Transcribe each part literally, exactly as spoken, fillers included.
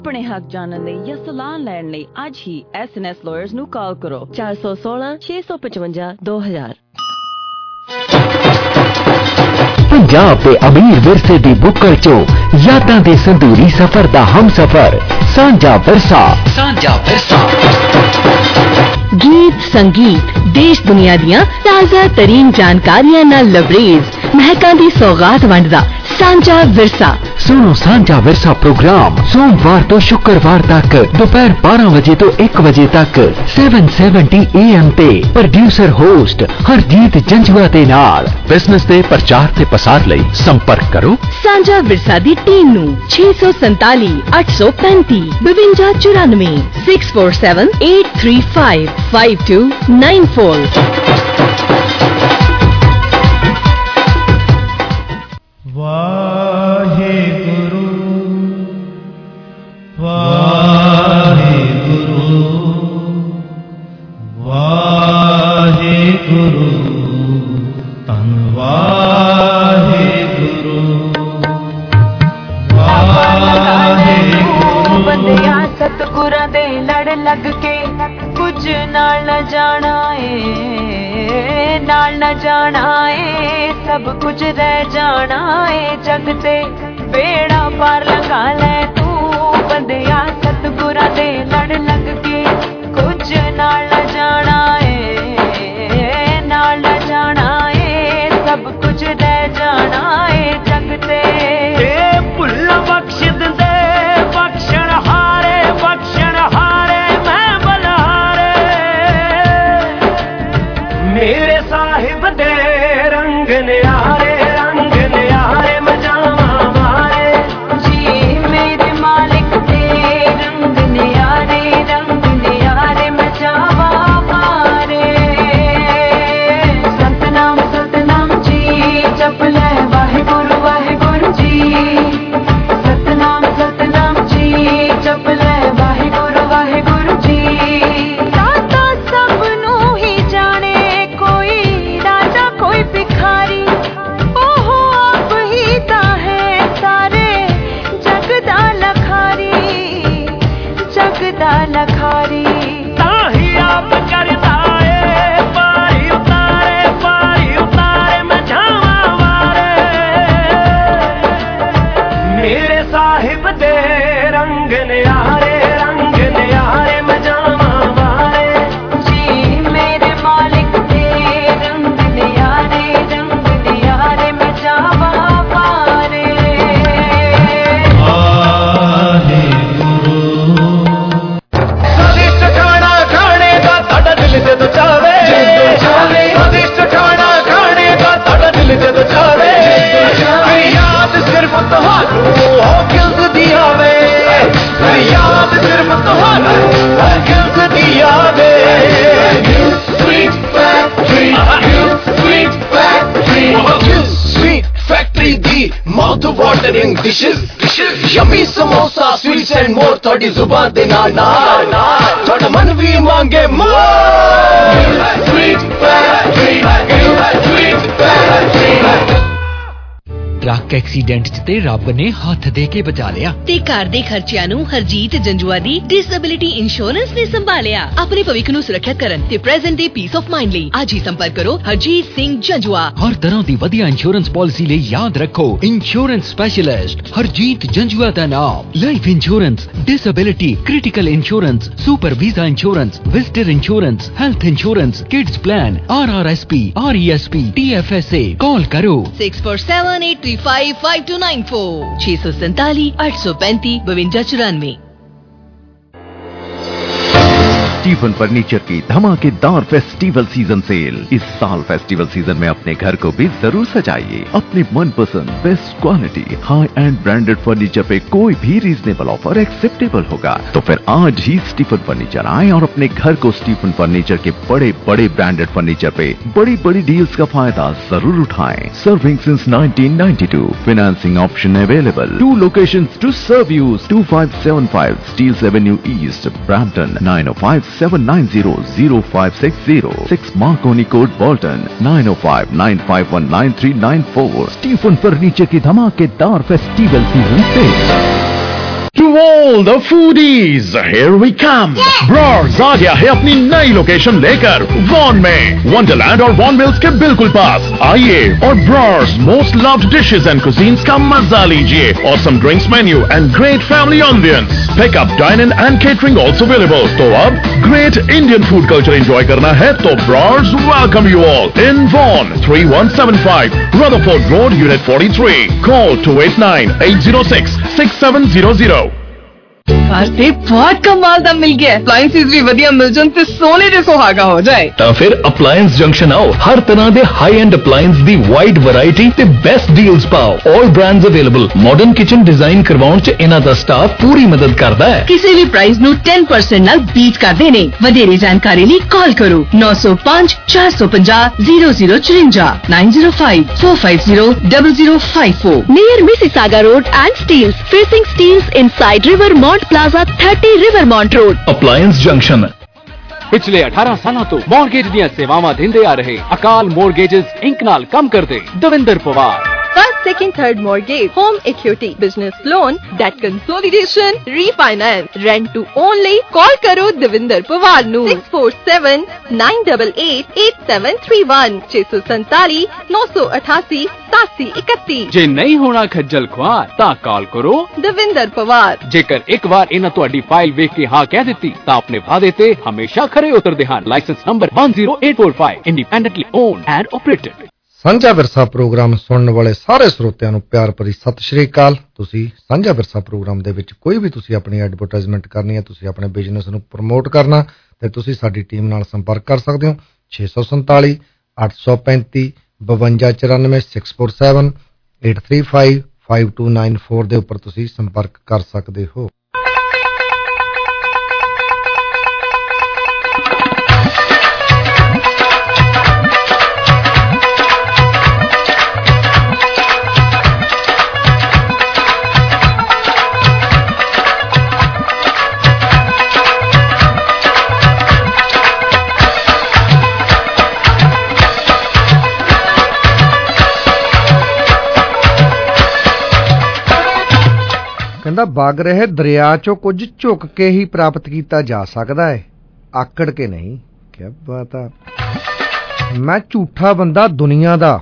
ਆਪਣੇ ਹੱਕ ਜਾਣਨ ਲਈ ਜਾਂ ਸਲਾਹ ਲੈਣ ਲਈ ਅੱਜ ਹੀ ਐਸ ਐਨ ਐਸ ਲਾਇਰਸ ਨੂੰ ਕਾਲ ਕਰੋ ਚਾਰ ਸੌ ਸੋਲਾਂ ਛੇ ਸੌ ਪਚਵੰਜਾ ਦੋ ਹਜ਼ਾਰ। ਪੰਜਾਬ ਦੇ ਅਮੀਰ ਵਿਰਸੇ ਦੀ ਬੁੱਕਲ ਚੋਂ ਯਾਦਾਂ ਦੇ ਸੰਦੂਰੀ ਸਫ਼ਰ ਦਾ ਹਮਸਫ਼ਰ ਸਾਂਝਾ ਵਿਰਸਾ। ਸਾਂਝਾ ਵਿਰਸਾ गीत संगीत देश दुनिया दियां ताज़ा तरीन जानकारियां नाल लबरेज महकां दी सौगात वंडदा साझा विरसा। सुनो साझा विरसा प्रोग्राम सोमवार तो शुक्रवार तक दोपहर बारह बजे तो एक बजे तक सात सौ सत्तर ए एम ते प्रोड्यूसर होस्ट हरजीत जंजुआ दे नाल। बिजनेस दे प्रचार ते प्रसार लई संपर्क करो साझा विरसा दी टीम नू छे सौ संताली अठ सौ पैंती बवंजा चौरानवे six four seven eight three five five two nine four. Waheguru Waheguru Waheguru धन वाहेगुरु वाहेगुरु। बंदिया सतगुरां दे लड़ लग के कुछ नाल न जाना है नाल न जाना है सब कुछ रह जाना है जग ते बेड़ा पार लगा ले तू। बंदिया सतगुरां दे लड़ लग के कुछ नाल न जाना है नाल न जाना है सब कुछ रह जाना है जग ते भुल बख्श दे बख्शण हारे बख्शण हारे मैं बलहारे मेरे साहिब दे रंग न्यारे रंग न्यारे मजावा मारे जी मेरे मालिक दे रंग न्यारे रंग न्यारे मजावा मारे। सतनाम सतनाम जी जप ले वाहेगुरु वाहेगुरु जी सतनाम सतनाम जी जप ले वाहेगुरु वाहेगुरु जी। दाता सब नू ही जाने कोई राजा कोई भिखारी ओहो आप ही ता है सारे जग दा लखारी जग दा लखारी। ताही आप करता है पारी उतारे पारी उतारे मैं जावा वारे मेरे साहिब दे रंग न्यारे रंग न्यारे मैं जावा वारे जी मेरे मालिक दे रंग न्यारे रंग न्यारे मैं जावा पारे। स्वादिष्ट खाना खाने का साडा दिल दे दो चावे स्वादिष्ट खाना खाने का साडा दिल दे दो चावे याद सिर्फ तुहानू हो किल्स दिया वे याद सिर्फ तुहानू हो किल्स दिया वे। Sweet factory sweet factory sweet factory दी mouth watering dishes yummy samosa sweets and more थोड़ी जुबान दे नाल नाल थोड़ा मन भी मांगे more. Sweet factory sweet factory. Truck accident च ते रब ने हथ दे के बचा लिया ते घर दे खर्चिਆਂ ਨੂੰ ਹਰਜੀਤ ਜੰਜੂਆ ਦੀ ਡਿਸੇਬਿਲਿਟੀ ਇੰਸ਼ੋਰੈਂਸ ਨੇ ਸੰਭਾਲਿਆ। ਆਪਣੇ ਭਵਿੱਖ ਨੂੰ ਸੁਰੱਖਿਅਤ ਕਰਨ ਤੇ ਪ੍ਰੈਜ਼ੈਂਟ ਦੇ ਪੀਸ ਆਫ ਮਾਈਂਡ ਲਈ ਅੱਜ ਹੀ ਸੰਪਰਕ ਕਰੋ ਹਰਜੀਤ ਸਿੰਘ ਜੰਜੂਆ। हर तरह की वधिया इंश्योरेंस पॉलिसी लिए याद रखो इंश्योरेंस स्पेशलिस्ट हरजीत जंजुआ का नाम। Life insurance disability critical insurance super visa insurance visitor insurance health insurance kids plan R R S P R E S P T F S A. Call करो six four seven eight three five five two nine four छे सौ सैताली अठ सौ पैंती बवंजा चौरानवे। Stephen furniture की धमाकेदार फेस्टिवल सीजन सेल। इस साल फेस्टिवल सीजन में अपने घर को भी जरूर सजाइए अपने मनपसंद best quality high end branded furniture पे कोई भी रीजनेबल ऑफर एक्सेप्टेबल होगा। तो फिर आज ही स्टीफन फर्नीचर आए और अपने घर को स्टीफन फर्नीचर के बड़े बड़े ब्रांडेड फर्नीचर पे बड़ी बड़ी डील्स का फायदा जरूर उठाएं। Serving since nineteen ninety two financing option available. Two locations to serve you two five seven five Steeles avenue east Brampton nine O five seven nine zero zero five six zero six Marconi Court Bolton nine oh five nine five one nine three nine four। Stephen furniture की धमाकेदार festival season sale. To all the foodies, here we come. Brars आ गया है अपनी नई location लेकर von में Wonderland और वॉन मिल्स के बिल्कुल पास। आइए और Brars most loved dishes and cuisines का मजा लीजिए। Awesome drinks menu and great family ambience. Pick up, dine in and catering also available. तो अब great Indian food culture enjoy करना है तो Brars welcome you all in Vaughan three one seven five Rutherford Road, Unit forty-three. Call two eight nine eight zero six six seven zero zero. ਤੇ ਬਹੁਤ ਕਮਾਲ ਦਾ ਮਿਲ ਗਿਆ। ਅਪਲਾਈਐਂਸਿਸ ਵੀ ਵਧੀਆ ਮਿਲ ਜਾਣ ਤੇ ਸੋਨੇ ਦੇ ਸੁਹਾਗਾ ਹੋ ਜਾਏ। ਤਾਂ ਫਿਰ ਅਪਲਾਈਐਂਸ ਜੰਕਸ਼ਨ ਆਓ। ਹਰ ਤਰ੍ਹਾਂ ਦੇ ਹਾਈ ਐਂਡ ਅਪਲਾਈਐਂਸ ਦੀ ਵਾਈਡ ਵੈਰਾਈਟੀ ਤੇ ਬੈਸਟ ਡੀਲਸ ਪਾਓ। All brands available. Modern kitchen design ਕਰਵਾਉਣ 'ਚ ਇਹਨਾਂ ਦਾ ਸਟਾਫ ਪੂਰੀ ਮਦਦ ਕਰਦਾ ਹੈ। ਕਿਸੇ ਵੀ ਪ੍ਰਾਈਸ ਨੂੰ ten percent ਨਾਲ ਬੀਟ ਕਰਦੇ ਨੇ। ਵਧੇਰੇ ਜਾਣਕਾਰੀ ਲਈ ਕਾਲ ਕਰੋ nine oh five four five zero zero zero four five nine zero five four five zero zero zero five four. Near Mississauga Road and Steels, facing Steels inside Rivermont Plaza thirty Rivermont Road. Appliance junction. ਪਿਛਲੇ ਅਠਾਰਾਂ ਸਾਲਾਂ ਤੋਂ mortgage ਦੀਆਂ ਸੇਵਾਵਾਂ ਦਿੰਦੇ ਆ ਰਹੇ ਅਕਾਲ ਮੌਰਗੇਜਸ ink ਨਾਲ ਕੰਮ ਕਰਦੇ Davinder Pawar. First, second, third mortgage, home equity, business loan, debt consolidation, refinance, rent to own ਲਈ call ਕਰੋ ਦਵਿੰਦਰ ਪਵਾਰ ਨੂੰ six four seven nine eight eight eight seven three one six seven seven nine eight eight seven seven one one। ਜੇ ਨਹੀਂ ਹੋਣਾ ਖੱਜਲ ਖੁਆਰ ਤਾਂ ਕਾਲ ਕਰੋ ਦਵਿੰਦਰ ਪਵਾਰ। ਜੇਕਰ ਇੱਕ ਵਾਰ ਇਹਨਾਂ ਤੁਹਾਡੀ ਫਾਈਲ ਵੇਖ ਕੇ ਹਾਂ ਕਹਿ ਦਿੱਤੀ ਤਾਂ ਆਪਣੇ ਵਾਅਦੇ ਤੇ ਹਮੇਸ਼ਾ ਖਰੇ ਉਤਰਦੇ ਹਨ। License number one zero eight four five, independently owned and operated. ਸਾਂਝਾ ਵਿਰਸਾ ਪ੍ਰੋਗਰਾਮ ਸੁਣਨ ਵਾਲੇ ਸਾਰੇ ਸਰੋਤਿਆਂ ਨੂੰ ਪਿਆਰ ਭਰੀ ਸਤਿ ਸ਼੍ਰੀ ਅਕਾਲ। ਤੁਸੀਂ ਸਾਂਝਾ ਵਿਰਸਾ ਪ੍ਰੋਗਰਾਮ ਦੇ ਵਿੱਚ ਕੋਈ ਵੀ ਤੁਸੀਂ ਆਪਣੀ ਐਡਵਰਟਾਈਜ਼ਮੈਂਟ ਕਰਨੀ ਹੈ, ਤੁਸੀਂ ਆਪਣੇ ਬਿਜ਼ਨਸ ਨੂੰ ਪ੍ਰਮੋਟ ਕਰਨਾ ਤੇ ਤੁਸੀਂ ਸਾਡੀ ਟੀਮ ਨਾਲ ਸੰਪਰਕ ਕਰ ਸਕਦੇ ਹੋ ਛੇ ਸੌ ਸੰਤਾਲੀ ਅੱਠ ਸੌ ਪੈਂਤੀ ਬਵੰਜਾ ਚੁਰਾਨਵੇਂ six four seven eight three five five two nine four ਦੇ ਉੱਪਰ ਤੁਸੀਂ ਸੰਪਰਕ ਕਰ ਸਕਦੇ ਹੋ। ਕਹਿੰਦਾ ਵਗ ਰਹੇ ਦਰਿਆ ਚੋਂ ਕੁਝ ਝੁਕ ਕੇ ਹੀ ਪ੍ਰਾਪਤ ਕੀਤਾ ਜਾ ਸਕਦਾ ਹੈ, ਆਕੜ ਕੇ ਨਹੀਂ। ਕਿਆ ਬਾਤ ਆ। ਮੈਂ ਝੂਠਾ ਬੰਦਾ ਦੁਨੀਆ ਦਾ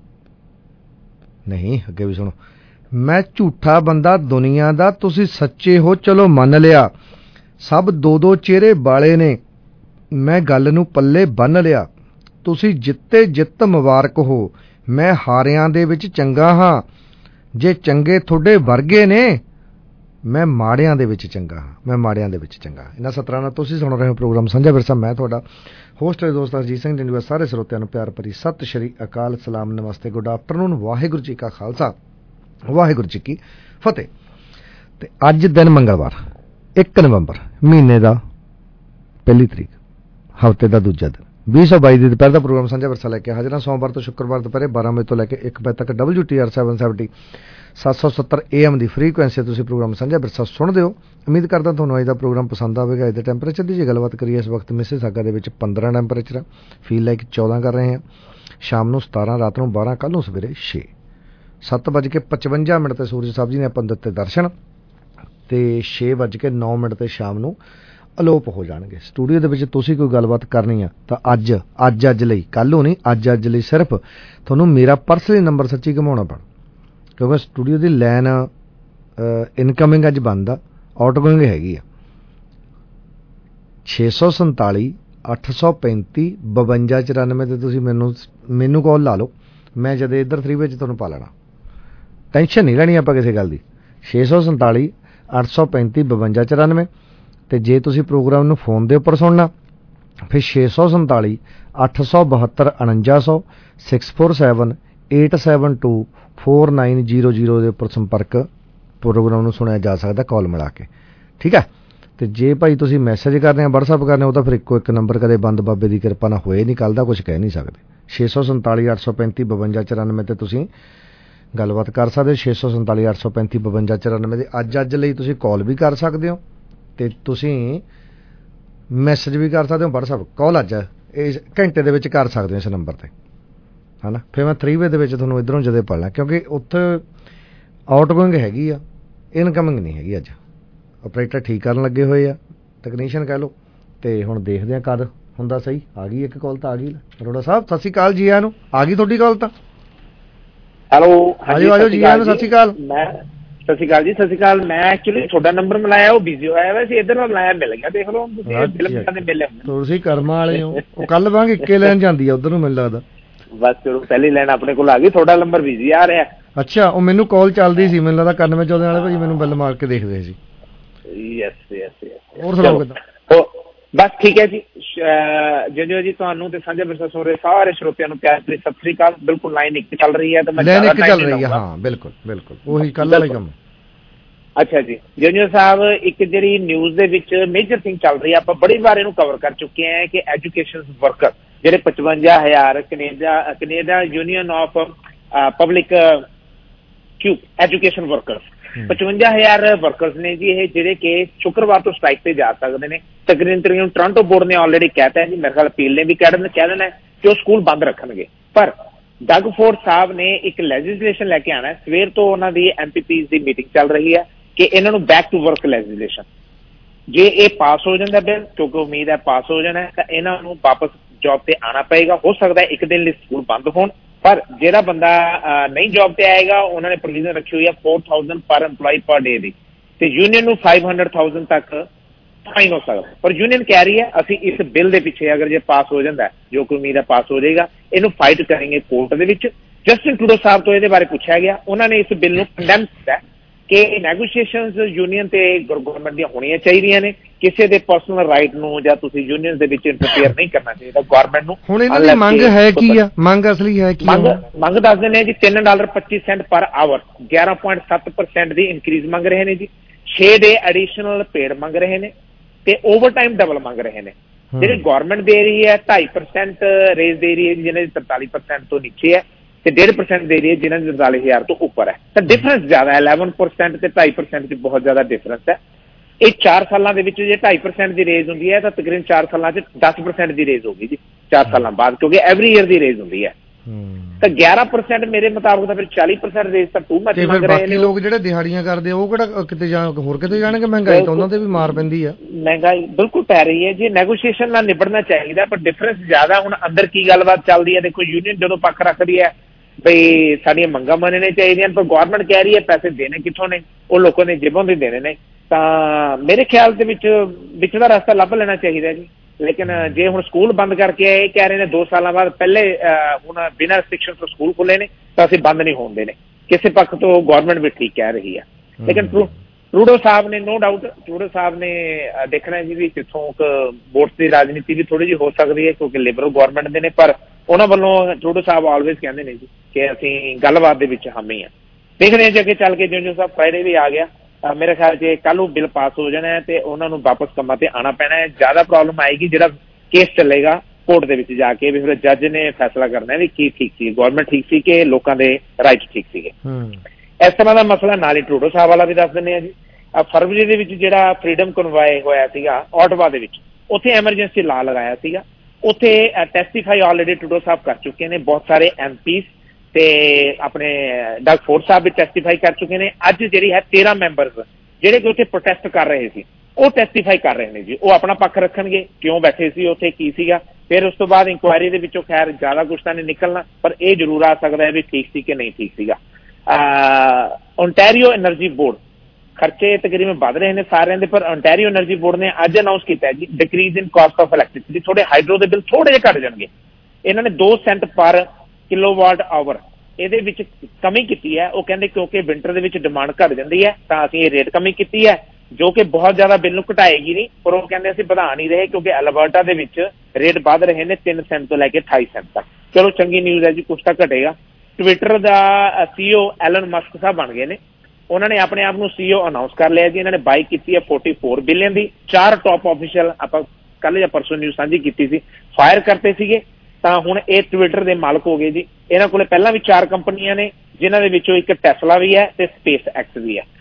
ਨਹੀਂ, ਅੱਗੇ ਵੀ ਸੁਣੋ। ਮੈਂ ਝੂਠਾ ਬੰਦਾ ਦੁਨੀਆ ਦਾ, ਤੁਸੀਂ ਸੱਚੇ ਹੋ ਚਲੋ ਮੰਨ ਲਿਆ। ਸਭ ਦੋ ਦੋ ਚਿਹਰੇ ਵਾਲੇ ਨੇ, ਮੈਂ ਗੱਲ ਨੂੰ ਪੱਲੇ ਬੰਨ ਲਿਆ। ਤੁਸੀਂ ਜਿੱਤੇ ਜਿੱਤ ਮੁਬਾਰਕ ਹੋ, ਮੈਂ ਹਾਰਿਆਂ ਦੇ ਵਿੱਚ ਚੰਗਾ ਹਾਂ। ਜੇ ਚੰਗੇ ਤੁਹਾਡੇ ਵਰਗੇ ਨੇ, ਮੈਂ ਮਾੜਿਆਂ ਦੇ ਵਿੱਚ ਚੰਗਾ ਹਾਂ, ਮੈਂ ਮਾੜਿਆਂ ਦੇ ਵਿੱਚ ਚੰਗਾ। ਇਹਨਾਂ ਸਤਰਾਂ ਨਾਲ ਤੁਸੀਂ ਸੁਣ ਰਹੇ ਹੋ ਪ੍ਰੋਗਰਾਮ ਸਾਂਝਾ ਵਿਰਸਾ। ਮੈਂ ਤੁਹਾਡਾ ਹੋਸਟ ਹੈ ਦੋਸਤ ਅਜੀਤ ਸਿੰਘ ਜੰਜੂਆ। ਸਾਰੇ ਸਰੋਤਿਆਂ ਨੂੰ ਪਿਆਰ ਭਰੀ ਸਤਿ ਸ਼੍ਰੀ ਅਕਾਲ, ਸਲਾਮ, ਨਮਸਤੇ, ਗੁੱਡ ਆਫਟਰਨੂਨ, ਵਾਹਿਗੁਰੂ ਜੀ ਕਾ ਖਾਲਸਾ, ਵਾਹਿਗੁਰੂ ਜੀ ਕੀ ਫਤਿਹ। ਤੇ ਅੱਜ ਦਿਨ ਮੰਗਲਵਾਰ ਇੱਕ ਨਵੰਬਰ ਮਹੀਨੇ ਦਾ ਪਹਿਲੀ ਤਰੀਕ, ਹਫ਼ਤੇ ਦਾ ਦੂਜਾ ਦਿਨ, ਵੀਹ ਸੌ ਬਾਈ ਦੀ ਦੁਪਹਿਰ ਦਾ ਪ੍ਰੋਗਰਾਮ ਸਾਂਝਾ ਵਿਰਸਾ ਲੈ ਕੇ ਹਾਜ਼ਰ ਹਾਂ। ਸੋਮਵਾਰ ਤੋਂ ਸ਼ੁੱਕਰਵਾਰ ਦੁਪਹਿਰੇ ਬਾਰਾਂ ਵਜੇ ਤੋਂ ਲੈ ਕੇ ਇੱਕ ਵਜੇ ਤੱਕ W T R seven seventy ਸੱਤ ਸੌ ਸੱਤਰ ਏ ਐਮ ਦੀ ਫ੍ਰੀਕੁਐਂਸੀ ਤੁਸੀਂ ਪ੍ਰੋਗਰਾਮ ਸਾਂਝਾ ਵਿਰਸਾ ਸੁਣਦੇ ਹੋ। ਉਮੀਦ ਕਰਦਾ ਤੁਹਾਨੂੰ ਅੱਜ ਦਾ ਪ੍ਰੋਗਰਾਮ ਪਸੰਦ ਆਵੇਗਾ। ਅੱਜ ਦੇ ਟੈਂਪਰੇਚਰ ਦੀ ਜੇ ਗੱਲਬਾਤ ਕਰੀਏ, ਇਸ ਵਕਤ ਮਿਸਿਸਾਗਾ ਦੇ ਵਿੱਚ ਪੰਦਰਾਂ ਟੈਂਪਰੇਚਰ ਆ, ਫੀਲ ਲਾਈਕ ਚੌਦਾਂ ਕਰ ਰਹੇ ਹਾਂ। ਸ਼ਾਮ ਨੂੰ ਸਤਾਰਾਂ, ਰਾਤ ਨੂੰ ਬਾਰਾਂ, ਕੱਲ੍ਹ ਨੂੰ ਸਵੇਰੇ ਛੇ। ਸੱਤ ਵੱਜ ਕੇ ਪਚਵੰਜਾ ਮਿੰਟ 'ਤੇ ਸੂਰਜ ਸਾਹਿਬ ਜੀ ਨੇ ਆਪਾਂ ਦਿੱਤੇ ਦਰਸ਼ਨ, ਤੇ ਛੇ ਵੱਜ ਕੇ ਨੌ ਮਿੰਟ 'ਤੇ ਸ਼ਾਮ ਨੂੰ ਅਲੋਪ ਹੋ ਜਾਣਗੇ। ਸਟੂਡੀਓ ਦੇ ਵਿੱਚ ਤੁਸੀਂ ਕੋਈ ਗੱਲਬਾਤ ਕਰਨੀ ਆ ਤਾਂ ਅੱਜ ਅੱਜ ਅੱਜ ਲਈ, ਕੱਲ੍ਹ ਨੂੰ ਨਹੀਂ, ਅੱਜ ਅੱਜ ਲਈ ਸਿਰਫ ਤੁਹਾਨੂੰ ਮੇਰਾ ਪਰਸਨਲੀ ਨੰਬਰ ਸੱਚੀ ਘੁਮਾਉਣਾ ਪੈਣਾ, ਕਿਉਂਕਿ ਸਟੂਡੀਓ ਦੀ ਲਾਈਨ ਇਨਕਮਿੰਗ ਅੱਜ ਬੰਦ ਆ, ਆਊਟਗੋਇੰਗ ਹੈਗੀ ਆ। ਛੇ ਸੌ ਸੰਤਾਲੀ ਅੱਠ ਸੌ ਪੈਂਤੀ ਬਵੰਜਾ ਚੁਰਾਨਵੇਂ 'ਤੇ ਤੁਸੀਂ ਮੈਨੂੰ ਮੈਨੂੰ ਕਾਲ ਲਾ ਲਓ। ਮੈਂ ਜਦ ਇੱਧਰ ਥਰੀ ਵਿੱਚ ਤੁਹਾਨੂੰ ਪਾ ਲੈਣਾ, ਟੈਨਸ਼ਨ ਨਹੀਂ ਲੈਣੀ ਆਪਾਂ ਕਿਸੇ ਗੱਲ ਦੀ। ਛੇ ਸੌ ਸੰਤਾਲੀ ਅੱਠ ਸੌ ਪੈਂਤੀ ਬਵੰਜਾ ਚੁਰਾਨਵੇਂ। ਅਤੇ ਜੇ ਤੁਸੀਂ ਪ੍ਰੋਗਰਾਮ ਨੂੰ ਫੋਨ ਦੇ ਉੱਪਰ ਸੁਣਨਾ ਫਿਰ ਛੇ ਸੌ ਸੰਤਾਲੀ ਅੱਠ ਸੌ ਬਹੱਤਰ ਉਣੰਜਾ ਸੌ six four seven eight seven two four nine zero zero ਦੇ ਉੱਪਰ ਸੰਪਰਕ ਪ੍ਰੋਗਰਾਮ ਨੂੰ ਸੁਣਿਆ ਜਾ ਸਕਦਾ ਕਾਲ ਮਿਲਾ ਕੇ, ਠੀਕ ਹੈ। ਅਤੇ ਜੇ ਭਾਈ ਤੁਸੀਂ ਮੈਸੇਜ ਕਰਨੇ ਆ, ਵਟਸਐਪ ਕਰਨੇ, ਉਹ ਤਾਂ ਫਿਰ ਇੱਕੋ ਇੱਕ ਨੰਬਰ ਕਦੇ ਬੰਦ ਬਾਬੇ ਦੀ ਕਿਰਪਾ ਨਾਲ ਹੋਏ ਨਹੀਂ, ਕੱਲ੍ਹ ਦਾ ਕੁਛ ਕਹਿ ਨਹੀਂ ਸਕਦੇ। ਛੇ ਸੌ ਸੰਤਾਲੀ ਅੱਠ ਸੌ ਪੈਂਤੀ ਬਵੰਜਾ ਚੁਰਾਨਵੇਂ 'ਤੇ ਤੁਸੀਂ ਗੱਲਬਾਤ ਕਰ ਸਕਦੇ ਹੋ। ਛੇ ਸੌ ਸੰਤਾਲੀ ਅੱਠ ਸੌ ਪੈਂਤੀ ਬਵੰਜਾ ਚੁਰਾਨਵੇਂ ਦੇ ਅੱਜ ਅੱਜ ਲਈ ਤੁਸੀਂ ਕਾਲ ਵੀ ਕਰ ਸਕਦੇ ਹੋ ਅਤੇ ਤੁਸੀਂ ਮੈਸੇਜ ਵੀ ਕਰ ਸਕਦੇ ਹੋ। ਵਟਸਐਪ ਕਾਲ ਅੱਜ ਇਸ ਘੰਟੇ ਦੇ ਵਿੱਚ ਕਰ ਸਕਦੇ ਹੋ ਇਸ ਨੰਬਰ 'ਤੇ, ਹੈ ਨਾ। ਫਿਰ ਮੈਂ ਥਰੀ ਵੇ ਦੇ ਵਿੱਚ ਤੁਹਾਨੂੰ ਇੱਧਰੋਂ ਜਦੇ ਪੜ੍ਹਨਾ, ਕਿਉਂਕਿ ਉੱਥੇ ਆਊਟਗੋਇੰਗ ਹੈਗੀ ਆ, ਇਨਕਮਿੰਗ ਨਹੀਂ ਹੈਗੀ ਅੱਜ, ਆਪਰੇਟਰ ਠੀਕ ਕਰਨ ਲੱਗੇ ਹੋਏ ਆ, ਟੈਕਨੀਸ਼ੀਅਨ ਕਹਿ ਲਓ, ਤੇ ਹੁਣ ਦੇਖਦੇ ਆ ਕਦ ਹੁੰਦਾ ਸਹੀ। ਆ ਗਈ ਇੱਕ ਕਾਲ ਤਾਂ ਆ ਗਈ। ਅਰੋੜਾ ਸਾਹਿਬ ਸਤਿ ਸ਼੍ਰੀ ਅਕਾਲ ਜੀ, ਆਇਆਂ ਨੂੰ। ਆ ਗਈ ਤੁਹਾਡੀ ਕਾਲ ਤਾਂ। ਹੈਲੋ, ਆਜੋ ਆਜੋ ਜੀ, ਆਇਆਂ ਨੂੰ। ਸਤਿ ਸ਼੍ਰੀ ਅਕਾਲ। ਮੈਂ ਸਤਿ ਸ਼੍ਰੀ ਅਕਾਲ ਜੀ, ਸਤਿ ਸ਼੍ਰੀ ਅਕਾਲ। ਮੈਂ ਐਕਚੁਅਲੀ ਤੁਹਾਡਾ ਨੰਬਰ ਮਿਲਾਇਆ, ਉਹ ਬਿਜ਼ੀ ਹੋਇਆ ਵੈਸੇ, ਇੱਧਰ ਨਾਲ ਮਿਲਾਇਆ, ਮਿਲ ਗਿਆ। ਦੇਖ ਲਓ ਤੁਸੀਂ ਕਰਮਾਂ ਵਾਲੇ ਹੋ। ਉਹ ਕੱਲ ਵਾਂਗ ਇੱਕੇ ਲੈਣ ਜਾਂਦੀ ਆ ਉਧਰ ਨੂੰ, ਮੈਨੂੰ ਲੱਗਦਾ। ਬਸ ਚਲੋ ਪਹਿਲੀ ਲਾਈਨ ਆਪਣੇ ਕੋਲ ਆ ਗਈ, ਤੁਹਾਡਾ ਨੰਬਰ ਬਿਜ਼ੀ ਆ ਰਿਹਾ। ਅੱਛਾ, ਉਹ ਮੈਨੂੰ ਕਾਲ ਚੱਲਦੀ ਸੀ, ਮੈਨੂੰ ਲੱਗਦਾ ਇਕਾਨਵੇਂ ਚੌਦਾਂ ਵਾਲੇ ਭਾਜੀ ਮੈਨੂੰ ਬਿੱਲ ਮਾਰ ਕੇ ਦੇਖਦੇ ਸੀ। Yes yes yes. ਹੋਰ ਸੁਣਾਓ ਕਿੱਦਾਂ? ਬਸ ਠੀਕ ਹੈ ਜੀ। ਜੰਜੋ ਜੀ, ਤੁਹਾਨੂੰ ਤੇ ਸਾਂਝਾ ਵਿਰਸਾ ਸੁਣ ਰਹੇ ਸਾਰੇ ਸਰੋਤਿਆਂ ਨੂੰ ਪਿਆਰ ਭਰੀ ਸਤਿ ਸ੍ਰੀ ਅਕਾਲ। ਬਿਲਕੁਲ ਲਾਈਨ ਇੱਕ ਚੱਲ ਰਹੀ ਹੈ, ਤੇ ਮੈਂ ਲਾਈਨ ਇੱਕ ਚੱਲ ਰਹੀ ਹੈ। ਹਾਂ ਬਿਲਕੁਲ ਬਿਲਕੁਲ ਉਹੀ ਕੱਲ ਵਾਲਾ ਕੰਮ। ਅੱਛਾ ਜੀ, ਜੰਜੋ ਸਾਹਿਬ, ਇੱਕ ਜਿਹੜੀ ਨਿਊਜ਼ ਦੇ ਵਿੱਚ ਮੇਜਰ ਥਿੰਗ ਚੱਲ ਰਹੀ ਹੈ, ਆਪਾਂ ਬੜੀ ਵਾਰ ਇਹਨੂੰ ਕਵਰ ਕਰ ਚੁੱਕੇ ਹਾਂ ਕਿ ਐਜੂਕੇਸ਼ਨ ਵਰਕਰ ਜਿਹੜੇ ਪਚਵੰਜਾ ਹਜ਼ਾਰ Canada Canada union of public ਕਿਊ ਐਜੂਕੇਸ਼ਨ ਵਰਕਰਸ ਪਚਵੰਜਾ ਹਜ਼ਾਰ ਵਰਕਰਸ ਨੇ ਜੀ, ਇਹ ਜਿਹੜੇ ਕਿ ਸ਼ੁੱਕਰਵਾਰ ਤੋਂ ਸਟ੍ਰਾਈਕ ਤੇ ਜਾ ਸਕਦੇ ਨੇ। ਤਕਰੀਬਨ ਤਕਰੀਬਨ ਟੋਰਾਂਟੋ ਬੋਰਡ ਨੇ ਆਲਰੇਡੀ ਕਹਿਤਾ ਜੀ, ਮੇਰੇ ਖਿਆਲ ਅਪੀਲ ਨੇ ਵੀ ਕਹਿ ਦੇਣਾ ਕਹਿ ਦੇਣਾ ਕਿ ਉਹ ਸਕੂਲ ਬੰਦ ਰੱਖਣਗੇ। ਪਰ ਡਗ ਫੋਰਡ ਸਾਹਿਬ ਨੇ ਇੱਕ ਲੈਜਿਸਲੇਸ਼ਨ ਲੈ ਕੇ ਆਉਣਾ। ਸਵੇਰ ਤੋਂ ਉਹਨਾਂ ਦੀ ਐਮ ਪੀ ਪੀਜ਼ ਦੀ ਮੀਟਿੰਗ ਚੱਲ ਰਹੀ ਹੈ ਕਿ ਇਹਨਾਂ ਨੂੰ ਬੈਕ ਟੂ ਵਰਕ ਲੈਜਿਸਲੇਸ਼ਨ, ਜੇ ਇਹ ਪਾਸ ਹੋ ਜਾਂਦਾ ਬਿੱਲ, ਕਿਉਂਕਿ ਉਮੀਦ ਹੈ ਪਾਸ ਹੋ ਜਾਣਾ, ਤਾਂ ਇਹਨਾਂ ਨੂੰ ਵਾਪਸ ਜੌਬ ਤੇ ਆਉਣਾ ਪਏਗਾ। ਹੋ ਸਕਦਾ ਇੱਕ ਦਿਨ ਲਈ ਸਕੂਲ ਬੰਦ ਹੋਣ, ਪਰ ਜਿਹੜਾ ਬੰਦਾ ਨਹੀਂ ਜੌਬ ਤੇ ਆਏਗਾ, ਉਹਨਾਂ ਨੇ ਪ੍ਰੋਵੀਜ਼ਨ ਰੱਖੀ ਹੋਈ ਹੈ ਫੋਰ ਥਾਊਜ਼ੈਂਡ ਪਰ ਐਮਪਲਾਈ ਪਰ ਡੇ ਦੀ, ਤੇ ਯੂਨੀਅਨ ਨੂੰ ਫਾਈਵ ਹੰਡਰਡ ਥਾਊਜ਼ੈਂਡ ਤੱਕ ਫਾਈਨ ਹੋ ਸਕਦਾ। ਪਰ ਯੂਨੀਅਨ ਕਹਿ ਰਹੀ ਹੈ ਅਸੀਂ ਇਸ ਬਿੱਲ ਦੇ ਪਿੱਛੇ, ਅਗਰ ਜੇ ਪਾਸ ਹੋ ਜਾਂਦਾ, ਜੋ ਕੋਈ ਉਮੀਦ ਹੈ ਪਾਸ ਹੋ ਜਾਏਗਾ, ਇਹਨੂੰ ਫਾਈਟ ਕਰਾਂਗੇ ਕੋਰਟ ਦੇ ਵਿੱਚ। ਜਸਟਿਨ ਟਰੂਡੋ ਸਾਹਿਬ ਤੋਂ ਇਹਦੇ ਬਾਰੇ ਪੁੱਛਿਆ ਗਿਆ, ਉਹਨਾਂ ਨੇ ਇਸ ਬਿੱਲ ਨੂੰ ਕੰਡੈਮ ਕੀਤਾ ਕਿ ਨੈਗੋਸ਼ੀਏਸ਼ਨਸ ਯੂਨੀਅਨ ਤੇ ਗਵਰਨਮੈਂਟ ਦੀਆਂ ਹੋਣੀਆਂ ਚਾਹੀਦੀਆਂ ਨੇ, ਕਿਸੇ ਦੇ ਪਰਸਨਲ ਰਾਈਟ ਨੂੰ ਜਾਂ ਤੁਸੀਂ ਯੂਨੀਅਨ ਦੇ ਵਿੱਚ ਇੰਟਰਫੇਅਰ ਨਹੀਂ ਕਰਨਾ ਚਾਹੀਦਾ ਗਵਰਨਮੈਂਟ ਨੂੰ। ਹੁਣ ਇਹਨਾਂ ਦੀ ਮੰਗ ਹੈ ਕੀ ਆ? ਮੰਗ ਅਸਲੀ ਹੈ ਕੀ? ਮੰਗ ਮੰਗ ਦੱਸਦੇ ਨੇ ਜੀ ਤਿੰਨ ਡਾਲਰ ਪੱਚੀ ਸੈਂਟ ਪਰ ਆਵਰ, ਗਿਆਰਾਂ ਪੁਆਇੰਟ ਸੱਤ ਪਰਸੈਂਟ ਦੀ ਇਨਕਰੀਜ਼ ਮੰਗ ਰਹੇ ਨੇ ਜੀ। ਛੇ ਡੇ ਐਡੀਸ਼ਨਲ ਪੇਡ ਮੰਗ ਰਹੇ ਨੇ, ਤੇ ਓਵਰ ਟਾਈਮ ਡਬਲ ਮੰਗ ਰਹੇ ਨੇ। ਜਿਹੜੀ ਗਵਰਨਮੈਂਟ ਦੇ ਰਹੀ ਹੈ ਢਾਈ ਪਰਸੈਂਟ ਰੇਜ਼ ਦੇ ਰਹੀ ਹੈ, ਜਿਹਨਾਂ ਦੀ ਤਰਤਾਲੀ ਪਰਸੈਂਟ ਤੋਂ ਨੀਚੇ ਹੈ, ਤੇ ਡੇਢ ਪਰਸੈਂਟ ਦੇ ਰਹੀ ਹੈ ਜਿਹਨਾਂ ਦੀ ਤਰਤਾਲੀ ਹਜ਼ਾਰ ਤੋਂ ਉੱਪਰ ਹੈ। ਤਾਂ ਡਿਫਰੈਂਸ ਜ਼ਿਆਦਾ ਹੈ, ਇਲੈਵਨ ਪਰਸੈਂਟ ਤੇ ਢਾਈ ਪਰਸੈਂਟ ਚ ਬਹੁਤ ਜ਼ਿਆਦਾ ਡਿਫਰੈਂਸ ਹੈ। ਇਹ ਚਾਰ ਸਾਲਾਂ ਦੇ ਵਿੱਚ ਜੇ ਢਾਈ ਪਰਸੈਂਟ ਦੀ ਰੇਜ਼ ਹੁੰਦੀ ਹੈ, ਤਾਂ ਤਕਰੀਬਨ ਚਾਰ ਸਾਲਾਂ ਚ ਦਸ ਪਰਸੈਂਟ ਦੀ ਰੇਜ਼ ਹੋਗੀ ਜੀ, ਚਾਰ ਸਾਲਾਂ ਬਾਅਦ, ਕਿਉਂਕਿ ਐਵਰੀ ਈਅਰ ਦੀ ਰੇਜ਼ ਹੁੰਦੀ ਹੈ। ਤਾਂ ਗਿਆਰਾਂ ਪਰਸੈਂਟ ਮੇਰੇ ਮੁਤਾਬਕ ਤਾਂ ਫਿਰ ਚਾਲੀ ਪਰਸੈਂਟ ਰੇਜ਼ ਤਾਂ ਟੂ ਮੱਚ ਮੰਗ ਰਹੇ ਨੇ। ਲੋਕ ਜਿਹੜੇ ਦਿਹਾੜੀਆਂ ਕਰਦੇ ਉਹ ਕਿਹੜਾ ਕਿਤੇ ਜਾ ਹੋਰ ਕਿਤੇ ਜਾਣਗੇ? ਮਹਿੰਗਾਈ ਤਾਂ ਉਹਨਾਂ ਤੇ ਵੀ ਮਾਰ ਪੈਂਦੀ ਆ। ਮਹਿੰਗਾਈ ਬਿਲਕੁਲ ਪੈ ਰਹੀ ਹੈ ਜੀ, ਨੈਗੋਸ਼ੀਏਸ਼ਨ ਨਾਲ ਨਿਬੜਨਾ ਚਾਹੀਦਾ, ਪਰ ਡਿਫਰੈਂਸ ਜ਼ਿਆਦਾ। ਹੁਣ ਅੰਦਰ ਕੀ ਗੱਲਬਾਤ ਚੱਲਦੀ ਹੈ, ਦੇਖੋ ਯੂਨੀਅਨ ਜਦੋਂ ਪੱਖ ਰੱਖਦੀ ਹੈ ਬਈ ਸਾਡੀਆਂ ਮੰਗਾਂ ਮੰਨਣੀਆਂ ਚਾਹੀਦੀਆਂ, ਪਰ ਗਵਰਨਮੈਂਟ ਕਹਿ ਰਹੀ ਹੈ ਪੈਸੇ ਦੇਣੇ ਕਿੱਥੋਂ ਨੇ, ਉਹ ਲੋਕਾਂ ਦੇ ਜੇਬਾਂ ਤੋਂ ਦੇਣੇ ਨੇ। ਤਾਂ ਮੇਰੇ ਖਿਆਲ ਦੇ ਵਿੱਚ ਵਿੱਚ ਦਾ ਰਸਤਾ ਲੱਭ ਲੈਣਾ ਚਾਹੀਦਾ ਜੀ। ਲੇਕਿਨ ਜੇ ਹੁਣ ਸਕੂਲ ਬੰਦ ਕਰਕੇ ਇਹ ਕਹਿ ਰਹੇ ਨੇ ਦੋ ਸਾਲਾਂ ਬਾਅਦ, ਪਹਿਲੇ ਹੁਣ ਬਿਨਾਂ ਰਿਸਟ੍ਰਿਕਸ਼ਨ ਤੋਂ ਸਕੂਲ ਖੁੱਲੇ ਨੇ, ਤਾਂ ਅਸੀਂ ਬੰਦ ਨਹੀਂ ਹੋਣ ਦੇਣੇ। ਕਿਸੇ ਪੱਖ ਤੋਂ ਗਵਰਨਮੈਂਟ ਵੀ ਠੀਕ ਕਹਿ ਰਹੀ ਹੈ। ਲੇਕਿਨ ਟਰੂਡੋ ਸਾਹਿਬ ਨੇ ਨੋ ਡਾਊਟ ਟਰੂਡੋ ਸਾਹਿਬ ਨੇ ਦੇਖਣਾ ਜੀ ਵੀ ਕਿੱਥੋਂ ਵੋਟਸ ਦੀ ਰਾਜਨੀਤੀ ਵੀ ਥੋੜੀ ਜਿਹੀ ਹੋ ਸਕਦੀ ਹੈ, ਕਿਉਂਕਿ ਲਿਬਰਲ ਗਵਰਨਮੈਂਟ ਦੇ ਨੇ, ਪਰ ਉਹਨਾਂ ਵੱਲੋਂ ਟਰੂਡੋ ਸਾਹਿਬ ਆਲਵੇਜ਼ ਕਹਿੰਦੇ ਨੇ ਜੀ ਕਿ ਅਸੀਂ ਗੱਲਬਾਤ ਦੇ ਵਿੱਚ ਹਾਮੀ ਹਾਂ। ਦੇਖਦੇ ਹਾਂ ਜੀ ਅੱਗੇ ਚੱਲ ਕੇ। ਜਿਉਂ ਸਾਹਿਬ ਫਰਾਈਡੇ ਵੀ ਆ ਗਿਆ, ਮੇਰੇ ਖਿਆਲ ਜੇ ਕੱਲ੍ਹ ਨੂੰ ਬਿੱਲ ਪਾਸ ਹੋ ਜਾਣਾ ਹੈ ਤੇ ਉਹਨਾਂ ਨੂੰ ਵਾਪਸ ਕੰਮਾਂ ਤੇ ਆਉਣਾ ਪੈਣਾ ਹੈ। ਜ਼ਿਆਦਾ ਪ੍ਰੋਬਲਮ ਆਏਗੀ ਜਿਹੜਾ ਕੇਸ ਚੱਲੇਗਾ ਕੋਰਟ ਦੇ ਵਿੱਚ ਜਾ ਕੇ, ਵੀ ਫਿਰ ਜੱਜ ਨੇ ਫੈਸਲਾ ਕਰਨਾ ਵੀ ਕੀ ਠੀਕ ਸੀ, ਗਵਰਨਮੈਂਟ ਠੀਕ ਸੀ ਕਿ ਲੋਕਾਂ ਦੇ ਰਾਈਟ ਠੀਕ ਸੀਗੇ। ਇਸ ਤਰ੍ਹਾਂ ਦਾ ਮਸਲਾ ਨਾਲ ਹੀ ਟਰੂਡੋ ਸਾਹਿਬ ਵਾਲਾ ਵੀ ਦੱਸ ਦਿੰਦੇ ਆ ਜੀ। ਫਰਵਰੀ ਦੇ ਵਿੱਚ ਜਿਹੜਾ ਫਰੀडम ਕਨਵਾਏ ਹੋਇਆ ਸੀਗਾ ਆਟਵਾ ਦੇ ਵਿੱਚ, ਉੱਥੇ ਐਮਰਜੈਂਸੀ ਲਾ ਲਗਾਇਆ ਸੀਗਾ, ਉੱਥੇ ਟੈਸਟੀਫਾਈ ਆਲਰੇਡੀ ਟਰੂਡੋ ਸਾਹਿਬ ਕਰ ਚੁੱਕੇ ਨੇ। ਬਹੁਤ ਸਾਰੇ ਐਮ ਪੀਸ ਤੇ ਆਪਣੇ ਡਗ ਫੋਰਡ ਸਾਹਿਬ ਵੀ ਟੈਸਟੀਫਾਈ ਕਰ ਚੁੱਕੇ ਨੇ। ਅੱਜ ਜਿਹੜੀ ਹੈ ਤੇਰਾਂ ਮੈਂਬਰਸ ਜਿਹੜੇ ਕਿ ਉੱਥੇ ਪ੍ਰੋਟੈਸਟ ਕਰ ਰਹੇ ਸੀ, ਉਹ ਟੈਸਟੀਫਾਈ ਕਰ ਰਹੇ ਨੇ ਜੀ। ਉਹ ਆਪਣਾ ਪੱਖ ਰੱਖਣਗੇ, ਕਿਉਂ ਬੈਠੇ ਸੀ ਉੱਥੇ, ਕੀ ਸੀਗਾ। ਫਿਰ ਉਸ ਤੋਂ ਬਾਅਦ ਇਨਕੁਆਇਰੀ ਦੇ ਵਿੱਚੋਂ ਖੈਰ ਜ਼ਿਆਦਾ ਕੁਛ ਤਾਂ ਨਹੀਂ ਨਿਕਲਣਾ, ਪਰ ਇਹ ਜ਼ਰੂਰ ਆ ਸਕਦਾ ਹੈ ਵੀ ਠੀਕ ਸੀ ਕਿ ਨਹੀਂ ਠੀਕ ਸੀਗਾ। ਓਨਟਾਰੀਓ ਐਨਰਜੀ ਬੋਰਡ ਖਰਚੇ ਤਕਰੀਬਨ ਵੱਧ ਰਹੇ ਨੇ ਸਾਰਿਆਂ ਦੇ, ਪਰ ਓਨਟਾਰੀਓ ਐਨਰਜੀ ਬੋਰਡ ਨੇ ਅੱਜ ਅਨਾਊਂਸ ਕੀਤਾ ਜੀ decrease in cost of electricity. ਥੋੜੇ ਹਾਈਡਰੋ ਦੇ ਬਿੱਲ ਥੋੜੇ ਜਿਹੇ ਘੱਟ ਜਾਣਗੇ। ਇਹਨਾਂ ਨੇ ਦੋ ਸੈਂਟ ਪਰ ਕਿਲੋਵਾਟ ਆਵਰ ਇਹਦੇ ਵਿੱਚ ਕਮੀ ਕੀਤੀ ਹੈ। ਉਹ ਕਹਿੰਦੇ ਕਿਉਂਕਿ ਵਿੰਟਰ ਦੇ ਵਿੱਚ ਡਿਮਾਂਡ ਘੱਟ ਜਾਂਦੀ ਹੈ, ਤਾਂ ਅਸੀਂ ਇਹ ਰੇਟ ਕਮੀ ਕੀਤੀ ਹੈ, ਜੋ ਕਿ ਬਹੁਤ ਜ਼ਿਆਦਾ ਬਿੱਲ ਨੂੰ ਘਟਾਏਗੀ ਨਹੀਂ, ਪਰ ਉਹ ਕਹਿੰਦੇ ਅਸੀਂ ਵਧਾ ਨਹੀਂ ਰਹੇ ਕਿਉਂਕਿ ਅਲਬਰਟਾ ਦੇ ਵਿੱਚ ਰੇਟ ਵੱਧ ਰਹੇ ਨੇ ਤਿੰਨ ਸੈਂਟ ਤੋਂ ਲੈ ਕੇ ਅਠਾਈ ਸੈਂਟ ਤੱਕ। ਚਲੋ ਚੰਗੀ ਨਿਊਜ਼ ਹੈ ਜੀ, ਕੁਛ ਤਾਂ ਘਟੇਗਾ। ਟਵਿੱਟਰ ਦਾ ਸੀਈਓ ਐਲਨ ਮਸਕ ਸਾਹਿਬ ਬਣ ਗਏ ਨੇ, ਉਹਨਾਂ ਨੇ ਆਪਣੇ ਆਪ ਨੂੰ ਸੀਈਓ ਅਨਾਊਂਸ ਕਰ ਲਿਆ ਜੀ। ਇਹਨਾਂ ਨੇ ਬਾਈ ਕੀਤੀ ਹੈ ਫੋਰਟੀ ਫੋਰ ਬਿਲੀਅਨ ਦੀ। ਚਾਰ ਟੌਪ ਆਫੀਸ਼ੀਅਲ ਆਪਾਂ ਕੱਲ੍ਹ ਜਾਂ ਪਰਸੋਂ ਨਿਊਜ਼ ਸਾਂਝੀ ਕੀਤੀ ਸੀ, ਫਾਇਰ ਕਰਤੇ ਸੀਗੇ, ਤਾਂ ਹੁਣ ਇਹ ਟਵਿੱਟਰ ਦੇ ਮਾਲਕ ਹੋ ਗਏ ਜੀ। ਇਹਨਾਂ ਕੋਲੇ ਪਹਿਲਾਂ ਵੀ ਚਾਰ ਕੰਪਨੀਆਂ ਨੇ, ਜਿਨ੍ਹਾਂ ਦੇ ਵਿੱਚੋਂ ਇੱਕ ਟੈਸਲਾ ਵੀ ਹੈ ਤੇ ਸਪੇਸ ਐਕਸ ਵੀ ਹੈ।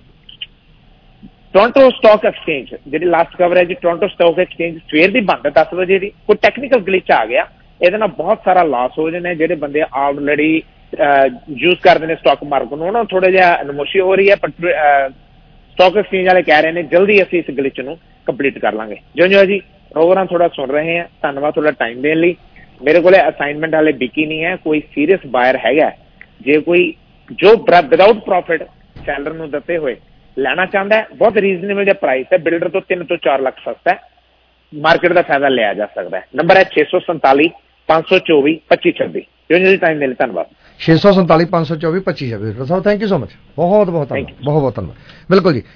ਟੋਰਾਂਟੋ ਸਟਾਕ ਐਕਸਚੇਂਜ ਜਿਹੜੀ ਲਾਸਟ ਖਬਰ ਹੈ ਜੀ, ਟੋਰਾਂਟੋ ਸਟਾਕ ਐਕਸਚੇਂਜ ਸਵੇਰ ਦੀ ਬੰਦ ਦਸ ਵਜੇ ਦੀ, ਕੋਈ ਟੈਕਨੀਕਲ ਗਲਿਚ ਆ ਗਿਆ, ਇਹਦੇ ਨਾਲ ਬਹੁਤ ਸਾਰਾ ਲਾਸ ਹੋ ਜਾਣਾ। ਜਿਹੜੇ ਬੰਦੇ ਆਲਰੇਡੀ ਯੂਜ਼ ਕਰਦੇ ਨੇ ਸਟਾਕ ਮਾਰਕੀਟ ਨੂੰ, ਉਹਨਾਂ ਨੂੰ ਥੋੜਾ ਜਿਹਾ ਨਮੋਸ਼ੀ ਹੋ ਰਹੀ ਹੈ, ਪਰ ਸਟਾਕ ਐਕਸਚੇਂਜ ਵਾਲੇ ਕਹਿ ਰਹੇ ਨੇ ਜਲਦੀ ਅਸੀਂ ਇਸ ਗਲਿਚ ਨੂੰ ਕੰਪਲੀਟ ਕਰ ਲਾਂਗੇ। ਜਿਉਂ ਜਿਉਂ ਜੀ ਪ੍ਰੋਗਰਾਮ ਥੋੜਾ ਸੁਣ ਰਹੇ ਹਾਂ, ਧੰਨਵਾਦ ਤੁਹਾਡਾ ਟਾਈਮ ਦੇਣ ਲਈ। ਮੇਰੇ ਕੋਲੇ ਅਸਾਈਨਮੈਂਟ ਹਾਲੇ ਬਿਕੀ ਨਹੀਂ ਹੈ, ਕੋਈ ਸੀਰੀਅਸ ਬਾਇਰ ਹੈਗਾ ਜੇ ਕੋਈ ਜੋ ਵਿਦਾਊਟ ਪ੍ਰੋਫਿਟ ਸੈਲਰ ਨੂੰ ਦਿੱਤੇ ਹੋਏ ਲੈਣਾ ਚਾਹੁੰਦਾ ਹੈ, ਬਹੁਤ ਰੀਜ਼ਨੇਬਲ ਜਿਹਾ ਪ੍ਰਾਈਸ ਹੈ, ਬਿਲਡਰ ਤੋਂ ਤਿੰਨ ਤੋਂ ਚਾਰ ਲੱਖ ਸਸਤਾ ਹੈ, ਮਾਰਕੀਟ ਦਾ ਫਾਇਦਾ ਲਿਆ ਜਾ ਸਕਦਾ ਹੈ। ਨੰਬਰ ਹੈ ਛੇ ਸੌ ਸੰਤਾਲੀ ਪੰਜ ਸੌ ਚੌਵੀ ਪੱਚੀ ਛੱਬੀ। ਜੋ ਜੀ ਟਾਈਮ ਦੇ ਲਈ ਧੰਨਵਾਦ। ਛੇ ਸੌ ਸੰਤਾਲੀ ਪੰਜ ਸੌ ਚੌਵੀ ਪੱਚੀ ਛੱਬੀ। ਡਾਕਟਰ ਸਾਹਿਬ ਥੈਂਕ ਯੂ ਸੋ ਮਚ, ਬਹੁਤ ਬਹੁਤ ਧੰਨਵਾਦ, ਬਹੁਤ ਬਹੁਤ ਧੰਨਵਾਦ। ਬਿਲਕੁਲ ਜੀ,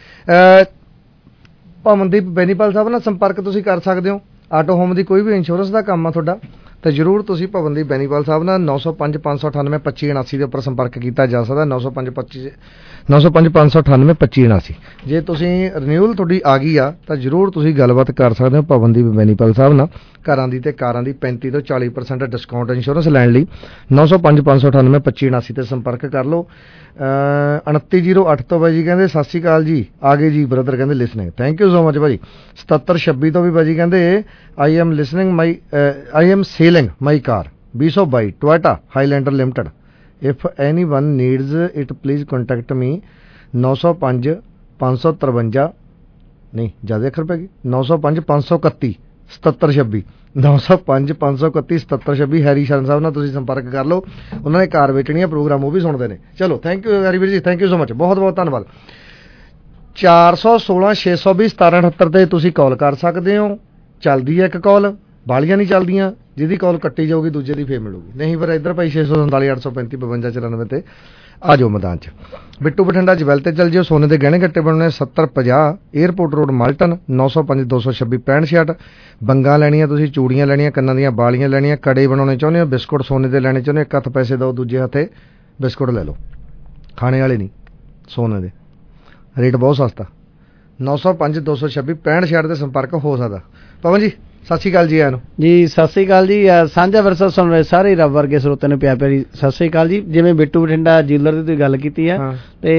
ਪਵਨਦੀਪ ਬੈਨੀਪਾਲ ਸਾਹਿਬ ਨਾਲ ਸੰਪਰਕ ਤੁਸੀਂ ਕਰ ਸਕਦੇ ਹੋ। ਆਟੋ ਹੋਮ ਦੀ ਕੋਈ ਵੀ ਇੰਸ਼ੋਰੈਂਸ ਦਾ ਕੰਮ ਆ ਤੁਹਾਡਾ ਤਾਂ ਜ਼ਰੂਰ ਤੁਸੀਂ ਪਵਨਦੀਪ ਬੈਨੀਪਾਲ ਸਾਹਿਬ ਨਾਲ ਨੌ ਸੌ ਪੰਜ ਪੰਜ ਸੌ ਅਠਾਨਵੇਂ ਪੱਚੀ ਉਨਾਸੀ ਦੇ ਉੱਪਰ ਸੰਪਰਕ ਕੀਤਾ ਜਾ ਸਕਦਾ। ਨੌ ਸੌ ਪੰਜ ਪੱਚੀ ਨੌ ਸੌ ਪੰਜ ਪੰਜ ਸੌ ਅਠਾਨਵੇਂ ਪੱਚੀ ਉਨਾਸੀ। ਜੇ ਤੁਸੀਂ ਰਿਨਿਊਅਲ ਤੁਹਾਡੀ ਆ ਗਈ ਆ ਤਾਂ ਜ਼ਰੂਰ ਤੁਸੀਂ ਗੱਲਬਾਤ ਕਰ ਸਕਦੇ ਹੋ ਪਵਨਦੀਪ ਬੈਨੀਪਾਲ ਸਾਹਿਬ ਨਾਲ। ਘਰਾਂ ਦੀ ਤੇ ਕਾਰਾਂ ਦੀ ਪੈਂਤੀ ਤੋਂ ਚਾਲੀ ਪਰਸੈਂਟ ਡਿਸਕਾਊਂਟ ਇੰਸ਼ੋਰੈਂਸ ਲੈਣ ਲਈ ਨੌ ਸੌ ਪੰਜ ਪੰਜ ਸੌ ਅਠਾਨਵੇਂ ਪੱਚੀ ਉਨਾਸੀ ਤੇ ਸੰਪਰਕ ਕਰ ਲਓ। ਉਨੱਤੀ ਜ਼ੀਰੋ ਅੱਠ ਤੋਂ ਬਾਈ ਜੀ ਕਹਿੰਦੇ ਸਤਿ ਸ਼੍ਰੀ ਅਕਾਲ ਜੀ, ਆ ਗਏ ਜੀ ਬ੍ਰਦਰ ਕਹਿੰਦੇ listening, thank you so much ਭਾਜੀ। ਸਤੱਤਰ ਛੱਬੀ ਤੋਂ ਵੀ ਬਾਜੀ ਕਹਿੰਦੇ I am listening my I am selling my car ਵੀਹ ਸੌ ਬਾਈ Toyota Highlander limited, if anyone needs it please contact me. ਨੌ ਸੌ ਪੰਜ ਪੰਜ ਸੌ ਤਰਵੰਜਾ ਨਹੀਂ ਜ਼ਿਆਦਾ ਅੱਖਰ ਪੈ ਗਈ, ਨੌ ਸੌ ਪੰਜ ਪੰਜ ਸੌ ਇਕੱਤੀ ਸਤੱਤਰ ਛੱਬੀ ਨੌ ਸੌ ਪੰਜ ਪੰਜ ਸੌ ਇਕੱਤੀ ਸਤੱਤਰ ਛੱਬੀ। ਹੈਰੀ ਸ਼ਰਨ ਸਾਹਿਬ ਨਾਲ ਤੁਸੀਂ ਸੰਪਰਕ ਕਰ ਲਓ, ਉਹਨਾਂ ਨੇ ਕਾਰ ਵੇਚਣੀ ਹੈ, ਪ੍ਰੋਗਰਾਮ ਉਹ ਵੀ ਸੁਣਦੇ ਨੇ। ਚਲੋ ਥੈਂਕ ਯੂ ਹੈਰੀ ਵੀਰ ਜੀ, ਥੈਂਕ ਯੂ ਸੋ ਮਚ, ਬਹੁਤ ਬਹੁਤ ਧੰਨਵਾਦ। ਚਾਰ ਸੌ ਸੋਲਾਂ ਛੇ ਸੌ ਵੀਹ ਸਤਾਰਾਂ ਅਠੱਤਰ ਤੇ ਤੁਸੀਂ ਕਾਲ ਕਰ ਸਕਦੇ ਹੋ। ਚੱਲਦੀ ਹੈ ਇੱਕ ਕਾਲ, ਬਾਲੀਆਂ ਨਹੀਂ ਚੱਲਦੀਆਂ, ਜਿਹਦੀ ਕਾਲ ਕੱਟੀ ਜਾਊਗੀ ਦੂਜੇ ਦੀ ਫੇਰ ਮਿਲੂਗੀ, ਨਹੀਂ ਫਿਰ ਇੱਧਰ ਭਾਈ ਛੇ ਸੌ ਸੰਤਾਲੀ ਅੱਠ ਸੌ ਪੈਂਤੀ ਬਵੰਜਾ ਚੁਰਾਨਵੇਂ ਤੇ ਆ ਜਾਓ ਮੈਦਾਨ 'ਚ। ਬਿੱਟੂ ਬਠਿੰਡਾ ਜਵੈਲ ਤੇ ਚੱਲ ਜਿਓ, ਸੋਨੇ ਦੇ ਗਹਿਣੇ ਗੱਟੇ ਬਣਨੇ ਸੱਤਰ ਪੰਜਾਹ ਏਅਰਪੋਰਟ ਰੋਡ ਮਾਲਟਨ। ਨੌ ਸੌ ਪੰਜ ਦੋ ਸੌ ਛੱਬੀ ਪੈਂਹਠ ਛਿਆਹਠ। ਬੰਗਾਂ ਲੈਣੀਆਂ ਤੁਸੀਂ, ਚੂੜੀਆਂ ਲੈਣੀਆਂ, ਕੰਨਾਂ ਦੀਆਂ ਬਾਲੀਆਂ ਲੈਣੀਆਂ, ਕੜੇ ਬਣਾਉਣੇ ਚਾਹੁੰਦੇ ਹੋ, ਬਿਸਕੁਟ ਸੋਨੇ ਦੇ ਲੈਣੇ ਚਾਹੁੰਦੇ ਹੋ, ਇੱਕ ਹੱਥ ਪੈਸੇ ਦਿਓ, ਦੂਜੇ ਹੱਥੇ ਬਿਸਕੁਟ ਲੈ ਲਓ, ਖਾਣੇ ਵਾਲੇ ਨਹੀਂ, ਸੋਨੇ ਦੇ, ਰੇਟ ਬਹੁਤ ਸਸਤਾ। ਨੌ ਸੌ ਪੰਜ ਦੋ ਸੌ ਛੱਬੀ ਪੈਂਹਠ ਛਿਆਹਠ ਦੇ ਸੰਪਰਕ ਹੋ ਸਕਦਾ। ਪਵਨ ਜੀ ਸਤਿ ਸ਼੍ਰੀ ਅਕਾਲ ਜੀ, ਆਇਆਂ ਨੂੰ ਜੀ ਸਤਿ ਸ਼੍ਰੀ ਅਕਾਲ ਜੀ। ਸਾਂਝਾ ਵਿਰਸਾ ਸੁਣ ਰਹੇ ਸਾਰੇ ਰੱਬ ਵਰਗੇ ਸਰੋਤਿਆਂ ਨੂੰ ਪਿਆਰ ਪਿਆਰੀ ਸਤਿ ਸ਼੍ਰੀ ਅਕਾਲ ਜੀ। ਜਿਵੇਂ ਬਿੱਟੂ ਬਠਿੰਡਾ ਜੀਲਰ ਦੀ ਤੁਸੀਂ ਗੱਲ ਕੀਤੀ ਹੈ ਤੇ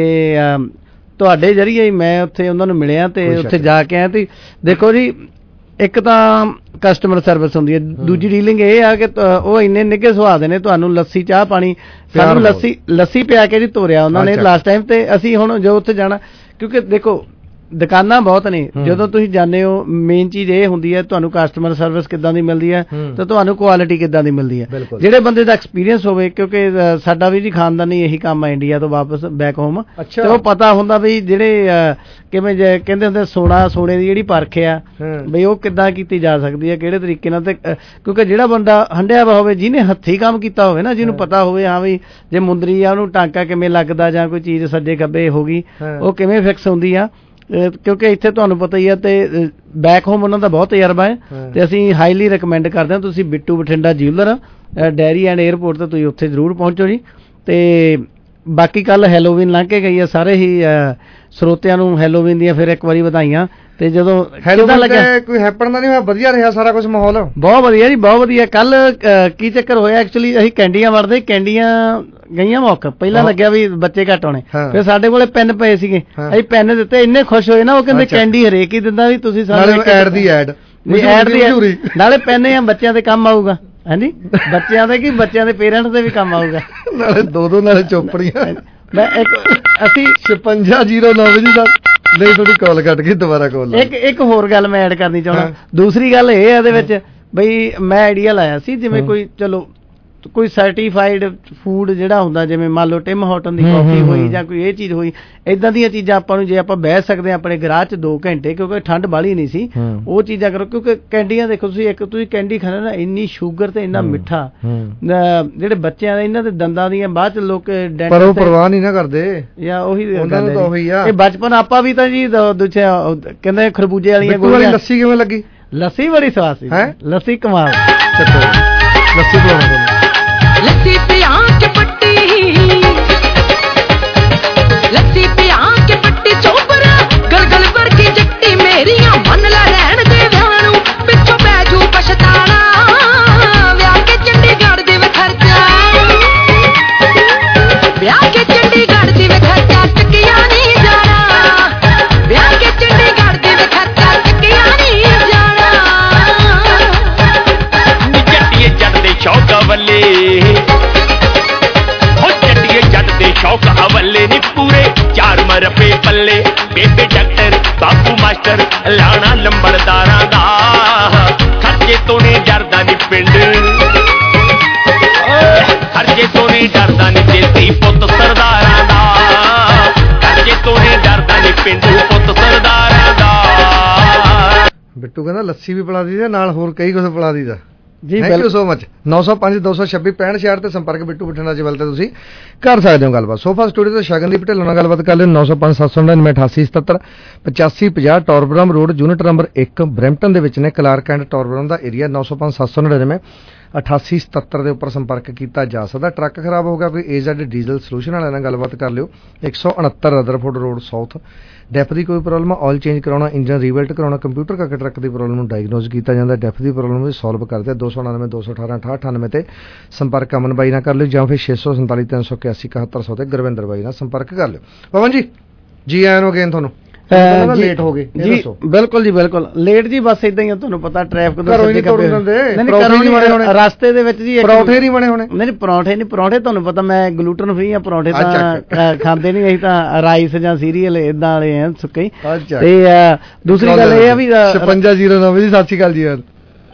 ਤੁਹਾਡੇ ਜਰੀਏ ਹੀ ਮੈਂ ਉੱਥੇ ਉਹਨਾਂ ਨੂੰ ਮਿਲਿਆ ਤੇ ਉੱਥੇ ਜਾ ਕੇ ਆਇਆ ਤੇ ਦੇਖੋ ਜੀ, ਇੱਕ ਤਾਂ ਕਸਟਮਰ ਸਰਵਿਸ ਹੁੰਦੀ ਹੈ, ਦੂਜੀ ਡੀਲਿੰਗ ਇਹ ਆ ਕਿ ਉਹ ਇੰਨੇ ਨਿੱਘੇ ਸੁਭਾਅ ਦੇ ਨੇ, ਤੁਹਾਨੂੰ ਲੱਸੀ ਚਾਹ ਪਾਣੀ, ਸਾਨੂੰ ਲੱਸੀ ਲੱਸੀ ਪਿਆ ਕੇ ਜੀ ਤੋਰਿਆ ਉਹਨਾਂ ਨੇ ਲਾਸਟ ਟਾਈਮ। ਤੇ ਅਸੀਂ ਹੁਣ ਜੋ ਉੱਥੇ ਜਾਣਾ, ਕਿਉਂਕਿ ਦੇਖੋ ਦੁਕਾਨਾਂ ਬਹੁਤ ਨੇ, ਜਦੋਂ ਤੁਸੀਂ ਜਾਂਦੇ ਹੋ ਮੇਨ ਚੀਜ਼ ਇਹ ਹੁੰਦੀ ਹੈ ਤੁਹਾਨੂੰ ਕਸਟਮਰ ਸਰਵਿਸ ਕਿੱਦਾਂ ਦੀ ਮਿਲਦੀ ਹੈ ਤੇ ਤੁਹਾਨੂੰ ਕੁਆਲਿਟੀ ਕਿੱਦਾਂ ਦੀ ਮਿਲਦੀ ਹੈ। ਜਿਹੜੇ ਬੰਦੇ ਦਾ ਐਕਸਪੀਰੀਅੰਸ ਹੋਵੇ, ਕਿਉਂਕਿ ਸਾਡਾ ਵੀ ਜੀ ਖਾਨਦਾਨੀ ਇਹੀ ਕੰਮ ਹੈ ਇੰਡੀਆ ਤੋਂ ਵਾਪਸ ਬੈਕ ਹੋਮ, ਤੇ ਉਹ ਪਤਾ ਹੁੰਦਾ ਵੀ ਜਿਹੜੇ ਕਿਵੇਂ ਕਹਿੰਦੇ ਹੁੰਦੇ ਸੋਨਾ ਸੋਨੇ ਦੀ ਜਿਹੜੀ ਪਰਖ ਆ ਬਈ ਉਹ ਕਿੱਦਾਂ ਕੀਤੀ ਜਾ ਸਕਦੀ ਹੈ, ਕਿਹੜੇ ਤਰੀਕੇ ਨਾਲ। ਤੇ ਕਿਉਂਕਿ ਜਿਹੜਾ ਬੰਦਾ ਹੰਡਿਆ ਵਾ ਹੋਵੇ, ਜਿਹਨੇ ਹੱਥੀਂ ਕੰਮ ਕੀਤਾ ਹੋਵੇ ਨਾ, ਜਿਹਨੂੰ ਪਤਾ ਹੋਵੇ ਹਾਂ ਵੀ ਜੇ ਮੁੰਦਰੀ ਆ ਉਹਨੂੰ ਟਾਂਕਾ ਕਿਵੇਂ ਲੱਗਦਾ ਜਾਂ ਕੋਈ ਚੀਜ਼ ਸੱਜੇ ਖੱਬੇ ਹੋ ਗਈ ਉਹ ਕਿਵੇਂ ਫਿਕਸ ਹੁੰਦੀ ਆ, ਕਿਉਂਕਿ ਇੱਥੇ ਤੁਹਾਨੂੰ ਪਤਾ ਹੀ ਆ। ਤੇ ਬੈਕ ਹੋਮ ਉਹਨਾਂ ਦਾ ਬਹੁਤ ਤਜਰਬਾ ਹੈ ਤੇ ਅਸੀਂ ਹਾਈਲੀ ਰਿਕਮੈਂਡ ਕਰਦੇ ਹਾਂ ਤੁਸੀਂ Bittu Bathinda jeweller Derry and airport ਤੇ ਤੁਸੀਂ ਉੱਥੇ ਜ਼ਰੂਰ ਪਹੁੰਚੋ ਜੀ। ਤੇ ਬਾਕੀ ਕੱਲ ਹੈਲੋਵੀਨ ਲੰਘ ਕੇ ਗਈ ਆ, ਸਾਰੇ ਹੀ ਸਰੋਤਿਆਂ ਨੂੰ ਹੈਲੋਵੀਨ ਦੀਆਂ ਫਿਰ ਇੱਕ ਵਾਰੀ ਵਧਾਈਆਂ। ਤੇ ਜਦੋਂ ਲੱਗਿਆ ਕੋਈ ਹੈਪਨ ਦਾ ਨਹੀਂ ਹੋਇਆ, ਵਧੀਆ ਰਿਹਾ ਸਾਰਾ ਕੁਝ, ਮਾਹੌਲ ਬਹੁਤ ਵਧੀਆ ਜੀ, ਬਹੁਤ ਵਧੀਆ। ਕੱਲ ਕੀ ਚੱਕਰ ਹੋਇਆ, ਐਕਚੁਅਲੀ ਅਸੀਂ ਕੈਂਡੀਆਂ ਵੜਦੇ, ਕੈਂਡੀਆਂ ਗਈਆਂ ਮੁੱਕ, ਪਹਿਲਾਂ ਲੱਗਿਆ ਵੀ ਬੱਚੇ ਘੱਟ ਹੋਣੇ, ਫਿਰ ਸਾਡੇ ਕੋਲੇ ਪੈਨ ਪਏ ਸੀਗੇ, ਅਸੀਂ ਪੈਨ ਦਿੱਤੇ, ਇੰਨੇ ਖੁਸ਼ ਹੋਏ ਨਾ, ਉਹ ਕਹਿੰਦੇ ਕੈਂਡੀ ਹਰੇਕ ਹੀ ਦਿੰਦਾ ਵੀ ਤੁਸੀਂ ਸਾਨੂੰ ਐਡ ਦੀ ਐਡ ਐਡ ਦੀ ਨਾਲੇ ਪੈਨ ਆ ਬੱਚਿਆਂ ਦੇ ਕੰਮ ਆਊਗਾ। ਹਾਂਜੀ, ਬੱਚਿਆਂ ਦੇ ਕੀ ਬੱਚਿਆਂ ਦੇ ਪੇਰੈਂਟਸ ਦੇ ਵੀ ਕੰਮ ਆਊਗਾ, ਨਾਲੇ ਦੋ ਦੋ ਨਾਲੇ ਚੋਪੜੀਆਂ। ਮੈਂ ਇੱਕ ਅਸੀਂ ਛਪੰਜਾ ਜੀਰੋ ਨੌ ਜੀ ਦਾ ਨਹੀਂ, ਥੋੜੀ ਕਾਲ ਕੱਟ ਗਈ, ਦੁਬਾਰਾ ਕਾਲ। ਇੱਕ ਇੱਕ ਹੋਰ ਗੱਲ ਮੈਂ ਐਡ ਕਰਨੀ ਚਾਹੁੰਦਾ। ਦੂਸਰੀ ਗੱਲ ਇਹ ਇਹਦੇ ਵਿੱਚ ਬਈ ਮੈਂ ਆਈਡੀਆ ਲਾਇਆ ਸੀ, ਜਿਵੇਂ ਕੋਈ ਚਲੋ ਕੋਈ ਸਰਟੀਫਾਈਡ ਫੂਡ ਜਿਹੜਾ ਹੁੰਦਾ, ਜਿਵੇਂ ਮੰਨ ਲਓ ਟਿਮ ਹਾਰਟਨ ਦੀ ਕਾਫੀ ਹੋਈ ਜਾਂ ਕੋਈ ਇਹ ਚੀਜ਼ ਹੋਈ, ਏਦਾਂ ਦੀਆਂ ਚੀਜ਼ਾਂ ਆਪਾਂ ਨੂੰ ਜੇ ਆਪਾਂ ਬਹਿ ਸਕਦੇ ਹਾਂ ਆਪਣੇ ਗਰਾਹ ਚ ਦੋ ਘੰਟੇ, ਕਿਉਂਕਿ ਠੰਡ ਬਾਹਲੀ ਨਹੀਂ ਸੀ, ਉਹ ਚੀਜ਼ਾਂ ਕਰੋ। ਕਿਉਂਕਿ ਕੈਂਡੀਆਂ ਦੇਖੋ ਤੁਸੀਂ, ਇੱਕ ਤੁਸੀਂ ਕੈਂਡੀ ਖਾਣਾ ਨਾ, ਇੰਨੀ ਸ਼ੂਗਰ ਤੇ ਇੰਨਾ ਮਿੱਠਾ, ਜਿਹੜੇ ਬੱਚਿਆਂ ਦੇ ਇਹਨਾਂ ਦੇ ਦੰਦਾਂ ਦੀਆਂ ਬਾਅਦ ਚ ਲੋਕ ਪਰ ਉਹ ਪਰਵਾਹ ਨਹੀਂ ਨਾ ਕਰਦੇ, ਜਾਂ ਉਹੀ ਇਹ ਬਚਪਨ ਆਪਾਂ ਵੀ ਤਾਂ ਜੀ ਦੂਜੇ ਕਹਿੰਦੇ ਖਰਬੂਜੇ ਵਾਲੀਆਂ ਗੋਲੀਆਂ। ਲੱਸੀ ਕਿਵੇਂ ਲੱਗੀ? ਲੱਸੀ ਬੜੀ ਸਵਾਦ ਸੀ, ਲੱਸੀ ਕਮਾਲ। ਲੱਸੀ ਬਣਾਉਣਾ ਲੱਸੀ ਪਿਆ ਕੇ ਪੱਟੀ, ਲੱਸੀ ਪਿਆ ਕੇ ਪੱਟੀ ਚੋਪਰਾ ਗਲਗਲ ਵਰਗੀ ਜੱਟੀ ਮੇਰੀਆਂ, ਮੰਨ ਲੈ ਰਹਿਣ ਦੇ ਵਿਆਹ ਨੂੰ ਪਿੱਛੋਂ ਪੈ ਜੂ ਪਛਤਾਣਾ, ਵਿਆਹ ਕੇ ਚੰਡੀਗੜ੍ਹ ਦੀ ਵੇ ਖਰਚਾ, ਵਿਆਹ ਕੇ ਚੰਡੀਗੜ੍ਹ ਦੀ ਵੇ ਖਰਚਾ ਟਿਕਿਆ ਨਹੀਂ ਜਾਣਾ, ਵਿਆਹ ਕੇ ਚੰਡੀਗੜ੍ਹ ਦੀ ਵੇ ਖਰਚਾ ਟਿਕਿਆ ਨਹੀਂ ਜਾਣਾ। ਨੀ ਜੱਟੀਏ ਜੱਟ ਦੇ ਸ਼ੌਕਾਂ ਵੱਲੇ ਨਾ ਲੰਬੜਦਾਰਾਂ ਦਾ ਖਰਚੇ ਤੋਂ ਨਹੀਂ ਡਰਦਾ ਨੀ ਪਿੰਡ ਖਰਚੇ ਤੋਂ ਨਹੀਂ ਡਰਦਾ ਨੀ ਦੇਸੀ ਪੁੱਤ ਸਰਦਾਰਾਂ ਦਾ ਖਰਚੇ ਤੋਂ ਨਹੀਂ ਡਰਦਾ ਨੀ ਪਿੰਡ ਪੁੱਤ ਸਰਦਾਰਾਂ ਦਾ। ਬਿੱਟੂ ਕਹਿੰਦਾ ਲੱਸੀ ਵੀ ਪਿਲਾ ਦੀ ਤੇ ਨਾਲ ਹੋਰ ਕਈ ਕੁਝ ਪਿਲਾ ਦੀਦਾ ਜੀ। Thank you so much. ਨੌ ਸੌ ਪੰਜ ਦੋ ਸੌ ਛੱਬੀ ਪੈਂਹਠ ਛਿਆਹਠ ਤੇ ਸੰਪਰਕ ਬਿੱਟੂ ਬਠਿੰਡਾ ਜਵਲ ਤੇ ਤੁਸੀਂ ਕਰ ਸਕਦੇ ਹੋ ਗੱਲਬਾਤ। ਸੋਫਾ ਸਟੂਡੀਓ ਤੇ ਸ਼ਗਨਦੀਪ ਢਿੱਲੋਂ ਨਾਲ ਗੱਲਬਾਤ ਕਰ ਲਿਓ। ਨੌ ਸੌ ਪੰਜ ਸੱਤ ਸੌ ਨੜਿਨਵੇਂ ਅਠਾਸੀ ਸਤੱਤਰ ਪਚਾਸੀ ਪੰਜਾਹ ਟੌਰਬਰਮ ਰੋਡ ਯੂਨਿਟ ਨੰਬਰ ਇੱਕ ਬਰੈਂਪਟਨ ਦੇ ਵਿੱਚ ਨੇ ਕਲਾਰਕ ਐਂਡ ਟੌਰਬਰਮ ਦਾ ਏਰੀਆ। ਨੌ ਸੌ ਪੰਜ ਸੱਤ ਸੌ ਨੜਿਨਵੇਂ ਅਠਾਸੀ ਸਤੱਤਰ ਦੇ ਉੱਪਰ ਸੰਪਰਕ ਕੀਤਾ ਜਾ ਸਕਦਾ। ਟਰੱਕ ਖਰਾਬ ਹੋ ਗਿਆ ਕੋਈ ਏਜ਼ਡ ਡੀਜ਼ਲ ਸੋਲੂਸ਼ਨ ਵਾਲਿਆਂ ਨਾਲ ਗੱਲਬਾਤ ਕਰ ਲਿਓ। ਇੱਕ ਸੌ ਉਣੱਤਰ ਰਦਰਫੋਰਡ ਰੋਡ ਸਾਊਥ। ਡੈਫ ਦੀ ਕੋਈ ਪ੍ਰੋਬਲਮ ਆਇਲ ਚੇਂਜ ਕਰਾਉਣਾ ਇੰਜਨ ਰੀਬਿਲਟ ਕਰਾਉਣਾ ਕੰਪਿਊਟਰ ਕਰਕੇ ਟਰੱਕ ਦੀ ਪ੍ਰੋਬਲਮ ਨੂੰ ਡਾਇਗਨੋਜ਼ ਕੀਤਾ ਜਾਂਦਾ। ਡੈਫ ਦੀ ਪ੍ਰੋਬਲਮ ਵੀ ਸੋਲਵ ਕਰਦੇ ਦੋ ਸੌ ਉਣਾਨਵੇਂ ਦੋ ਸੌ ਅਠਾਰਾਂ ਅਠਾਹਠ ਅਠਾਨਵੇਂ ਤੇ ਸੰਪਰਕ ਅਮਨ ਬਾਈ ਨਾਲ ਕਰ ਲਿਓ ਜਾਂ ਫਿਰ ਛੇ ਸੌ ਸੰਤਾਲੀ ਤਿੰਨ ਸੌ ਇਕਿਆਸੀ ਇਕਹੱਤਰ ਸੌ ਤੇ ਗੁਰਵਿੰਦਰ ਬਾਈ ਨਾਲ ਸੰਪਰਕ ਕਰ ਲਿਓ। ਪਵਨ ਜੀ ਜੀ ਆਇਆਂ ਨੂੰ ਅਗੇਨ ਤੁਹਾਨੂੰ ਲੇਟ ਹੋ ਗਏ ਜੀ। ਬਿਲਕੁਲ ਜੀ ਬਿਲਕੁਲ ਲੇਟ ਜੀ ਬਸ ਇਦਾਂ ਹੀ ਤੁਹਾਨੂੰ ਪਤਾ ਟ੍ਰੈਫਿਕ ਦਾ ਰਸਤੇ ਦੇ ਵਿੱਚ ਜੀ ਪਰੌਂਠੇ ਨਹੀਂ ਬਣੇ ਹੋਣੇ। ਨਹੀਂ ਪਰੌਂਠੇ ਨਹੀਂ ਪਰੌਂਠੇ ਤੁਹਾਨੂੰ ਪਤਾ ਮੈਂ ਗਲੂਟਨ ਫ੍ਰੀ ਆ ਪਰੌਂਠੇ ਤਾਂ ਖਾਂਦੇ ਨਹੀਂ ਅਸੀਂ ਤਾਂ ਰਾਈਸ ਜਾਂ ਸੀਰੀਅਲ ਇਦਾਂ ਵਾਲੇ ਆ ਸੁੱਕੇ। ਤੇ ਦੂਸਰੀ ਗੱਲ ਇਹ ਆ ਵੀ ਛਪੰਜਾ ਜ਼ੀਰੋ ਨੌ ਜੀ ਸਤਿ ਸ਼੍ਰੀ ਅਕਾਲ ਜੀ ਯਾਰ।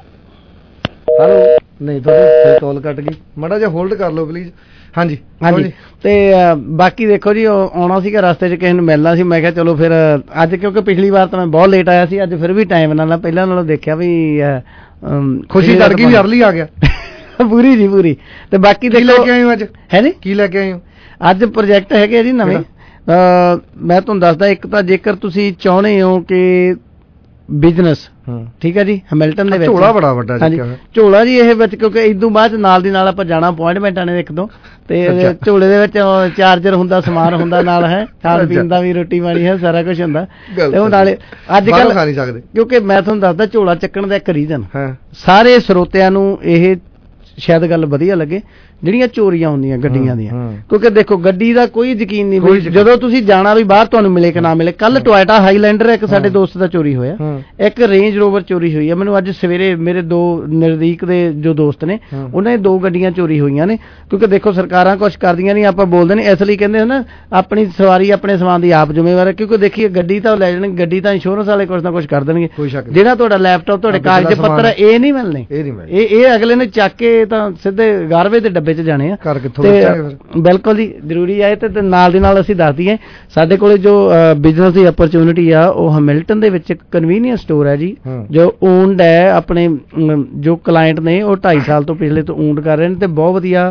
ਹੈਲੋ ਨਹੀਂ ਤੁਹਾਡੇ ਕਾਲ ਕੱਟ ਗਈ ਮਾੜਾ ਜਿਹਾ ਹੋਲਡ ਕਰ ਲਓ ਪਲੀਜ਼। ਹਾਂਜੀ ਹਾਂਜੀ ਤੇ ਬਾਕੀ ਦੇਖੋ ਜੀ ਆਉਣਾ ਸੀਗਾ ਰਸਤੇ 'ਚ ਕਿਸੇ ਨੂੰ ਮਿਲਣਾ ਸੀ ਮੈਂ ਕਿਹਾ ਚਲੋ ਫਿਰ ਅੱਜ ਕਿਉਂਕਿ ਪਿਛਲੀ ਵਾਰ ਤਾਂ ਮੈਂ ਬਹੁਤ ਲੇਟ ਆਇਆ ਸੀ ਅੱਜ ਫਿਰ ਵੀ ਟਾਈਮ ਨਾਲ ਪਹਿਲਾਂ ਨਾਲੋਂ ਦੇਖਿਆ ਵੀ ਖੁਸ਼ੀ ਚੜ ਗਈ ਵੀ ਅਰਲੀ ਆ ਗਿਆ ਪੂਰੀ ਜੀ ਪੂਰੀ। ਤੇ ਬਾਕੀ ਕੀ ਲੈ ਕੇ ਆਏ ਹੋ ਅੱਜ ਹੈ ਜੀ ਕੀ ਲੈ ਕੇ ਆਏ ਹੋ ਅੱਜ ਪ੍ਰੋਜੈਕਟ ਹੈਗੇ ਜੀ ਨਵੇਂ। ਮੈਂ ਤੁਹਾਨੂੰ ਦੱਸਦਾ ਇੱਕ ਤਾਂ ਜੇਕਰ ਤੁਸੀਂ ਚਾਹੁੰਦੇ ਹੋ ਕਿ ਬਿਜ਼ਨਸ ਠੀਕ ਹੈ ਜੀ ਹੈਮਿਲਟਨ ਦੇ ਵਿੱਚ ਝੋਲਾ ਬੜਾ ਵੱਡਾ ਹਾਂਜੀ ਝੋਲਾ ਜੀ ਇਹ ਵਿੱਚ ਕਿਉਂਕਿ ਇਦੋਂ ਬਾਅਦ ਨਾਲ ਦੀ ਨਾਲ ਆਪਾਂ ਜਾਣਾ ਅਪੁਆਇੰਟਮੈਂਟਾਂ ਨੇ ਇੱਕ ਦੋ ਤੇ ਝੋਲੇ ਦੇ ਵਿੱਚ ਚਾਰਜਰ ਹੁੰਦਾ ਸਮਾਨ ਹੁੰਦਾ ਨਾਲ ਹੈ ਖਾਣ ਪੀਣ ਦਾ ਵੀ ਰੋਟੀ ਪਾਣੀ ਹੈ ਸਾਰਾ ਕੁਝ ਹੁੰਦਾ ਤੇ ਉਹ ਨਾਲੇ ਅੱਜ ਕੱਲ ਖਾ ਨਹੀਂ ਸਕਦੇ ਕਿਉਂਕਿ ਮੈਂ ਤੁਹਾਨੂੰ ਦੱਸਦਾ ਝੋਲਾ ਚੱਕਣ ਦਾ ਇੱਕ ਰੀਜ਼ਨ ਸਾਰੇ ਸਰੋਤਿਆਂ ਨੂੰ ਇਹ ਸ਼ਾਇਦ ਗੱਲ ਵਧੀਆ ਲੱਗੇ ਜਿਹੜੀਆਂ ਚੋਰੀਆਂ ਹੁੰਦੀਆਂ ਗੱਡੀਆਂ ਦੀਆਂ ਕਿਉਂਕਿ ਦੇਖੋ ਗੱਡੀ ਦਾ ਕੋਈ ਯਕੀਨ ਨਹੀਂ ਜਦੋਂ ਤੁਸੀਂ ਜਾਣਾ ਵੀ ਬਾਹਰ ਤੁਹਾਨੂੰ ਮਿਲੇ ਕਿ ਨਾ ਮਿਲੇ। ਕੱਲ ਟੋਇਟਾ ਹਾਈਲੈਂਡਰ ਇੱਕ ਸਾਡੇ ਦੋਸਤ ਦਾ ਚੋਰੀ ਹੋਇਆ ਇੱਕ ਰੇਂਜ ਰੋਵਰ ਚੋਰੀ ਹੋਈ ਹੈ। ਮੈਨੂੰ ਅੱਜ ਸਵੇਰੇ ਮੇਰੇ ਦੋ ਨਜ਼ਦੀਕ ਦੇ ਜੋ ਦੋਸਤ ਨੇ ਉਹਨਾਂ ਦੀ ਦੋ ਗੱਡੀਆਂ ਚੋਰੀ ਹੋਈਆਂ ਨੇ ਕਿਉਂਕਿ ਦੇਖੋ ਸਰਕਾਰਾਂ ਕੁਛ ਕਰਦੀਆਂ ਨਹੀਂ ਆਪਾਂ ਬੋਲਦੇ ਨੇ ਇਸ ਲਈ ਕਹਿੰਦੇ ਨਾ ਆਪਣੀ ਸਵਾਰੀ ਆਪਣੇ ਸਮਾਨ ਦੀ ਆਪ ਜ਼ਿੰਮੇਵਾਰ ਹੈ ਕਿਉਂਕਿ ਦੇਖੀਏ ਗੱਡੀ ਤਾਂ ਲੈ ਜਾਣਗੇ ਗੱਡੀ ਤਾਂ ਇੰਸ਼ੋਰੈਂਸ ਵਾਲੇ ਕੁਛ ਨਾ ਕੁਛ ਕਰ ਦੇਣਗੇ ਜਿਹੜਾ ਤੁਹਾਡਾ ਲੈਪਟਾਪ ਤੁਹਾਡੇ ਕਾਗਜ਼ ਪੱਤਰ ਇਹ ਨਹੀਂ ਮਿਲਣੇ ਇਹ ਇਹ ਅਗਲੇ ਨੇ ਚੱਕ ਕੇ ਤਾਂ ਸਿੱਧੇ ਗਾਰਬੇਜ ਦੇ ਡੱਬੇ 'ਚ ਜਾਣੇ ਆ। ਬਿਲਕੁਲ ਜੀ ਜ਼ਰੂਰੀ ਹੈ ਤੇ ਨਾਲ ਦੀ ਨਾਲ ਅਸੀਂ ਦੱਸ ਦਈਏ ਸਾਡੇ ਕੋਲੇ ਜੋ ਬਿਜ਼ਨਸ ਦੀ ਅਪਰਚੂਨਿਟੀ ਆ ਉਹ ਹੈਮਿਲਟਨ ਦੇ ਵਿੱਚ ਕਨਵੀਨੀਅੰਸ ਸਟੋਰ ਹੈ ਜੀ ਜੋ ਓਨਡ ਹੈ ਆਪਣੇ ਜੋ ਕਲਾਇੰਟ ਨੇ ਉਹ ਢਾਈ ਸਾਲ ਤੋਂ ਪਿਛਲੇ ਤੋਂ ਓਨਡ ਕਰ ਰਹੇ ਨੇ ਤੇ ਬਹੁਤ ਵਧੀਆ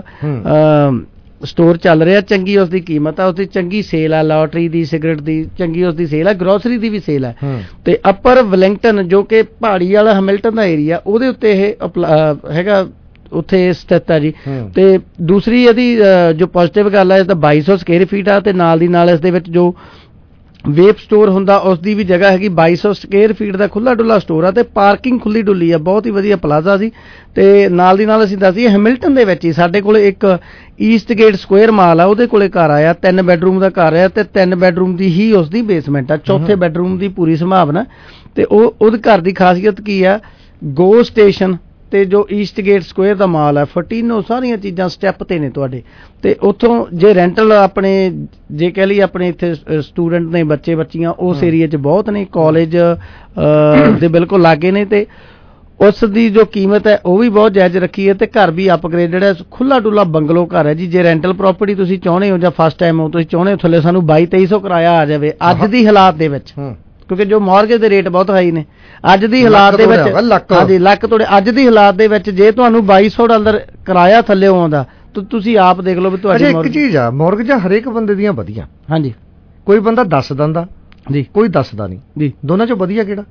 ਸਟੋਰ ਚੱਲ ਰਿਹਾ ਚੰਗੀ ਉਸਦੀ ਕੀਮਤ ਆ ਉਸਦੀ ਚੰਗੀ ਸੇਲ ਆ ਲਾਟਰੀ ਦੀ ਸਿਗਰਟ ਦੀ ਚੰਗੀ ਉਸਦੀ ਸੇਲ ਆ ਗਰੋਸਰੀ ਦੀ ਵੀ ਸੇਲ ਹੈ ਤੇ ਅਪਰ ਵੈਲਿੰਗਟਨ ਜੋ ਕਿ ਪਹਾੜੀ ਵਾਲਾ ਹੈਮਿਲਟਨ ਦਾ ਏਰੀਆ ਉਹਦੇ ਉੱਤੇ ਇਹ ਹੈਗਾ ਉੱਥੇ ਸਥਿਤ ਹੈ ਜੀ। ਤੇ ਦੂਸਰੀ ਇਹਦੀ ਜੋ ਪੋਜ਼ਿਟਿਵ ਗੱਲ ਹੈ ਇਸ ਦਾ ਬਾਈ ਸੌ ਸਕੁਅਰ ਫੀਟ ਆ ਤੇ ਨਾਲ ਦੀ ਨਾਲ ਇਸ ਦੇ ਵਿੱਚ ਜੋ ਵੇਬ ਸਟੋਰ ਹੁੰਦਾ ਉਸ ਦੀ ਵੀ ਜਗ੍ਹਾ ਹੈਗੀ ਬਾਈ ਸੌ ਸਕੁਅਰ ਫੀਟ ਦਾ ਖੁੱਲਾ ਡੁੱਲਾ ਸਟੋਰ ਆ ਤੇ ਪਾਰਕਿੰਗ ਖੁੱਲੀ ਡੁੱਲੀ ਆ ਬਹੁਤ ਹੀ ਵਧੀਆ ਪਲਾਜ਼ਾ ਸੀ। ਤੇ ਨਾਲ ਦੀ ਨਾਲ ਅਸੀਂ ਦੱਸੀਏ ਹੈਮਿਲਟਨ ਦੇ ਵਿੱਚ ਹੀ ਸਾਡੇ ਕੋਲ ਇੱਕ ਈਸਟ ਗੇਟ ਸਕੁਅਰ ਮਾਲ ਆ ਉਹਦੇ ਕੋਲੇ ਘਰ ਆਇਆ ਤਿੰਨ ਬੈਡਰੂਮ ਦਾ ਘਰ ਆ ਤੇ ਤਿੰਨ ਬੈਡਰੂਮ ਦੀ ਹੀ ਉਸਦੀ ਬੇਸਮੈਂਟ ਆ ਚੌਥੇ ਬੈਡਰੂਮ ਦੀ ਪੂਰੀ ਸੰਭਾਵਨਾ ਤੇ ਉਹ ਉਹਦੇ ਘਰ ਦੀ ਖਾਸੀਅਤ ਕੀ ਆ ਗੋ ਸਟੇਸ਼ਨ ਤੇ ਜੋ ਈਸਟ ਗੇਟ ਸਕੁਅਰ ਦਾ ਮਾਲ ਹੈ ਫਟੀਨੋ ਸਾਰੀਆਂ ਚੀਜ਼ਾਂ ਸਟੈਪ ਤੇ ਨੇ ਤੁਹਾਡੇ ਤੇ ਉੱਥੋਂ ਜੇ ਰੈਂਟਲ ਆਪਣੇ ਜੇ ਕਹਿ ਲਈ ਆਪਣੇ ਇੱਥੇ ਸਟੂਡੈਂਟ ਨੇ ਬੱਚੇ ਬੱਚੀਆਂ ਉਸ ਏਰੀਆ 'ਚ ਬਹੁਤ ਨੇ ਕਾਲਜ ਦੇ ਬਿਲਕੁਲ ਲਾਗੇ ਨੇ ਤੇ ਉਸ ਦੀ ਜੋ ਕੀਮਤ ਹੈ ਉਹ ਵੀ ਬਹੁਤ ਜਾਇਜ਼ ਰੱਖੀ ਹੈ ਤੇ ਘਰ ਵੀ ਅਪਗ੍ਰੇਡਡ ਹੈ ਖੁੱਲਾ ਡੁੱਲਾ ਬੰਗਲੋ ਘਰ ਹੈ ਜੀ। ਜੇ ਰੈਂਟਲ ਪ੍ਰਾਪਰਟੀ ਤੁਸੀਂ ਚਾਹੁੰਦੇ ਹੋ ਜਾਂ ਫਸਟ ਟਾਈਮ ਹੋ ਤੁਸੀਂ ਚਾਹੁੰਦੇ ਹੋ ਥੱਲੇ ਸਾਨੂੰ ਬਾਈ ਤੇਈ ਸੌ ਕਿਰਾਇਆ ਆ ਜਾਵੇ ਅੱਜ ਦੀ ਹਾਲਾਤ ਦੇ ਵਿੱਚ ਕਿਉਂਕਿ ਜੋ ਮਾਰਗੇਜ ਦੇ ਰੇਟ ਬਹੁਤ ਹਾਈ ਨੇ ਅੱਜ ਦੀ ਹਾਲਾਤ ਦੇ ਵਿੱਚ ਹਾਂਜੀ ਲੱਖ ਤੁਹਾਡੇ ਅੱਜ ਦੀ ਹਾਲਾਤ ਦੇ ਵਿੱਚ ਜੇ ਤੁਹਾਨੂੰ ਬਾਈ ਸੌ ਡਾਲਰ ਕਿਰਾਇਆ ਥੱਲੇ ਆਉਂਦਾ ਤਾਂ ਤੁਸੀਂ ਆਪ ਦੇਖ ਲਓ ਵੀ ਤੁਹਾਡੀ ਇੱਕ ਚੀਜ਼ ਆ ਮਾਰਗੇਜਾਂ ਹਰੇਕ ਬੰਦੇ ਦੀਆਂ ਵਧੀਆ ਹਾਂਜੀ ਕੋਈ ਬੰਦਾ ਦੱਸ ਦਿੰਦਾ ਜੀ ਕੋਈ ਦੱਸਦਾ ਨਹੀਂ ਜੀ ਦੋਨਾਂ ਚੋਂ ਵਧੀਆ ਕਿਹੜਾ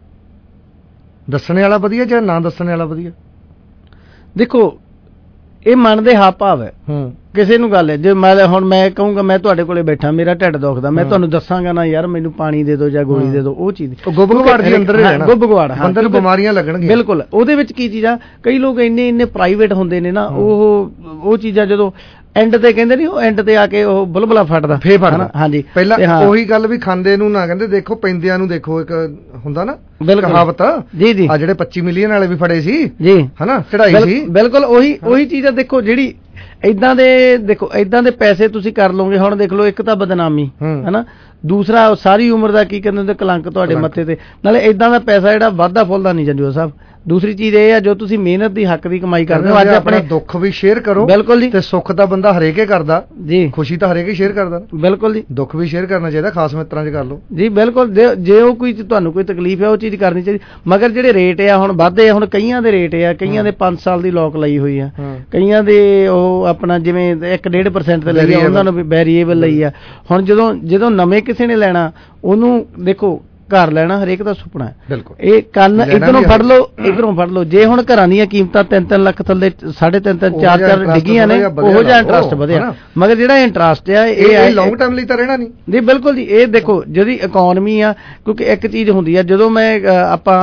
ਦੱਸਣੇ ਵਾਲਾ ਵਧੀਆ ਜਾਂ ਨਾ ਦੱਸਣੇ ਵਾਲਾ ਵਧੀਆ ਦੇਖੋ ਇਹ ਮਨ ਦੇ ਹਾਵ ਭਾਵ ਹੈ ਕਿਸੇ ਨੂੰ ਗੱਲ ਹੈ ਜੇ ਮੈਂ ਹੁਣ ਮੈਂ ਕਹੂੰਗਾ ਮੈਂ ਤੁਹਾਡੇ ਕੋਲੇ ਬੈਠਾ ਮੇਰਾ ਢਿੱਡ ਦੁਖਦਾ ਮੈਂ ਤੁਹਾਨੂੰ ਦੱਸਾਂਗਾ ਨਾ ਯਾਰ ਮੈਨੂੰ ਪਾਣੀ ਦੇ ਦਿਓ ਜਾਂ ਗੋਲੀ ਦੇ ਦਿਓ ਉਹ ਚੀਜ਼ ਗੁੱਬਗਵਾੜ ਦੇ ਅੰਦਰ ਰਹਿਣਾ ਗੁੱਬਗਵਾੜ ਬੰਦੇ ਨੂੰ ਬਿਮਾਰੀਆਂ ਲੱਗਣਗੀਆਂ ਬਿਲਕੁਲ ਉਹਦੇ ਵਿੱਚ ਕੀ ਚੀਜ਼ ਆ ਕਈ ਲੋਕ ਇੰਨੇ ਇੰਨੇ ਪ੍ਰਾਈਵੇਟ ਹੁੰਦੇ ਨੇ ਨਾ ਉਹ ਉਹ ਚੀਜ਼ਾਂ ਜਦੋਂ ਐਂਡ ਤੇ ਕਹਿੰਦੇ ਨਹੀਂ ਉਹ ਐਂਡ ਤੇ ਆ ਕੇ ਉਹ ਬੁਲਬੁਲਾ ਫਟਦਾ ਫੇਰ ਫਟਦਾ ਹਾਂਜੀ ਪਹਿਲਾਂ ਉਹੀ ਗੱਲ ਵੀ ਖਾਂਦੇ ਨੂੰ ਨਾ ਕਹਿੰਦੇ ਦੇਖੋ ਪੈਂਦਿਆਂ ਨੂੰ ਦੇਖੋ ਇੱਕ ਹੁੰਦਾ ਨਾ ਕਹਾਵਤ ਜੀ ਜੀ ਆ ਜਿਹੜੇ ਪੱਚੀ ਮਿਲੀਅਨ ਵਾਲੇ ਵੀ ਫੜੇ ਸੀ ਜੀ ਹਨਾ ਚੜਾਈ ਸੀ ਬਿਲਕੁਲ ਉਹੀ ਉਹੀ ਚੀਜ਼ ਆ ਦੇਖੋ ਜਿਹੜੀ ਏਦਾਂ ਦੇ ਦੇਖੋ ਏਦਾਂ ਦੇ ਪੈਸੇ ਤੁਸੀਂ ਕਰ ਲਓਗੇ ਹੁਣ ਦੇਖ ਲਓ ਇੱਕ ਤਾਂ ਬਦਨਾਮੀ ਹਨਾ ਦੂਸਰਾ ਸਾਰੀ ਉਮਰ ਦਾ ਕੀ ਕਹਿੰਦੇ ਹੁੰਦੇ ਕਲੰਕ ਤੁਹਾਡੇ ਮੱਥੇ ਤੇ, ਨਾਲੇ ਇਦਾਂ ਦਾ ਪੈਸਾ ਜਿਹੜਾ ਵਾਧਾ ਫੁੱਲਦਾ ਨਹੀਂ ਜੰਜੂਆ ਸਾਹਿਬ। ਦੂਸਰੀ ਚੀਜ਼ ਇਹ ਆ ਜੋ ਤੁਸੀਂ ਮਿਹਨਤ ਦੀ ਹੱਕ ਦੀ ਕਮਾਈ ਕਰਦੇ ਹੋ, ਅੱਜ ਆਪਣੇ ਦੁੱਖ ਵੀ ਸ਼ੇਅਰ ਕਰੋ। ਬਿਲਕੁਲ ਜੀ। ਤੇ ਸੁੱਖ ਤਾਂ ਬੰਦਾ ਹਰੇਕੇ ਕਰਦਾ ਜੀ, ਖੁਸ਼ੀ ਤਾਂ ਹਰੇਕੇ ਸ਼ੇਅਰ ਕਰਦਾ। ਬਿਲਕੁਲ ਜੀ। ਦੁੱਖ ਵੀ ਸ਼ੇਅਰ ਕਰਨਾ ਚਾਹੀਦਾ, ਖਾਸ ਮਿੱਤਰਾਂ 'ਚ ਕਰ ਲਓ ਜੀ। ਬਿਲਕੁਲ, ਜੇ ਉਹ ਕੋਈ ਤੁਹਾਨੂੰ ਕੋਈ ਤਕਲੀਫ ਹੈ ਉਹ ਚੀਜ਼ ਕਰਨੀ ਚਾਹੀਦੀ, ਮਗਰ ਜਿਹੜੇ ਰੇਟ ਆ ਹੁਣ ਵੱਧਦੇ ਆ, ਹੁਣ ਕਈਆਂ ਦੇ ਰੇਟ ਆ, ਕਈਆਂ ਦੇ ਪੰਜ ਸਾਲ ਦੀ ਲੋਕ ਲਈ ਹੋਈ ਆ, ਕਈਆਂ ਦੇ ਉਹ ਆਪਣਾ ਜਿਵੇਂ ਇੱਕ ਡੇਢ ਪਰਸੈਂਟ ਤੇ ਲਈ ਆ, ਉਹਨਾਂ ਨੂੰ ਵੀ ਵੈਰੀਏਬਲ ਲਈ ਆ। ਹੁਣ ਜਦੋਂ ਜਦੋਂ ਨਵੇਂ ਕਿਸੇ ਨੇ ਲੈਣਾ ਉਹਨੂੰ ਦੇਖੋ ਘਰ ਲੈਣਾ ਹਰੇਕ ਦਾ ਸੁਪਨਾ ਹੈ। ਬਿਲਕੁਲ। ਇਹ ਕੰਨ ਇਧਰੋਂ ਫੜ ਲਓ ਇਧਰੋਂ ਫੜ ਲਓ। ਜੇ ਹੁਣ ਘਰਾਂ ਦੀਆਂ ਕੀਮਤਾਂ ਤਿੰਨ ਤਿੰਨ ਲੱਖ ਥੱਲੇ ਸਾਢੇ ਤਿੰਨ ਤਿੰਨ ਚਾਰ ਚਾਰ ਡਿੱਗੀਆਂ ਨੇ, ਉਹੋ ਜਿਹਾ ਇੰਟਰਸਟ ਵਧਿਆ। ਮਗਰ ਜਿਹੜਾ ਇੰਟਰਸਟ ਆ ਇਹ ਲੌਂਗ ਟਰਮ ਲਈ ਤਾਂ ਰਹਿਣਾ ਨਹੀਂ ਜੀ। ਬਿਲਕੁਲ ਜੀ। ਇਹ ਦੇਖੋ ਜਿਹੜੀ ਇਕਨੋਮੀ ਆ, ਕਿਉਂਕਿ ਇੱਕ ਚੀਜ਼ ਹੁੰਦੀ ਆ ਜਦੋਂ ਮੈਂ ਆਪਾਂ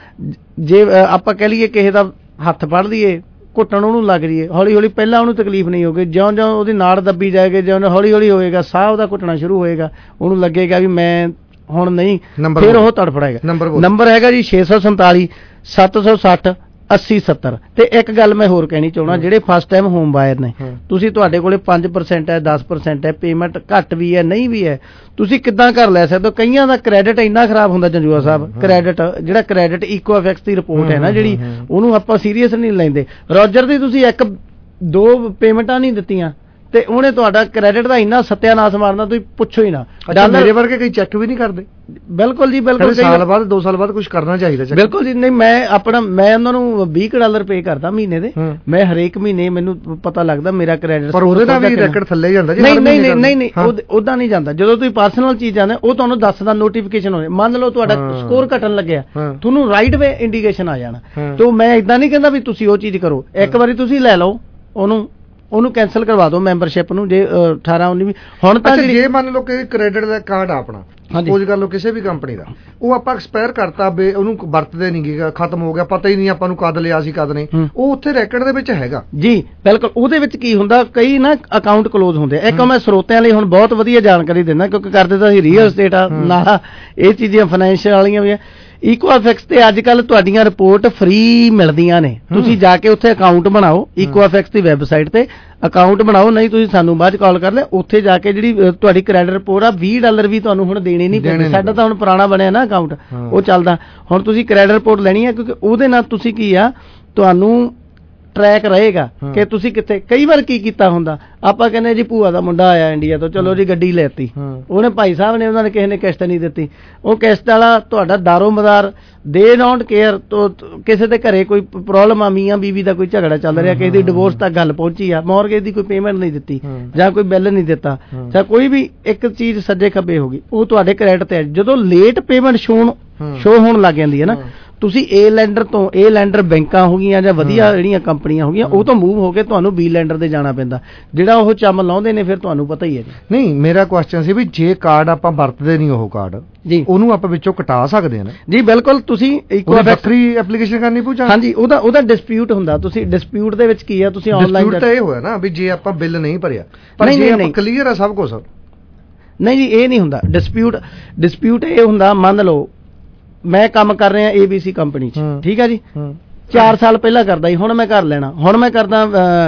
ਜੇ ਆਪਾਂ ਕਹਿ ਲਈਏ ਕਿਸੇ ਦਾ ਹੱਥ ਫੜ ਲਈਏ ਘੁੱਟਣ ਉਹਨੂੰ ਲੱਗ ਜੀਏ, ਹੌਲੀ ਹੌਲੀ ਪਹਿਲਾਂ ਉਹਨੂੰ ਤਕਲੀਫ ਨਹੀਂ ਹੋਊਗੀ, ਜਿਉਂ ਜਿਉਂ ਉਹਦੀ ਨਾੜ ਦੱਬੀ ਜਾਏਗੀ, ਜਿਉਂ ਹੌਲੀ ਹੌਲੀ ਹੋਏਗਾ ਸਾਹ ਉਹਦਾ ਘੁੱਟਣਾ ਸ਼ੁਰੂ ਹੋਏਗਾ, ਉਹਨੂੰ ਲੱਗੇਗਾ ਵੀ ਮੈਂ ਹੁਣ ਨਹੀਂ, ਫਿਰ ਉਹ ਤੜਫੜਾਏਗਾ। ਨੰਬਰ ਹੈਗਾ ਜੀ ਛੇ ਸੌ ਸੰਤਾਲੀ ਸੱਤ ਸੌ ਸੱਠ ਅੱਸੀ ਸੱਤਰ। ਤੇ ਇੱਕ ਗੱਲ ਮੈਂ ਹੋਰ ਕਹਿਣੀ ਚਾਹੁੰਦਾ, ਜਿਹੜੇ ਫਸਟ ਟਾਈਮ ਹੋਮ ਬਾਇਰ ਨੇ, ਤੁਸੀਂ ਤੁਹਾਡੇ ਕੋਲੇ ਪੰਜ ਪਰਸੈਂਟ ਹੈ, ਦਸ ਪਰਸੈਂਟ ਹੈ, ਪੇਮੈਂਟ ਘੱਟ ਵੀ ਹੈ ਨਹੀਂ ਵੀ ਹੈ, ਤੁਸੀਂ ਕਿੱਦਾਂ ਘਰ ਲੈ ਸਕਦੇ ਹੋ? ਕਈਆਂ ਦਾ ਕ੍ਰੈਡਿਟ ਇੰਨਾ ਖਰਾਬ ਹੁੰਦਾ ਜੰਜੂਆ ਸਾਹਿਬ, ਕ੍ਰੈਡਿਟ ਜਿਹੜਾ ਕ੍ਰੈਡਿਟ ਇਕੋਫੈਕਸ ਦੀ ਰਿਪੋਰਟ ਹੈ ਨਾ ਜਿਹੜੀ, ਉਹਨੂੰ ਆਪਾਂ ਸੀਰੀਅਸ ਨਹੀਂ ਲੈਂਦੇ। ਰੋਜਰ ਦੀ ਤੁਸੀਂ ਇੱਕ ਦੋ ਪੇਮੈਂਟਾਂ ਨਹੀਂ ਦਿੱਤੀਆਂ ਤੇ ਉਹਨੇ ਤੁਹਾਡਾ ਕ੍ਰੈਡਿਟ ਦਾ ਇੰਨਾ ਸੱਤਿਆਨਾਸ਼ ਮਾਰਨਾ ਤੁਸੀਂ ਪੁੱਛੋ ਹੀ ਨਾ। ਮੇਰੇ ਵਰਗੇ ਕਈ ਚੈੱਕ ਵੀ ਨਹੀਂ ਕਰਦੇ। ਬਿਲਕੁਲ ਜੀ। ਬਿਲਕੁਲ। ਸਾਲ ਬਾਅਦ ਦੋ ਸਾਲ ਬਾਅਦ ਕੁਝ ਕਰਨਾ ਚਾਹੀਦਾ। ਬਿਲਕੁਲ ਜੀ। ਨਹੀਂ ਮੈਂ ਆਪਣਾ ਮੈਂ ਉਹਨਾਂ ਨੂੰ ਵੀਹ ਡਾਲਰ ਪੇ ਕਰਦਾ ਮਹੀਨੇ ਦੇ, ਮੈਂ ਹਰੇਕ ਮਹੀਨੇ ਮੈਨੂੰ ਪਤਾ ਲੱਗਦਾ ਮੇਰਾ ਕ੍ਰੈਡਿਟ। ਪਰ ਉਹਦੇ ਦਾ ਵੀ ਰੈਕੋਰਡ ਥੱਲੇ ਜਾਂਦਾ ਜੀ। ਨਹੀਂ ਨਹੀਂ ਨਹੀਂ ਨਹੀਂ ਉਦਾਂ ਨਹੀਂ ਜਾਂਦਾ। ਜਦੋਂ ਤੁਸੀਂ ਪਰਸਨਲ ਚੀਜ਼ ਜਾਂਦੇ ਉਹ ਤੁਹਾਨੂੰ ਦੱਸਦਾ ਨੋਟੀਫਿਕੇਸ਼ਨ ਹੋਏ। ਮੰਨ ਲਓ ਤੁਹਾਡਾ ਸਕੋਰ ਘਟਣ ਲੱਗਿਆ, ਤੁਹਾਨੂੰ ਰਾਈਟ ਵੇ ਇੰਡੀਕੇਸ਼ਨ ਆ ਜਾਣਾ। ਤੇ ਮੈਂ ਇਦਾਂ ਨਹੀਂ ਕਹਿੰਦਾ ਵੀ ਤੁਸੀਂ ਉਹ ਚੀਜ਼ ਕਰੋ, ਇੱਕ ਵਾਰੀ ਤੁਸੀਂ ਲੈ ਲਓ ਉਹਨੂੰ ਉਹਨੂੰ ਕੈਂਸਲ ਕਰਵਾ ਦਿਓ ਮੈਂਬਰਸ਼ਿਪ ਨੂੰ। ਜੇ ਅਠਾਰਾਂ ਉੱਨੀ ਵੀ ਹੁਣ ਤਾਂ ਜੇ ਮੰਨ ਲਓ ਕਿ ਕ੍ਰੈਡਿਟ ਦਾ ਕਾਰਡ ਆਪਣਾ ਸਪੋਜ਼ ਕਰ ਲਓ ਕਿਸੇ ਵੀ ਕੰਪਨੀ ਦਾ, ਉਹ ਆਪਾਂ ਐਕਸਪਾਇਰ ਕਰਤਾ, ਬੇ ਉਹਨੂੰ ਵਰਤਦੇ ਨਹੀਂ ਗੇ, ਖਤਮ ਹੋ ਗਿਆ, ਪਤਾ ਹੀ ਨਹੀਂ ਆਪਾਂ ਨੂੰ ਕਦ ਲਿਆ ਸੀ ਕਦ ਨਹੀਂ, ਉਹ ਉੱਥੇ ਰੈਕੋਰਡ ਦੇ ਵਿੱਚ ਹੈਗਾ ਜੀ। ਬਿਲਕੁਲ। ਉਹਦੇ ਵਿੱਚ ਕੀ ਹੁੰਦਾ, ਕਈ ਨਾ ਅਕਾਊਂਟ ਕਲੋਜ਼ ਹੁੰਦੇ ਆ। ਇੱਕ ਮੈਂ ਸਰੋਤਿਆਂ ਲਈ ਹੁਣ ਬਹੁਤ ਵਧੀਆ ਜਾਣਕਾਰੀ ਦਿੰਦਾ, ਕਿਉਂਕਿ ਕਰਦੇ ਤਾਂ ਅਸੀਂ ਰੀਅਲ ਸਟੇਟ ਆ ਨਾਲ ਇਹ ਚੀਜ਼ਾਂ ਫਾਈਨੈਂਸ਼ੀਅਲ ਵਾਲੀਆਂ ਵੀ ਆ। ਇਕੋਫੈਕਸ ਤੇ ਅੱਜ ਕੱਲ ਤੁਹਾਡੀਆਂ ਰਿਪੋਰਟ ਫ੍ਰੀ ਮਿਲਦੀਆਂ ਨੇ, ਤੁਸੀਂ ਜਾ ਕੇ ਉੱਥੇ ਅਕਾਊਂਟ ਬਣਾਓ, ਇਕੋਫੈਕਸ ਦੀ ਵੈਬਸਾਈਟ ਤੇ ਅਕਾਊਂਟ ਬਣਾਓ, ਨਹੀਂ ਤੁਸੀਂ ਸਾਨੂੰ ਬਾਅਦ ਚ ਕਾਲ ਕਰ ਲਿਆ, ਉੱਥੇ ਜਾ ਕੇ ਜਿਹੜੀ ਤੁਹਾਡੀ ਕ੍ਰੈਡਿਟ ਰਿਪੋਰਟ ਆ ਵੀਹ ਡਾਲਰ ਵੀ ਤੁਹਾਨੂੰ ਹੁਣ ਦੇਣੇ ਨਹੀਂ ਪੈਂਦੇ। ਸਾਡਾ ਤਾਂ ਹੁਣ ਪੁਰਾਣਾ ਬਣਿਆ ਨਾ ਅਕਾਊਂਟ, ਉਹ ਚੱਲਦਾ। ਹੁਣ ਤੁਸੀਂ ਕ੍ਰੈਡਿਟ ਰਿਪੋਰਟ ਲੈਣੀ ਹੈ, ਕਿਉਂਕਿ ਉਹਦੇ ਨਾਲ ਤੁਸੀਂ ਕੀ ਆ ਤੁਹਾਨੂੰ ਟਰੈਕ ਰਹੇਗਾ ਕਿ ਤੁਸੀਂ ਕਿੱਥੇ। ਕਈ ਵਾਰ ਕੀ ਕੀਤਾ ਹੁੰਦਾ, ਆਪਾਂ ਕਹਿੰਦੇ ਜੀ ਭੂਆ ਦਾ ਮੁੰਡਾ ਆਇਆ ਇੰਡੀਆ ਤੋਂ, ਚਲੋ ਜੀ ਗੱਡੀ ਲੈਤੀ, ਉਹਨੇ ਭਾਈ ਸਾਹਿਬ ਨੇ ਉਹਨਾਂ ਨੇ ਕਿਸੇ ਨੇ ਕਿਸ਼ਤ ਨਹੀਂ ਦਿੱਤੀ, ਉਹ ਕਿਸ਼ਤ ਵਾਲਾ ਤੁਹਾਡਾ ਦਾਰੋਮਦਾਰ ਦੇ ਡੋਂਟ ਕੇਅਰ। ਕਿਸੇ ਦੇ ਘਰੇ ਕੋਈ ਪ੍ਰੋਬਲਮ ਆ, ਮੀਆਂ ਬੀਵੀ ਦਾ ਕੋਈ ਝਗੜਾ ਚੱਲ ਰਿਹਾ, ਕਿਸੇ ਦੀ ਡਿਵੋਰਸ ਤੱਕ ਗੱਲ ਪਹੁੰਚੀ ਆ, ਮੌਰਗੇਜ ਦੀ ਕੋਈ ਪੇਮੈਂਟ ਨਹੀਂ ਦਿੱਤੀ ਜਾਂ ਕੋਈ ਬਿੱਲ ਨਹੀਂ ਦਿੱਤਾ, ਜਾਂ ਕੋਈ ਵੀ ਇੱਕ ਚੀਜ਼ ਸੱਜੇ ਖੱਬੇ ਹੋ ਗਈ, ਉਹ ਤੁਹਾਡੇ ਕ੍ਰੈਡਿਟ ਤੇ। ਜਦੋਂ ਲੇਟ ਪੇਮੈਂਟ ਸ਼ੋਣ ਸ਼ੋ ਹੋਣ ਲੱਗ ਜਾਂਦੀ ਹੈ ਨਾ, ਤੁਸੀਂ ਏ ਲੈਂਡਰ ਤੋਂ, ਏ ਲੈਂਡਰ ਬੈਂਕਾਂ ਹੋ ਗਈਆਂ ਜਾਂ ਵਧੀਆ ਜਿਹੜੀਆਂ ਕੰਪਨੀਆਂ ਹੋ ਗਈਆਂ, ਉਹ ਤੋਂ ਮੂਵ ਹੋ ਕੇ ਤੁਹਾਨੂੰ ਬੀ ਲੈਂਡਰ ਦੇ ਜਾਣਾ ਪੈਂਦਾ, ਜਿਹੜਾ ਉਹ ਚੰਮ ਲਾਉਂਦੇ ਨੇ, ਫਿਰ ਤੁਹਾਨੂੰ ਪਤਾ ਹੀ ਹੈ ਜੀ। ਨਹੀਂ, ਮੇਰਾ ਕੁਐਸਚਨ ਸੀ ਵੀ ਜੇ ਕਾਰਡ ਆਪਾਂ ਵਰਤਦੇ ਨਹੀਂ ਉਹ ਕਾਰਡ ਜੀ, ਉਹਨੂੰ ਆਪਾਂ ਵਿੱਚੋਂ ਕਟਾ ਸਕਦੇ ਹਾਂ ਨਾ ਜੀ? ਬਿਲਕੁਲ। ਤੁਸੀਂ ਇੱਕ ਵੱਖਰੀ ਐਪਲੀਕੇਸ਼ਨ ਕਰਨੀ ਪਊਗਾ? ਹਾਂਜੀ, ਉਹਦਾ ਉਹਦਾ ਡਿਸਪਿਊਟ ਹੁੰਦਾ। ਤੁਸੀਂ ਡਿਸਪਿਊਟ ਦੇ ਵਿੱਚ ਕੀ ਆ, ਤੁਸੀਂ ਆਨਲਾਈਨ ਡਿਸਪਿਊਟ ਤਾਂ ਇਹ ਹੋਇਆ ਨਾ ਵੀ ਜੇ ਆਪਾਂ ਬਿੱਲ ਨਹੀਂ ਭਰਿਆ, ਪਰ ਜੇ ਆਪਾਂ ਕਲੀਅਰ ਆ ਸਭ ਕੁਝ। ਨਹੀਂ ਜੀ, ਇਹ ਨਹੀਂ ਹੁੰਦਾ ਡਿਸਪਿਊਟ। ਡਿਸਪਿਊਟ ਇਹ ਹੁੰਦਾ, ਮੰਨ ਲਓ ਮੈਂ ਕੰਮ ਕਰ ਰਿਹਾ ਏਬੀਸੀ ਕੰਪਨੀ ਚ, ਠੀਕ ਹੈ ਜੀ, ਚਾਰ ਸਾਲ ਪਹਿਲਾਂ ਕਰਦਾ ਸੀ, ਹੁਣ ਮੈਂ ਕਰ ਲੈਣਾ, ਹੁਣ ਮੈਂ ਕਰਦਾ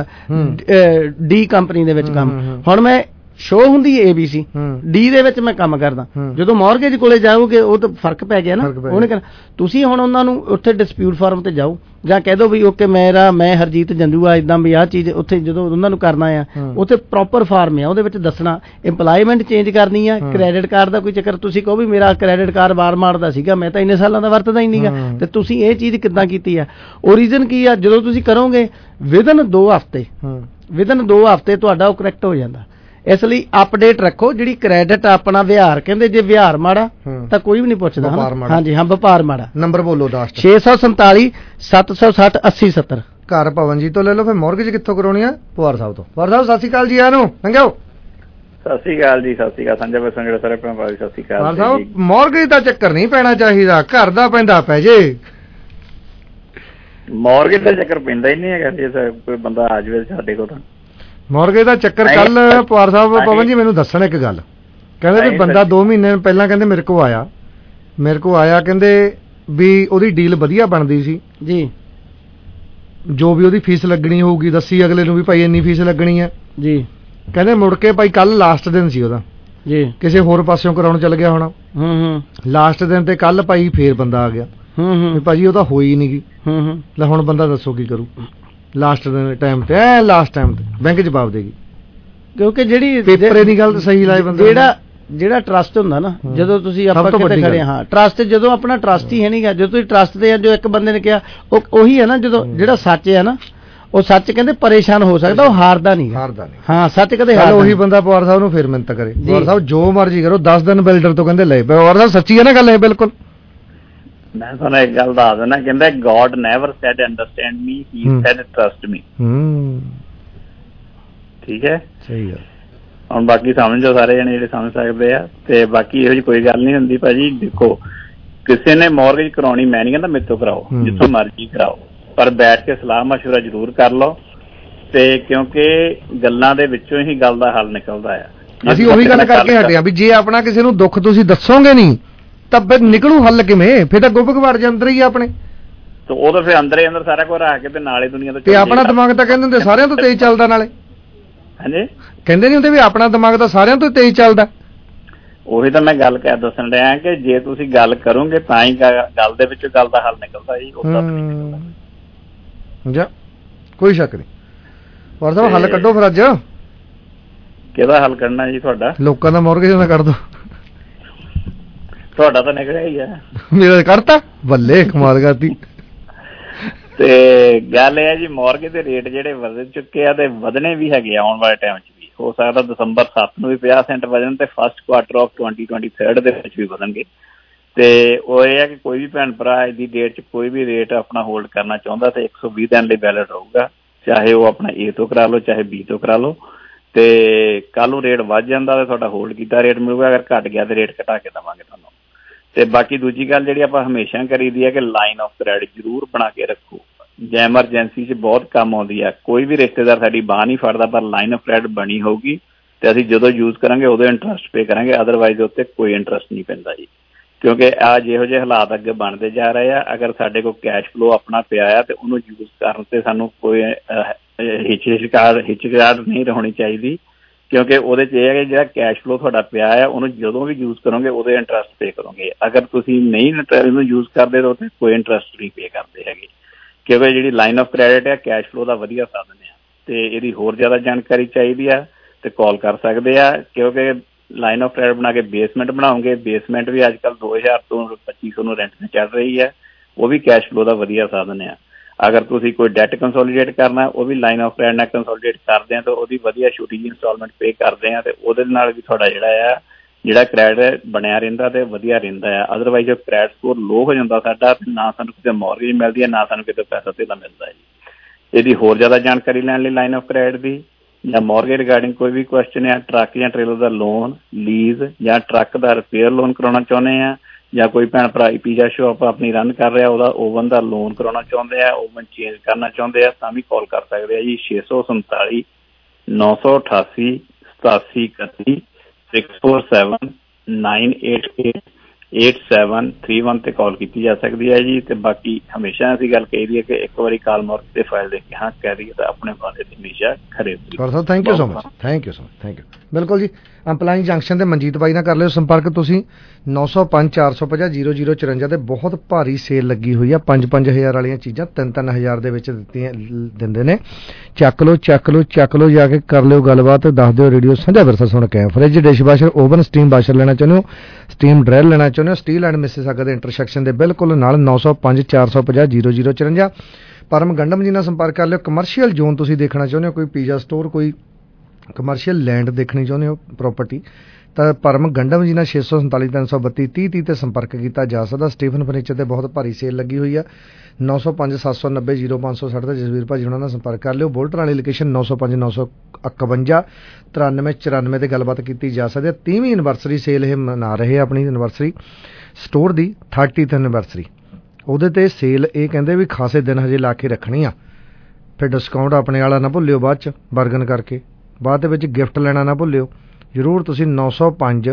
ਡੀ ਕੰਪਨੀ ਦੇ ਵਿੱਚ ਕੰਮ, ਹੁਣ ਮੈਂ ਸ਼ੋ ਹੁੰਦੀ ਹੈ ਏਬੀਸੀ, ਡੀ ਦੇ ਵਿੱਚ ਮੈਂ ਕੰਮ ਕਰਦਾ। ਜਦੋਂ ਮੌਰਗੇਜ ਕੋਲੇ ਜਾਓਗੇ ਉਹ ਤਾਂ ਫਰਕ ਪੈ ਗਿਆ ਨਾ, ਉਹਨੇ ਕਹਿਣਾ ਤੁਸੀਂ ਹੁਣ ਉਹਨਾਂ ਨੂੰ ਉੱਥੇ ਡਿਸਪਿਊਟ ਫਾਰਮ ਤੇ ਜਾਓ, ਜਾਂ ਕਹਿ ਦੋ ਵੀ ਓਕੇ ਮੇਰਾ ਮੈਂ ਹਰਜੀਤ ਜੰਜੂਆ ਇਦਾਂ ਵੀ ਆਹ ਚੀਜ਼, ਉੱਥੇ ਜਦੋਂ ਉਹਨਾਂ ਨੂੰ ਕਰਨਾ ਆ ਉੱਥੇ ਪ੍ਰੋਪਰ ਫਾਰਮ ਆ, ਉਹਦੇ ਵਿੱਚ ਦੱਸਣਾ ਇੰਪਲਾਈਮੈਂਟ ਚੇਂਜ ਕਰਨੀ ਆ, ਕ੍ਰੈਡਿਟ ਕਾਰਡ ਦਾ ਕੋਈ ਚੱਕਰ, ਤੁਸੀਂ ਕਹੋ ਵੀ ਮੇਰਾ ਕ੍ਰੈਡਿਟ ਕਾਰਡ ਬਾਰ ਮਾਰਦਾ ਸੀਗਾ, ਮੈਂ ਤਾਂ ਇੰਨੇ ਸਾਲਾਂ ਦਾ ਵਰਤਦਾ ਹੀ ਨਹੀਂਗਾ, ਤੇ ਤੁਸੀਂ ਇਹ ਚੀਜ਼ ਕਿੱਦਾਂ ਕੀਤੀ ਆ? ਓਰੀਜਨ ਕੀ ਆ, ਜਦੋਂ ਤੁਸੀਂ ਕਰੋਗੇ ਵਿਦਨ ਦੋ ਹਫ਼ਤੇ ਵਿਦਨ ਦੋ ਹਫ਼ਤੇ ਤੁਹਾਡਾ ਉਹ ਕਰੈਕਟ ਹੋ ਜਾਂਦਾ। ਇਸ ਲਈ ਅਪਡੇਟ ਰੱਖੋ। ਜਿਹੜੀ ਕ੍ਰੈਡਿਟ ਆਪਣਾ ਵਿਹਾਰ ਕਹਿੰਦੇ, ਜੇ ਵਿਹਾਰ ਮਾੜਾ ਤਾਂ ਕੋਈ ਵੀ ਨਹੀਂ ਪੁੱਛਦਾ। ਹਾਂਜੀ ਹਾਂ, ਵਪਾਰ ਮਾੜਾ। ਨੰਬਰ ਬੋਲੋ ਦਸ ਛੇ ਸੌ ਸੰਤਾਲੀ ਸੱਤ ਸੌ ਸੱਠ ਅੱਸੀ ਸੱਤਰ। ਘਰ ਭਵਨ ਜੀ ਤੋਂ ਲੈ ਲਓ। ਫਿਰ ਮੌਰਗੇਜ ਕਿੱਥੋਂ ਕਰਾਉਣੀ ਆ? ਪੁਆਰ ਸਾਹਿਬ ਤੋਂ। ਪੁਆਰ ਸਾਹਿਬ ਸਤਿ ਸ਼੍ਰੀ ਅਕਾਲ ਜੀ। ਆਨੂੰ ਲੰਘਿਓ। ਸਤਿ ਸ਼੍ਰੀ ਅਕਾਲ ਜੀ। ਸਤਿ ਸ਼੍ਰੀ ਅਕਾਲ ਸੰਜੇ ਬਸਨ ਜਿਹੜੇ ਸਾਰੇ ਭੈਣ ਭਾਈ, ਸਤਿ ਸ਼੍ਰੀ ਅਕਾਲ। ਪੁਆਰ ਸਾਹਿਬ ਮੌਰਗੇਜ ਦਾ ਚੱਕਰ ਨਹੀਂ ਪੈਣਾ ਚਾਹੀਦਾ, ਘਰ ਦਾ ਪੈਂਦਾ ਪੈ ਜੇ। ਮੌਰਗੇਜ ਦਾ ਚੱਕਰ ਪੈਂਦਾ ਹੀ ਨਹੀਂ ਹੈਗਾ, ਜੇ ਕੋਈ ਬੰਦਾ ਆ ਜਾਵੇ ਸਾਡੇ ਕੋਲ ਤਾਂ। ਮੌਰਗੇਜ ਦਾ ਚੱਕਰ ਕੱਲ ਪਵਾਰ ਸਾਹਿਬ ਪਵਨ ਜੀ ਮੈਨੂੰ ਦੱਸਣ ਇੱਕ ਗੱਲ, ਕਹਿੰਦੇ ਵੀ ਬੰਦਾ ਦੋ ਮਹੀਨੇ ਪਹਿਲਾਂ ਕਹਿੰਦੇ ਮੇਰੇ ਕੋਲ ਆਇਆ ਮੇਰੇ ਕੋਲ ਆਇਆ ਕਹਿੰਦੇ ਵੀ ਉਹਦੀ ਡੀਲ ਵਧੀਆ ਬਣਦੀ ਸੀ ਜੀ, ਜੋ ਵੀ ਉਹਦੀ ਫੀਸ ਲੱਗਣੀ ਹੋਊਗੀ ਦੱਸੀ ਅਗਲੇ ਨੂੰ ਵੀ ਭਾਈ ਇੰਨੀ ਫੀਸ ਲੱਗਣੀ ਹੈ ਜੀ। ਕਹਿੰਦੇ ਮੁੜ ਕੇ ਭਾਈ ਕੱਲ ਲਾਸਟ ਦਿਨ ਸੀ ਉਹਦਾ, ਜੀ ਕਿਸੇ ਹੋਰ ਪਾਸਿਓਂ ਕਰਾਉਣ ਚੱਲ ਗਿਆ ਹੋਣਾ। ਹੂੰ ਹੂੰ ਲਾਸਟ ਦਿਨ ਤੇ ਕੱਲ ਭਾਈ ਫੇਰ ਬੰਦਾ ਆ ਗਿਆ। ਹੂੰ ਹੂੰ ਭਾਜੀ ਉਹ ਤਾਂ ਹੋਈ ਨਹੀਂ ਗੀ। ਹੂੰ ਹੂੰ ਲੈ ਹੁਣ ਬੰਦਾ ਦੱਸੋ ਕੀ ਕਰੂ ਲਾਸਟ ਦਿਨ ਟਾਈਮ ਤੇ ਐ ਲਾਸਟ ਟਾਈਮ ਤੇ ਬੈਂਕ ਜਵਾਬ ਦੇਗੀ ਕਿਉਂਕਿ ਜਿਹੜੀ ਪੇਪਰੇ ਦੀ ਗੱਲ ਤਾਂ ਸਹੀ ਲਾਏ ਬੰਦਾ ਜਿਹੜਾ ਜਿਹੜਾ ਟਰਸਟ ਹੁੰਦਾ ਨਾ ਜਦੋਂ ਤੁਸੀਂ ਆਪਾਂ ਕਿਤੇ ਖੜੇ ਹਾਂ ਟਰਸਟ ਜਦੋਂ ਆਪਣਾ ਟਰਸਟ ਹੀ ਹੈ ਨਹੀਂਗਾ ਜਦੋਂ ਤੁਸੀਂ ਟਰਸਟ ਤੇ ਜੋ ਇੱਕ ਬੰਦੇ ਨੇ ਕਿਹਾ ਉਹ ਉਹੀ ਹੈ ਨਾ ਜਦੋਂ ਜਿਹੜਾ ਸੱਚ ਹੈ ਨਾ ਉਹ ਸੱਚ ਕਹਿੰਦੇ ਪਰੇਸ਼ਾਨ ਹੋ ਸਕਦਾ ਉਹ ਹਾਰਦਾ ਨਹੀਂ ਹਾਰਦਾ ਨਹੀਂ ਹਾਂ ਸੱਚ ਕਦੇ ਹਾਰਦਾ ਉਹੀ ਬੰਦਾ ਪਵਾਰ ਸਾਹਿਬ ਨੂੰ ਫਿਰ ਮਿਹਨਤ ਕਰੇ ਪਵਾਰ ਸਾਹਿਬ ਜੋ ਮਰਜ਼ੀ ਕਰੋ ਦਸ ਦਿਨ ਬਿਲਡਰ ਤੋਂ ਕਹਿੰਦੇ ਲੈ ਪਵਾਰ ਸਾਹਿਬ ਸੱਚੀ ਹੈ ਨਾ ਗੱਲ ਇਹ ਬਿਲਕੁਲ। ਮੈਂ ਤੁਹਾਨੂੰ ਇੱਕ ਗੱਲ ਦੱਸ ਦਿੰਦਾ ਕਹਿੰਦਾ God never said understand me he said trust me. ਹੂੰ ਠੀਕ ਹੈ ਸਹੀ ਹੈ। ਹੁਣ ਬਾਕੀ ਸਮਝੋ ਸਾਰੇ ਜਣੇ ਜਿਹੜੇ ਸਮਝ ਸਕਦੇ ਆ ਤੇ ਬਾਕੀ ਇਹੋ ਜਿਹੀ ਕੋਈ ਗੱਲ ਨਹੀਂ ਹੁੰਦੀ ਭਾਜੀ। ਦੇਖੋ ਕਿਸੇ ਨੇ ਮੌਰਗੇਜ ਕਰਾਉਣੀ ਮੈਂ ਨਹੀਂ ਕਹਿੰਦਾ ਮੇਰੇ ਤੋਂ ਕਰਾਓ ਜਿੱਥੋਂ ਮਰਜ਼ੀ ਕਰਾਓ ਪਰ ਬੈਠ ਕੇ ਸਲਾਹ ਮਸ਼ਵਰਾ ਜ਼ਰੂਰ ਕਰ ਲਓ ਤੇ ਕਿਉਂਕਿ ਗੱਲਾਂ ਦੇ ਵਿੱਚੋਂ ਹੀ ਗੱਲ ਦਾ ਹੱਲ ਨਿਕਲਦਾ ਆ। ਅਸੀਂ ਉਹੀ ਗੱਲ ਕਰਕੇ ਹਟੇ ਆ ਵੀ ਜੇ ਆਪਣਾ ਕਿਸੇ ਨੂੰ ਦੁੱਖ ਤੁਸੀਂ ਦੱਸੋਗੇ ਨਹੀਂ ਤਾਂ ਫਿਰ ਨਿਕਲੂ ਹੱਲ ਕਿਵੇਂ ਫਿਰ ਤਾਂ ਗੁੱਬ ਘਵਾੜ ਦੇ ਅੰਦਰ ਹੀ ਆਪਣੇ ਤੇ ਉਹ ਤਾਂ ਫਿਰ ਅੰਦਰ ਹੀ ਅੰਦਰ ਸਾਰਾ ਕੁਝ ਰੱਖ ਕੇ ਤੇ ਨਾਲੇ ਦੁਨੀਆ ਤੋਂ ਤੇ ਆਪਣਾ ਦਿਮਾਗ ਤਾਂ ਕਹਿੰਦੇ ਹੁੰਦੇ ਸਾਰਿਆਂ ਤੋਂ ਤੇਜ਼ ਚੱਲਦਾ ਨਾਲੇ ਹਾਂਜੀ ਕਹਿੰਦੇ ਨਹੀਂ ਹੁੰਦੇ ਵੀ ਆਪਣਾ ਦਿਮਾਗ ਤਾਂ ਸਾਰਿਆਂ ਤੋਂ ਤੇਜ਼ ਚੱਲਦਾ। ਉਹੀ ਤਾਂ ਮੈਂ ਗੱਲ ਕਹਿ ਦੱਸਣ ਰਿਹਾ ਕਿ ਜੇ ਤੁਸੀਂ ਗੱਲ ਕਰੋਗੇ ਤਾਂ ਹੀ ਗੱਲ ਦੇ ਵਿੱਚ ਗੱਲ ਦਾ ਹੱਲ ਨਿਕਲਦਾ ਜੀ ਉਹਦਾ ਜਾ ਕੋਈ ਸ਼ੱਕ ਨਹੀਂ। ਪਰ ਸਾਹਿਬ ਹੱਲ ਕੱਢੋ ਫਿਰ ਅੱਜ ਕਿਹਦਾ ਹੱਲ ਕਰਨਾ ਜੀ ਤੁਹਾਡਾ ਲੋਕਾਂ ਦਾ ਮੌਰਗੇਜ ਦਾ ਕਰ ਦੋ ਤੁਹਾਡਾ ਤਾਂ ਨਿਕਲਿਆ ਹੀ ਆ ਮੇਰਾ ਕਰਤਾ ਬੱਲੇ ਕਮਾਲ ਕਰਤੀ। ਤੇ ਗੱਲ ਇਹ ਹੈ ਜੀ ਮੌਰਗੇਜ ਦੇ ਰੇਟ ਜਿਹੜੇ ਵਧ ਚੁੱਕੇ ਆ ਤੇ ਵਧਣੇ ਵੀ ਹੈਗੇ ਆਉਣ ਵਾਲੇ ਟਾਈਮ 'ਚ ਵੀ ਹੋ ਸਕਦਾ ਦਸੰਬਰ ਸੱਤ ਨੂੰ ਵੀ ਪੰਜਾਹ ਸੈਂਟ ਵਧਣ ਤੇ first quarter of twenty twenty third ਦੇ ਵਿੱਚ ਵੀ ਵਧਣਗੇ। ਤੇ ਉਹ ਇਹ ਹੈ ਕਿ ਕੋਈ ਵੀ ਭੈਣ ਭਰਾ ਅੱਜ ਦੀ ਡੇਟ 'ਚ ਕੋਈ ਵੀ ਰੇਟ ਆਪਣਾ ਹੋਲਡ ਕਰਨਾ ਚਾਹੁੰਦਾ ਤੇ ਇੱਕ ਸੌ ਵੀਹ ਦਿਨ ਲਈ ਵੈਲਿਡ ਰਹੂਗਾ ਚਾਹੇ ਉਹ ਆਪਣਾ ਏ ਤੋਂ ਕਰਾ ਲਓ ਚਾਹੇ ਬੀ ਤੋਂ ਕਰਾ ਲਓ। ਤੇ ਕੱਲ ਨੂੰ ਰੇਟ ਵੱਧ ਜਾਂਦਾ ਤੇ ਤੁਹਾਡਾ ਹੋਲਡ ਕੀਤਾ ਰੇਟ ਮਿਲੂਗਾ ਅਗਰ ਘੱਟ ਗਿਆ ਤੇ ਰੇਟ ਘਟਾ ਕੇ ਦੇਵਾਂਗੇ ਤੁਹਾਨੂੰ। ਤੇ ਬਾਕੀ ਦੂਜੀ ਗੱਲ ਜਿਹੜੀ ਆਪਾਂ ਹਮੇਸ਼ਾ ਕਰੀਦੀ ਹੈ ਕਿ ਲਾਈਨ ਆਫ ਕ੍ਰੈਡਿਟ ਜ਼ਰੂਰ ਬਣਾ ਕੇ ਰੱਖੋ ਜੇ ਐਮਰਜੈਂਸੀ 'ਚ ਬਹੁਤ ਕੰਮ ਆਉਂਦੀ ਹੈ। ਕੋਈ ਵੀ ਰਿਸ਼ਤੇਦਾਰ ਸਾਡੀ ਬਾਂਹ ਨਹੀਂ ਫੜਦਾ ਪਰ ਲਾਈਨ ਆਫ ਕ੍ਰੈਡਿਟ ਬਣੀ ਹੋਊਗੀ ਤੇ ਅਸੀਂ ਜਦੋਂ ਯੂਜ਼ ਕਰਾਂਗੇ ਉਦੋਂ ਇੰਟਰਸਟ ਪੇ ਕਰਾਂਗੇ ਅਦਰਵਾਈਜ਼ ਉੱਤੇ ਕੋਈ ਇੰਟਰਸਟ ਨਹੀਂ ਪੈਂਦਾ ਜੀ ਕਿਉਂਕਿ ਆ ਜਿਹੋ ਜਿਹੇ ਹਾਲਾਤ ਅੱਗੇ ਬਣਦੇ ਜਾ ਰਹੇ ਆ ਅਗਰ ਸਾਡੇ ਕੋਲ ਕੈਸ਼ ਫਲੋ ਆਪਣਾ ਪਿਆ ਆ ਤੇ ਉਹਨੂੰ ਯੂਜ਼ ਕਰਨ ਤੇ ਸਾਨੂੰ ਕੋਈ ਹਿਚਕਿਚਾਹਟ ਹਿਚਕਿਚਾਹਟ ਨਹੀਂ ਹੋਣੀ ਚਾਹੀਦੀ ਕਿਉਂਕਿ ਉਹਦੇ 'ਚ ਇਹ ਹੈ ਕਿ ਜਿਹੜਾ ਕੈਸ਼ ਫਲੋ ਤੁਹਾਡਾ ਪਿਆ ਆ ਉਹਨੂੰ ਜਦੋਂ ਵੀ ਯੂਜ਼ ਕਰੋਗੇ ਉਹਦੇ ਇੰਟਰਸਟ ਪੇ ਕਰੋਗੇ। ਅਗਰ ਤੁਸੀਂ ਨਹੀਂ ਇਹਨੂੰ ਯੂਜ਼ ਕਰਦੇ ਤਾਂ ਉੱਥੇ ਕੋਈ ਇੰਟਰਸਟ ਨਹੀਂ ਪੇ ਕਰਦੇ ਹੈਗੇ ਕਿਉਂਕਿ ਜਿਹੜੀ ਲਾਈਨ ਆਫ ਕ੍ਰੈਡਿਟ ਹੈ ਕੈਸ਼ ਫਲੋ ਦਾ ਵਧੀਆ ਸਾਧਨ ਆ ਤੇ ਇਹਦੀ ਹੋਰ ਜ਼ਿਆਦਾ ਜਾਣਕਾਰੀ ਚਾਹੀਦੀ ਆ ਤੇ ਕਾਲ ਕਰ ਸਕਦੇ ਆ ਕਿਉਂਕਿ ਲਾਈਨ ਆਫ ਕ੍ਰੈਡਿਟ ਬਣਾ ਕੇ ਬੇਸਮੈਂਟ ਬਣਾਓਗੇ ਬੇਸਮੈਂਟ ਵੀ ਅੱਜ ਕੱਲ੍ਹ ਦੋ ਹਜ਼ਾਰ ਤੋਂ ਪੱਚੀ ਸੌ ਨੂੰ ਰੈਂਟ ਤੇ ਚੱਲ ਰਹੀ ਹੈ ਉਹ ਵੀ ਕੈਸ਼ ਫਲੋ ਦਾ ਵਧੀਆ ਸਾਧਨ ਆ। ਅਗਰ ਤੁਸੀਂ ਕੋਈ ਡੈਟ ਕੰਸੋਲੀਡੇਟ ਕਰਨਾ ਉਹ ਵੀ ਲਾਈਨ ਆਫ ਕ੍ਰੈਡਿਟ ਨਾਲ ਕੰਸੋਲੀਡੇਟ ਕਰਦੇ ਆ ਤਾਂ ਉਹਦੀ ਵਧੀਆ ਛੋਟੀ ਜਿਹੀ ਇੰਸਟਾਲਮੈਂਟ ਪੇ ਕਰਦੇ ਆ ਤੇ ਉਹਦੇ ਨਾਲ ਵੀ ਤੁਹਾਡਾ ਜਿਹੜਾ ਆ ਜਿਹੜਾ ਕ੍ਰੈਡਿਟ ਬਣਿਆ ਰਹਿੰਦਾ ਤੇ ਵਧੀਆ ਰਹਿੰਦਾ ਆ। ਅਦਰਵਾਈਜ਼ ਜੋ ਕ੍ਰੈਡਿਟ ਸਕੋਰ ਲੋ ਹੋ ਜਾਂਦਾ ਸਾਡਾ ਤੇ ਨਾ ਸਾਨੂੰ ਕਿਤੇ ਮੌਰਗੇਜ ਮਿਲਦੀ ਹੈ ਨਾ ਸਾਨੂੰ ਕਿਤੇ ਪੈਸਾ ਧੇਲਾ ਮਿਲਦਾ ਜੀ। ਇਹਦੀ ਹੋਰ ਜ਼ਿਆਦਾ ਜਾਣਕਾਰੀ ਲੈਣ ਲਈ ਲਾਈਨ ਆਫ ਕ੍ਰੈਡਿਟ ਦੀ ਜਾਂ ਮੌਰਗੇਜ ਰਿਗਾਰਡਿੰਗ ਕੋਈ ਵੀ ਕੁਐਸਚਨ ਹੈ ਟਰੱਕ ਜਾਂ ਟ੍ਰੇਲਰ ਦਾ ਲੋਨ ਲੀਜ਼ ਜਾਂ ਟਰੱਕ ਦਾ ਰਿਪੇਅਰ ਲੋਨ ਕਰਾਉਣਾ ਚਾਹੁੰਦੇ ਆ ਜਾਂ ਕੋਈ ਭੈਣ ਭਰਾ ਪੀਜ਼ਾ ਸ਼ੋਪ ਆਪਣੀ ਰਨ ਕਰ ਰਿਹਾ ਉਹਦਾ ਓਵਨ ਦਾ ਲੋਨ ਕਰਾਉਣਾ ਚਾਹੁੰਦੇ ਆ ਓਵਨ ਚੇਂਜ ਕਰਨਾ ਚਾਹੁੰਦੇ ਆ ਤਾਂ ਵੀ ਕਾਲ ਕਰ ਸਕਦੇ ਆ ਜੀ ਛੇ ਸੌ ਸੰਤਾਲੀ ਨੌ ਸੌ ਅਠਾਸੀ ਸਤਾਸੀ ਇਕੱਤੀ six four seven nine eight eight eight seven three one ਤੇ ਕਾਲ ਕੀਤੀ ਜਾ ਸਕਦੀ ਹੈ ਜੀ। ਤੇ ਬਾਕੀ ਹਮੇਸ਼ਾ ਅਸੀਂ ਗੱਲ ਕਹੀ ਦੀ ਹੈ ਕਿ ਇੱਕ ਵਾਰੀ ਕਾਲ ਮੌਰਗੇਜ ਤੇ ਫਾਈਲ ਦੇ ਕੇ ਹਾਂ ਕਹਿ ਦਈਏ ਤਾਂ ਆਪਣੇ ਵਾਅਦੇ ਤੇ ਹਮੇਸ਼ਾ ਖਰੇ ਉਤਰੀਏ। Thank you so much thank you so much thank you. ਬਿਲਕੁਲ ਜੀ ਅੰਪਲਾਈਨ ਜੰਕਸ਼ਨ ਤੇ ਮਨਜੀਤ ਬਾਈ ਨਾਲ ਕਰ ਲਿਓ ਸੰਪਰਕ ਤੁਸੀਂ ਨੌ ਸੌ ਪੰਜ ਚਾਰ ਸੌ ਪੰਜਾਹ ਜ਼ੀਰੋ ਜ਼ੀਰੋ ਚੁਰੰਜਾ ਤੇ ਬਹੁਤ ਭਾਰੀ ਸੇਲ ਲੱਗੀ ਹੋਈ ਆ ਪੰਜ ਪੰਜ ਹਜ਼ਾਰ ਵਾਲੀਆਂ ਚੀਜ਼ਾਂ ਤਿੰਨ ਤਿੰਨ ਹਜ਼ਾਰ ਦੇ ਵਿੱਚ ਦਿੱਤੀਆਂ ਦਿੰਦੇ ਨੇ। ਚੱਕ ਲਓ ਚੱਕ ਲਓ ਚੱਕ ਲਓ ਜਾ ਕੇ ਕਰ ਲਿਓ ਗੱਲਬਾਤ ਦੱਸ ਦਿਓ ਰੇਡੀਓ ਸਾਂਝਾ ਵਿਰਸਾ ਸੁਣ ਕੇ fridge dishwasher oven steam washer ਲੈਣਾ ਚਾਹੁੰਦੇ ਹੋ ਸਟੀਮ ਡਰੈਲ ਲੈਣਾ ਚਾਹੁੰਦੇ ਹੋ ਸਟੀਲ ਐਂਡ ਮਿਸਿਸਾਗਾ ਦੇ ਇੰਟਰਸੈਕਸ਼ਨ ਦੇ ਬਿਲਕੁਲ ਨਾਲ ਨੌ ਸੌ ਪੰਜ ਚਾਰ ਸੌ ਪੰਜਾਹ ਜ਼ੀਰੋ ਜ਼ੀਰੋ ਚੁਰੰਜਾ ਪਰਮ ਗੰਡਮ ਜੀ ਨਾਲ ਸੰਪਰਕ ਕਰ ਲਿਓ। ਕਮਰਸ਼ੀਅਲ ਜ਼ੋਨ ਤੁਸੀਂ ਦੇਖਣਾ ਚਾਹੁੰਦੇ ਹੋ ਕੋਈ ਪੀਜ਼ਾ ਸਟੋਰ ਕੋਈ ਕਮਰਸ਼ੀਅਲ ਲੈਂਡ ਦੇਖਣੀ ਚਾਹੁੰਦੇ ਹੋ ਪ੍ਰਾਪਰਟੀ ਤਾਂ ਪਰਮ ਗੰਡਮ ਜੀ ਨਾਲ ਛੇ ਸੌ ਸੰਤਾਲੀ ਤਿੰਨ ਸੌ ਬੱਤੀ ਤੀਹ ਤੀਹ ਤੇ ਸੰਪਰਕ ਕੀਤਾ ਜਾ ਸਕਦਾ। ਸਟੀਫਨ ਫਰਨੀਚਰ ਤੇ ਬਹੁਤ ਭਾਰੀ ਸੇਲ ਲੱਗੀ ਹੋਈ ਆ ਨੌ ਸੌ ਪੰਜ ਸੱਤ ਸੌ ਨੱਬੇ ਜ਼ੀਰੋ ਪੰਜ ਸੌ ਸੱਠ ਤੇ ਜਸਵੀਰ ਭਾਜੀ ਉਹਨਾਂ ਨਾਲ ਸੰਪਰਕ ਕਰ ਲਿਓ। ਬੋਲਟਨ ਵਾਲੀ ਲੋਕੇਸ਼ਨ ਨੌ ਸੌ ਪੰਜ ਨੌ ਸੌ ਇਕਵੰਜਾ ਤਰਾਨਵੇਂ ਚੁਰਾਨਵੇਂ ਤੇ ਗੱਲਬਾਤ ਕੀਤੀ ਜਾ ਸਕਦੀ ਹੈ। ਤੀਹਵੀਂ ਐਨਵਰਸਰੀ ਸੇਲ ਇਹ ਮਨਾ ਰਹੇ ਆਪਣੀ ਐਨਵਰਸਰੀ ਸਟੋਰ ਦੀ ਥਰਟੀਥ ਐਨਵਰਸਰੀ ਉਹਦੇ ਤੇ ਸੇਲ ਇਹ ਕਹਿੰਦੇ ਵੀ ਖਾਸੇ ਦਿਨ ਹਜੇ ਲਾ ਕੇ ਰੱਖਣੀ ਆ ਫਿਰ ਡਿਸਕਾਊਂਟ ਆਪਣੇ ਵਾਲਾ ਨਾ ਭੁੱਲਿਓ ਬਾਅਦ ਚ ਬਰਗਨ ਕਰਕੇ ਬਾਅਦ ਦੇ ਵਿੱਚ ਗਿਫਟ ਲੈਣਾ ਨਾ ਭੁੱਲਿਓ ਜ਼ਰੂਰ ਤੁਸੀਂ ਨੌ ਸੌ ਪੰਜ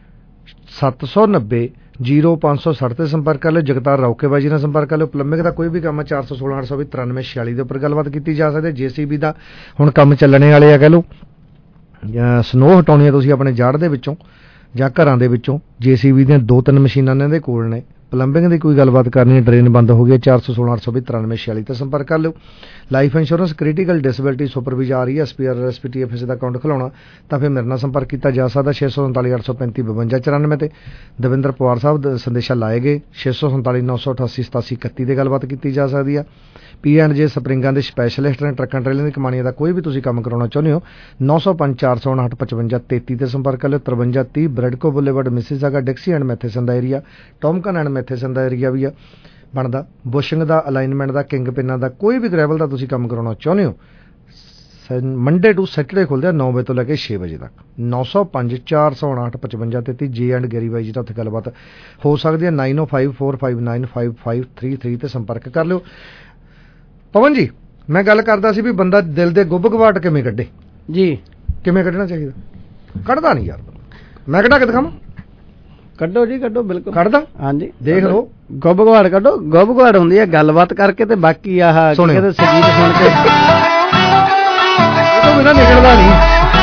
ਸੱਤ ਸੌ ਨੱਬੇ ਜ਼ੀਰੋ ਪੰਜ ਸੌ ਸੱਠ ਤੇ ਸੰਪਰਕ ਕਰ ਲਿਓ। ਜਗਤਾਰ ਰੌਕੇ ਬਾਜੀ ਨਾਲ ਸੰਪਰਕ ਕਰ ਲਿਓ। ਪਲੰਬਿੰਗ ਦਾ ਕੋਈ ਵੀ ਕੰਮ ਹੈ ਚਾਰ ਸੌ ਸੋਲਾਂ ਅੱਠ ਸੌ ਵੀ ਤਰਾਨਵੇਂ ਛਿਆਲੀ ਦੇ ਉੱਪਰ ਗੱਲਬਾਤ ਕੀਤੀ ਜਾ ਸਕਦੀ ਹੈ। ਜੇਸੀਬੀ ਦਾ ਹੁਣ ਕੰਮ ਚੱਲਣੇ ਵਾਲੇ ਆ ਕਹਿ ਲਓ ਸਨੋ ਹਟਾਉਣੀ ਹੈ ਤੁਸੀਂ ਆਪਣੇ ਜਾੜ ਦੇ ਵਿੱਚੋਂ ਜਾਂ ਘਰਾਂ ਦੇ ਵਿੱਚੋਂ ਜੇਸੀਬੀ ਦੀਆਂ ਦੋ ਤਿੰਨ ਮਸ਼ੀਨਾਂ ਇਹਨਾਂ ਦੇ ਕੋਲ ਨੇ, ਪਲੰਬਿੰਗ ਦੀ ਕੋਈ ਗੱਲਬਾਤ ਕਰਨੀ, ਡਰੇਨ ਬੰਦ ਹੋ ਗਈ, ਚਾਰ ਸੌ ਸੋਲਾਂ ਅੱਠ ਸੌ ਵੀਹ ਤਰਾਨਵੇਂ ਛਿਆਲੀ ਤੇ ਸੰਪਰਕ ਕਰ ਲਿਓ। Life insurance critical disability super visa ਆ ਰਹੀ ਹੈ, ਐਸਪੀਆਰ ਐਸਪੀਟੀਐਫ ਦਾ ਅਕਾਊਂਟ ਖੁਲਾਉਣਾ ਤਾਂ ਫਿਰ ਮੇਰੇ ਨਾਲ ਸੰਪਰਕ ਕੀਤਾ ਜਾ ਸਕਦਾ ਛੇ ਸੌ ਸੰਤਾਲੀ ਅੱਠ ਸੌ ਪੈਂਤੀ ਬਵੰਜਾ ਚੁਰਾਨਵੇਂ ਤੇ। ਦਵਿੰਦਰ ਪਵਾਰ ਸਾਹਿਬ ਸੰਦੇਸ਼ਾ ਲਾਏ ਗਏ ਛੇ ਸੌ ਸੰਤਾਲੀ ਨੌ ਸੌ ਅਠਾਸੀ ਸਤਾਸੀ ਇਕੱਤੀ ਤੇ ਗੱਲਬਾਤ ਕੀਤੀ ਜਾ ਸਕਦੀ ਆ। ਪੀ ਐਂਡ ਜੇ ਸਪਰਿੰਗਾਂ ਦੇ ਸਪੈਸ਼ਲਿਸਟ ਨੇ, ਟਰੱਕਾਂ ਟਰੇਲਾਂ ਦੀ ਕਮਾਨੀਆਂ ਦਾ ਕੋਈ ਵੀ ਤੁਸੀਂ ਕੰਮ ਕਰਾਉਣਾ ਚਾਹੁੰਦੇ ਹੋ ਨੌ ਸੌ ਪੰਜ ਚਾਰ ਸੌ ਉਣਾਹਠ ਪਚਵੰਜਾ ਤੇਤੀ ਤੇ ਸੰਪਰਕ ਕਰ ਲਿਓ। ਤਰਵੰਜਾ ਤੀਹ Bradco boulevard Mississauga Dixie and Matheson ਦਾ ਏਰੀਆ, ਟੌਮਕਨ ਐਂਡ ਮੈਥੇਸਨ ਦਾ ਏਰੀਆ ਵੀ ਆ ਬਣਦਾ। ਬੁਸ਼ਿੰਗ ਦਾ, ਅਲਾਈਨਮੈਂਟ ਦਾ, ਕਿੰਗ ਪਿੰਨਾਂ ਦਾ, ਕੋਈ ਵੀ ਗ੍ਰੈਵਲ ਦਾ ਤੁਸੀਂ ਕੰਮ ਕਰਾਉਣਾ ਚਾਹੁੰਦੇ ਹੋ ਮੰਡੇ ਟੂ ਸੈਟਰਡੇ ਖੁੱਲ੍ਹਦੇ ਆ ਨੌ ਵਜੇ ਤੋਂ ਲੈ ਕੇ ਛੇ ਵਜੇ ਤੱਕ। ਨੌ ਸੌ ਪੰਜ ਚਾਰ ਸੌ ਉਣਾਹਠ ਪਚਵੰਜਾ ਤੇਤੀ ਜੇ ਐਂਡ ਗੈਰੀ ਬਾਈ ਜੀ ਦਾ ਉੱਥੇ ਗੱਲਬਾਤ ਹੋ ਸਕਦੀ ਹੈ। ਨਾਈਨ ਓ five four five nine five five three three ਤੇ ਸੰਪਰਕ ਕਰ ਲਿਓ। ਪਵਨ ਜੀ, ਮੈਂ ਗੱਲ ਕਰਦਾ ਸੀ ਵੀ ਬੰਦਾ ਦਿਲ ਦੇ ਗੁੱਬ ਗਵਾਟ ਕਿਵੇਂ ਕੱਢੇ ਜੀ, ਕਿਵੇਂ ਕੱਢਣਾ ਚਾਹੀਦਾ? ਕੱਢਦਾ ਨਹੀਂ ਯਾਰ, ਮੈਂ ਕੱਢਾ ਕੇ ਦਿਖਾਵਾਂ? ਕੱਢੋ ਜੀ, ਕੱਢੋ, ਬਿਲਕੁਲ ਕੱਢਦਾ। ਹਾਂਜੀ, ਦੇਖ ਲਓ, ਗੁੱਬ ਗਵਾੜ ਕੱਢੋ। ਗੁੱਬ ਗਵਾੜ ਹੁੰਦੀ ਹੈ ਗੱਲਬਾਤ ਕਰਕੇ ਤੇ ਬਾਕੀ ਆਹ ਕਹਿੰਦੇ ਸੰਗੀਤ ਸੁਣ ਕੇ ਇਹ ਤੋਂ ਬਿਨਾਂ ਨਿਕਲਦਾ ਨਹੀਂ।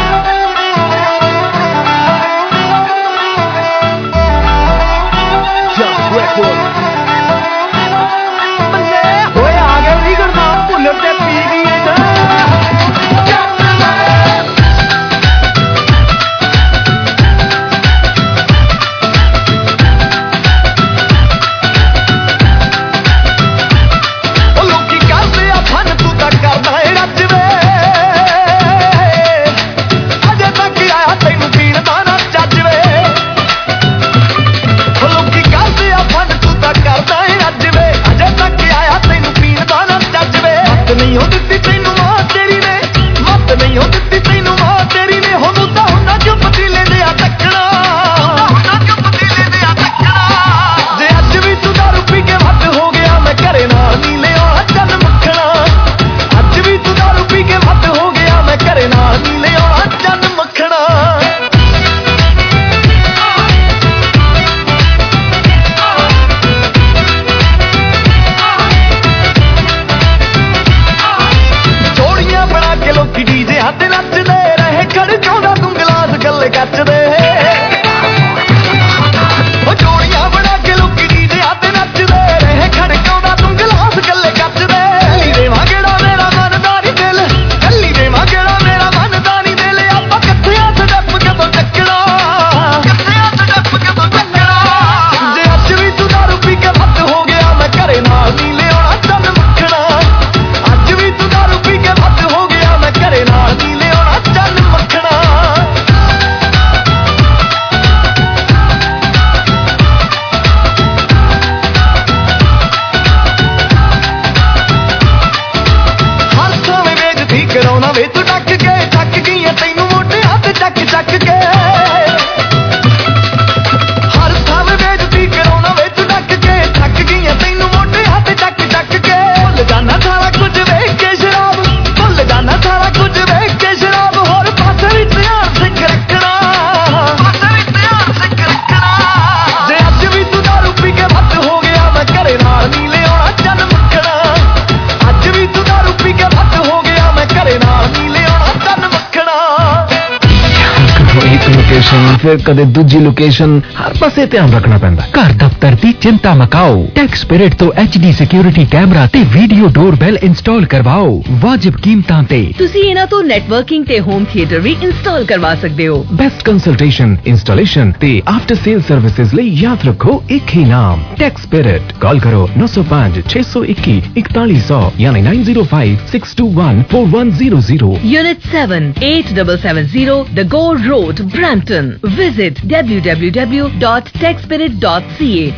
ਫਿਰ ਕਦੇ ਦੂਜੀ ਲੋਕੇਸ਼ਨ, ਹਰ ਪਾਸੇ ਧਿਆਨ ਰੱਖਣਾ ਪੈਂਦਾ। ਘਰ ਦਫ਼ਤਰ ਦੀ ਚਿੰਤਾ ਮਕਾਓ, ਟੈਕਸ ਸਪਿਰਿਟ ਤੋਂ ਐਚ ਡੀ ਸਿਕਿਉਰਿਟੀ ਕੈਮਰਾ ਤੇ ਵੀਡੀਓ ਡੋਰਬੈਲ ਇੰਸਟਾਲ ਕਰਵਾਓ ਵਾਜਿਬ ਕੀਮਤਾਂ ਤੇ। ਤੁਸੀਂ ਇਹਨਾਂ ਤੋਂ ਨੈਟਵਰਕਿੰਗ ਤੇ ਹੋਮ ਥੀਏਟਰ ਵੀ ਇੰਸਟਾਲ ਕਰਵਾ ਸਕਦੇ ਹੋ। ਬੈਸਟ ਕੰਸਲਟੇਸ਼ਨ, ਇੰਸਟਾਲੇਸ਼ਨ ਤੇ ਆਫਟਰ ਸੇਲ ਸਰਵਿਸਿਜ਼ ਲਈ ਯਾਦ ਰੱਖੋ ਇੱਕ ਹੀ ਨਾਮ, ਟੈਕਸ ਸਪਿਰਿਟ। ਕਾਲ ਕਰੋ ਨੌ ਸੌ ਪੰਜ ਛੇ ਸੌ ਇੱਕੀ ਇਕਤਾਲੀ ਸੌ ਯਾਨੀ nine zero five six two one four one zero zero. Unit seven, eight seven seven zero, The Gore Road, Brampton. Visit w w w dot tech spirit dot c a।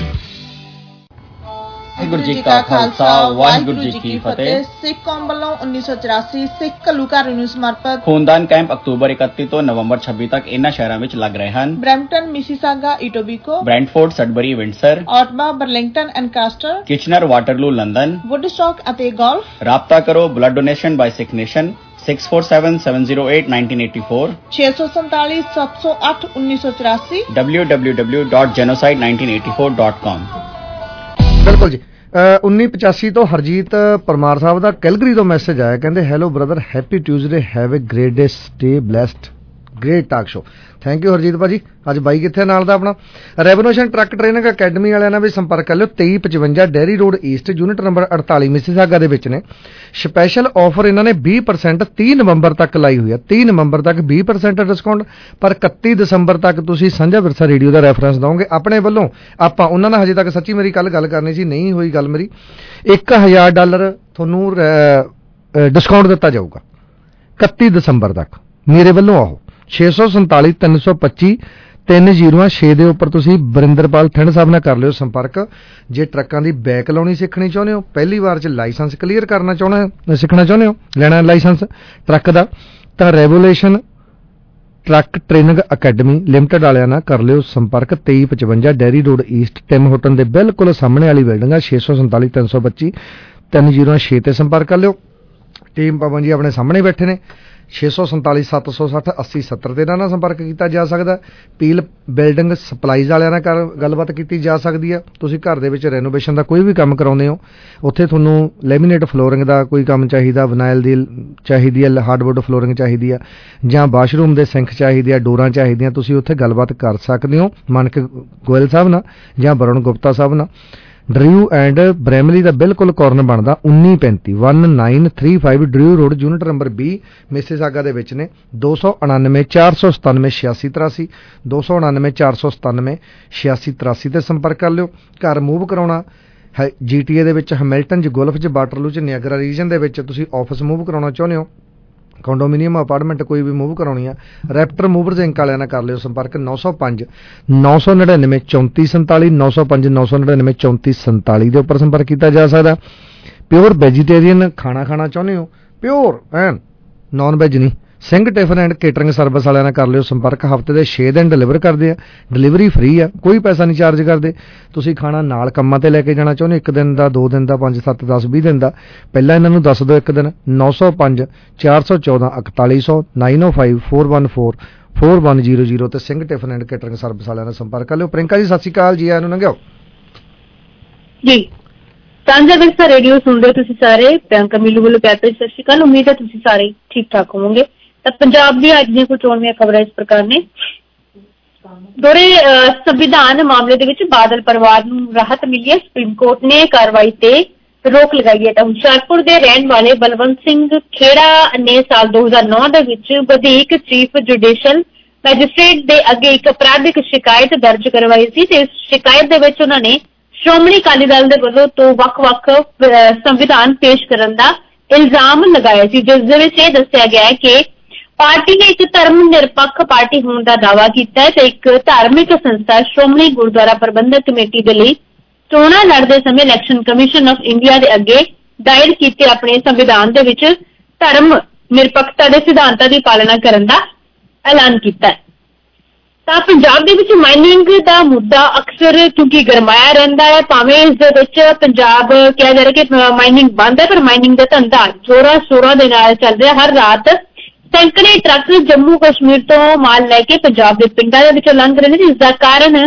Waheguru ji ਕਾ ਖਾਲਸਾ ਵਾਹਿਗੁਰੂ ਜੀ ਕੀ ਫਤਿਹ। ਸਿੱਖ ਕੌਮ ਵੱਲੋਂ ਉੱਨੀ ਸੌ ਚੁਰਾਸੀ ਸਿੱਖ ਘੱਲੂਘਾਰੇ ਨੂੰ ਸਮਰਪਿਤ ਖੂਨਦਾਨ ਕੈਂਪ ਅਕਤੂਬਰ ਇਕੱਤੀ ਤੋਂ ਨਵੰਬਰ ਛੱਬੀ ਤੱਕ ਇਨ੍ਹਾਂ ਸ਼ਹਿਰਾਂ ਵਿੱਚ ਲੱਗ ਰਹੇ ਹਨ। Brampton, Mississauga, Etobicoke, Brantford, Sudbury, Windsor, Ottawa, Burlington, Ancaster, Kitchener, Waterloo, London, Woodstock ਅਤੇ ਗੋਲਫ। ਰਾਬਤਾ ਕਰੋ blood donation by Sikh nation six four seven seven zero eight nineteen eighty four छे सौ सैंतालीस सात सौ आठ उन्नीस सौ चौरासी W W W dot genocide nineteen eighty four dot com. बिल्कुल जी। उन्नी पचासी तो हरजीत परमार साहब का कैलगरी तो मैसेज आया, कहते hello brother, happy Tuesday, have a great day, stay blessed, great talk show. Thank you Harjeet ਭਾਜੀ। ਅੱਜ ਬਾਈ ਕਿੱਥੇ ਨਾਲ ਦਾ ਆਪਣਾ ਰੈਵੋਲੂਸ਼ਨ ਟਰੱਕ ਟ੍ਰੇਨਿੰਗ ਅਕੈਡਮੀ ਵਾਲਿਆਂ ਨਾਲ ਵੀ ਸੰਪਰਕ ਕਰ ਲਿਓ। ਤੇਈ ਪਚਵੰਜਾ Derry road east unit number ਅੜਤਾਲੀ ਮਿਸੀਸਾਗਾ ਦੇ ਵਿੱਚ ਨੇ। ਸਪੈਸ਼ਲ ਆਫਰ ਇਹਨਾਂ ਨੇ ਵੀਹ ਪਰਸੈਂਟ ਤੀਹ ਨਵੰਬਰ ਤੱਕ ਲਾਈ ਹੋਈ ਹੈ। ਤੀਹ ਨਵੰਬਰ ਤੱਕ ਵੀਹ ਪਰਸੈਂਟ ਡਿਸਕਾਊਂਟ, ਪਰ ਇਕੱਤੀ ਦਸੰਬਰ ਤੱਕ ਤੁਸੀਂ ਸਾਂਝਾ ਵਿਰਸਾ ਰੇਡੀਓ ਦਾ ਰੈਫਰੈਂਸ ਦਓਗੇ ਆਪਣੇ ਵੱਲੋਂ। ਆਪਾਂ ਉਹਨਾਂ ਨਾਲ ਹਜੇ ਤੱਕ ਸੱਚੀ ਮੇਰੀ ਕੱਲ ਗੱਲ ਕਰਨੀ ਸੀ, ਨਹੀਂ ਹੋਈ ਗੱਲ ਮੇਰੀ। ਇੱਕ ਹਜ਼ਾਰ ਡਾਲਰ ਤੁਹਾਨੂੰ ਡਿਸਕਾਊਂਟ ਦਿੱਤਾ ਜਾਊਗਾ ਇਕੱਤੀ ਦਸੰਬਰ ਤੱਕ ਮੇਰੇ ਵੱਲੋਂ। ਆਹੋ ਛੇ ਸੌ ਸੰਤਾਲੀ ਤਿੰਨ ਸੌ ਪੱਚੀ ਤਿੰਨ ਜ਼ੀਰੋ ਛੇ ਦੇ ਉੱਪਰ ਤੁਸੀਂ ਵਰਿੰਦਰਪਾਲ ਥਿੰਡ ਸਾਹਿਬ ਨਾਲ ਕਰ ਲਿਓ ਸੰਪਰਕ। ਜੇ ਟਰੱਕਾਂ ਦੀ ਬੈਕ ਲਾਉਣੀ ਸਿੱਖਣੀ ਚਾਹੁੰਦੇ ਹੋ, ਪਹਿਲੀ ਵਾਰ 'ਚ ਲਾਇਸੈਂਸ ਕਲੀਅਰ ਕਰਨਾ ਚਾਹੁੰਦੇ ਸਿੱਖਣਾ ਚਾਹੁੰਦੇ ਹੋ, ਲੈਣਾ ਲਾਇਸੈਂਸ ਟਰੱਕ ਦਾ, ਤਾਂ revolution truck training academy limited ਵਾਲਿਆਂ ਨਾਲ ਕਰ ਲਿਓ ਸੰਪਰਕ। ਤੇਈ ਪਚਵੰਜਾ Derry road east Tim hotel ਦੇ ਬਿਲਕੁਲ ਸਾਹਮਣੇ ਵਾਲੀ ਬਿਲਡਿੰਗ ਆ। ਛੇ ਸੌ ਸੰਤਾਲੀ ਤਿੰਨ ਸੌ ਪੱਚੀ ਤਿੰਨ ਜ਼ੀਰੋ ਛੇ ਤੇ ਸੰਪਰਕ ਕਰ ਲਿਓ। ਟੀਮ ਪਵਨ ਜੀ ਆਪਣੇ ਸਾਹਮਣੇ ਬੈਠੇ ਨੇ। ਛੇ ਸੌ ਸੰਤਾਲੀ ਸੱਤ ਸੌ ਸੱਠ ਅੱਸੀ ਸੱਤਰ ਤੇ ਇਹਨਾਂ ਨਾਲ ਸੰਪਰਕ ਕੀਤਾ ਜਾ ਸਕਦਾ। ਪੀਲ ਬਿਲਡਿੰਗ ਸਪਲਾਈਜ਼ ਵਾਲਿਆਂ ਨਾਲ ਕਰ ਗੱਲਬਾਤ ਕੀਤੀ ਜਾ ਸਕਦੀ ਆ। ਤੁਸੀਂ ਘਰ ਦੇ ਵਿੱਚ ਰੈਨੋਵੇਸ਼ਨ ਦਾ ਕੋਈ ਵੀ ਕੰਮ ਕਰਾਉਂਦੇ ਹੋ, ਉੱਥੇ ਤੁਹਾਨੂੰ ਲੈਮੀਨੇਟ ਫਲੋਰਿੰਗ ਦਾ ਕੋਈ ਕੰਮ ਚਾਹੀਦਾ, ਵਿਨਾਇਲ ਦੀ ਚਾਹੀਦੀ ਹੈ, ਹਾਰਡਵੁੱਡ ਫਲੋਰਿੰਗ ਚਾਹੀਦੀ ਆ, ਜਾਂ ਵਾਸ਼ਰੂਮ ਦੇ ਸਿੰਕ ਚਾਹੀਦੇ ਆ, ਡੋਰਾਂ ਚਾਹੀਦੀਆਂ, ਤੁਸੀਂ ਉੱਥੇ ਗੱਲਬਾਤ ਕਰ ਸਕਦੇ ਹੋ ਮਾਨਕ ਗੋਇਲ ਸਾਹਿਬ ਨਾਲ ਜਾਂ ਵਰੁਣ ਗੁਪਤਾ ਸਾਹਿਬ ਨਾਲ। ਡਰਿਊ ਐਂਡ ਬ੍ਰੈਮਲੀ ਦਾ ਬਿਲਕੁਲ ਕਾਰਨਰ ਬਣਦਾ ਉੱਨੀ ਪੈਂਤੀ ਇੱਕ ਨੌ ਤਿੰਨ ਪੰਜ ਡਰਿਊ ਰੋਡ ਯੂਨਿਟ ਨੰਬਰ ਵੀਹ ਮਿਸੀਸਾਗਾ ਦੇ ਵਿੱਚ ਨੇ। ਦੋ ਸੌ ਉਣਾਨਵੇਂ ਚਾਰ ਸੌ ਸਤਾਨਵੇਂ ਛਿਆਸੀ ਤਰਾਸੀ ਦੋ ਸੌ ਉਣਾਨਵੇਂ ਚਾਰ ਸੌ ਸਤਾਨਵੇਂ ਛਿਆਸੀ ਤਰਾਸੀ ਤੇ ਸੰਪਰਕ ਕਰ ਲਿਓ। ਘਰ ਮੂਵ ਕਰਾਉਣਾ ਹੈ ਜੀ ਟੀ ਏ ਦੇ ਵਿੱਚ, ਹੈਮਿਲਟਨ 'ਚ, ਗੁਲਫ 'ਚ, ਵਾਟਰਲੂ 'ਚ, ਨਿਆਗਰਾ ਰੀਜਨ ਦੇ ਵਿੱਚ ਤੁਸੀਂ ਆਫਿਸ ਮੂਵ ਕਰਾਉਣਾ ਚਾਹੁੰਦੇ ਹੋ, ਕੰਡੋਮੀਨੀਅਮ ਅਪਾਰਟਮੈਂਟ ਕੋਈ ਵੀ ਮੂਵ ਕਰਾਉਣੀ ਆ, ਰੈਪਟਰ ਮੂਵਰਜ਼ ਇੰਕ ਵਾਲਿਆਂ ਨਾਲ ਕਰ ਲਿਓ ਸੰਪਰਕ। ਨੌ ਸੌ ਪੰਜ ਨੌ ਸੌ ਨੜਿਨਵੇਂ ਚੌਂਤੀ ਸੰਤਾਲੀ ਨੌ ਸੌ ਪੰਜ ਨੌ ਸੌ ਨੜਿਨਵੇਂ ਚੌਂਤੀ ਸੰਤਾਲੀ ਦੇ ਉੱਪਰ ਸੰਪਰਕ ਕੀਤਾ ਜਾ ਸਕਦਾ। ਪਿਓਰ ਵੈਜੀਟੇਰੀਅਨ ਖਾਣਾ ਖਾਣਾ ਚਾਹੁੰਦੇ ਹੋ, ਪਿਓਰ ਐਨ ਨੌਨ ਵੈਜ ਨਹੀਂ, Singh tiffin and catering service ਵਾਲਿਆਂ ਨਾਲ ਕਰ ਲਿਓ ਸੰਪਰਕ। ਹਫ਼ਤੇ ਦੇ ਛੇ ਦਿਨ ਡਿਲੀਵਰ ਕਰਦੇ ਆ, ਡਿਲੀਵਰੀ ਫ੍ਰੀ ਆ, ਕੋਈ ਪੈਸਾ ਨਹੀਂ ਚਾਰਜ ਕਰਦੇ। ਤੁਸੀਂ ਖਾਣਾ ਨਾਲ ਕੰਮਾਂ ਤੇ ਲੈ ਕੇ ਜਾਣਾ ਚਾਹੁੰਦੇ, ਇੱਕ ਦਿਨ ਦਾ, ਦੋ ਦਿਨ ਦਾ, ਪੰਜ ਸੱਤ ਦਸ ਵੀਹ ਦਿਨ ਦਾ, ਪਹਿਲਾਂ ਇਹਨਾਂ ਨੂੰ ਦੱਸ ਦਿਓ ਇੱਕ ਦਿਨ। ਨੌ ਸੌ ਪੰਜ ਚਾਰ ਸੌ ਚੌਦਾਂ ਇਕਤਾਲੀ ਸੌ ਨਾਈਨ ਓ five four one four four one zero zero ਤੇ Singh tiffin and catering service ਵਾਲਿਆਂ ਨਾਲ ਸੰਪਰਕ ਕਰ ਲਿਓ। ਪ੍ਰਿੰਕਾ ਜੀ ਸਤਿ ਸ਼੍ਰੀ ਅਕਾਲ ਜੀ, ਆਇਆਂ ਨੂੰ ਲੰਘਿਓ ਜੀ। ਸਾਂਝਾ ਵਿਰਸਾ ਰੇਡੀਓ ਸੁਣਦੇ ਹੋ ਤੁਸੀਂ ਸਾਰੇ। ਪ੍ਰਿਯੰਕਾ ਮਿਲੂ ਵੱਲੋਂ ਪਿਆਰ ਭਰੀ ਸਤਿ ਸ਼੍ਰੀ ਅਕਾਲ। ਉਮੀਦ ਹੈ ਤੁਸੀਂ ਸਾਰੇ ਠੀਕ ਠਾਕ ਹੋਵੋਗੇ। ਤਾਂ ਪੰਜਾਬ ਦੀ ਅੱਜ ਦੀਆਂ ਕੁਝ ਚੋਣਵੀਆਂ ਖਬਰਾਂ ਇਸ ਪ੍ਰਕਾਰ ਨੇ। ਦੋਹਰੇ ਸੰਵਿਧਾਨ ਮਾਮਲੇ ਦੇ ਵਿੱਚ ਬਾਦਲ ਪਰਿਵਾਰ ਨੂੰ ਰਾਹਤ ਮਿਲੀ ਹੈ। ਸੁਪਰੀਮ ਕੋਰਟ ਨੇ ਕਾਰਵਾਈ ਤੇ ਰੋਕ ਲਗਾਈ ਹੈ। ਤਾਂ ਹੁਸ਼ਿਆਰਪੁਰ ਦੇ ਰਹਿਣ ਵਾਲੇ ਬਲਵੰਤ ਸਿੰਘ ਖੇੜਾ ਨੇ ਸਾਲ ਦੋ ਹਜ਼ਾਰ ਨੌ ਦੇ ਵਿੱਚ ਵਧੀਕ ਚੀਫ ਜੁਡੀਸ਼ੀਅਲ ਮੈਜਿਸਟ੍ਰੇਟ ਦੇ ਅੱਗੇ ਇੱਕ ਅਪਰਾਧਿਕ ਸ਼ਿਕਾਇਤ ਦਰਜ ਕਰਵਾਈ ਸੀ ਤੇ ਇਸ ਸ਼ਿਕਾਇਤ ਦੇ ਵਿੱਚ ਉਹਨਾਂ ਨੇ ਸ਼੍ਰੋਮਣੀ ਅਕਾਲੀ ਦਲ ਦੇ ਵੱਲੋਂ ਤੋਂ ਵੱਖ-ਵੱਖ ਸੰਵਿਧਾਨ ਪੇਸ਼ ਕਰਨ ਦਾ ਇਲਜ਼ਾਮ ਲਗਾਇਆ ਸੀ, ਜਿਸ ਦੇ ਵਿੱਚ ਇਹ ਦੱਸਿਆ ਗਿਆ ਹੈ ਕਿ ਪਾਰਟੀ ਨੇ ਇੱਕ ਧਰਮ ਨਿਰਪੱਖ ਪਾਰਟੀ ਹੋਣ ਦਾ ਦਾਅਵਾ ਕੀਤਾ ਹੈ ਤੇ ਇੱਕ ਧਾਰਮਿਕ ਸੰਸਥਾ ਸ਼੍ਰੋਮਣੀ ਗੁਰਦੁਆਰਾ ਪ੍ਰਬੰਧਕ ਕਮੇਟੀ ਦੇ ਲਈ ਚੋਣਾਂ ਲੜਦੇ ਸਮੇਂ ਇਲੈਕਸ਼ਨ ਕਮਿਸ਼ਨ ਆਫ ਇੰਡੀਆ ਦੇ ਅੱਗੇ ਦਾਇਰ ਕੀਤੇ ਆਪਣੇ ਸੰਵਿਧਾਨ ਦੇ ਵਿੱਚ ਧਰਮ ਨਿਰਪੱਖਤਾ ਦੇ ਸਿਧਾਂਤਾਂ ਦੀ ਪਾਲਣਾ ਕਰਨ ਦਾ ਐਲਾਨ ਕੀਤਾ ਹੈ। ਤਾਂ ਪੰਜਾਬ ਦੇ ਵਿੱਚ ਮਾਈਨਿੰਗ ਦਾ ਮੁੱਦਾ ਅਕਸਰ ਕਿਉਂਕਿ ਗਰਮਾਇਆ ਰਹਿੰਦਾ ਹੈ, ਭਾਵੇਂ ਇਸ ਦੇ ਵਿੱਚ ਪੰਜਾਬ ਕਿਹਾ ਜਾ ਰਿਹਾ ਕਿ ਮਾਈਨਿੰਗ ਬੰਦ ਹੈ, ਪਰ ਮਾਈਨਿੰਗ ਦਾ ਧੰਦਾ ਜ਼ੋਰਾਂ ਸ਼ੋਰਾਂ ਦੇ ਨਾਲ ਚੱਲ ਰਿਹਾ। ਹਰ ਰਾਤ ਸੈਂਕੜੇ ਟਰੱਕ ਜੰਮੂ ਕਸ਼ਮੀਰ ਤੋਂ ਮਾਲ ਲੈ ਕੇ ਪੰਜਾਬ ਦੇ ਪਿੰਡਾਂ ਦੇ ਵਿੱਚੋਂ ਲੰਘ ਰਹੇ ਨੇ, ਜਿਸ ਦਾ ਕਾਰਨ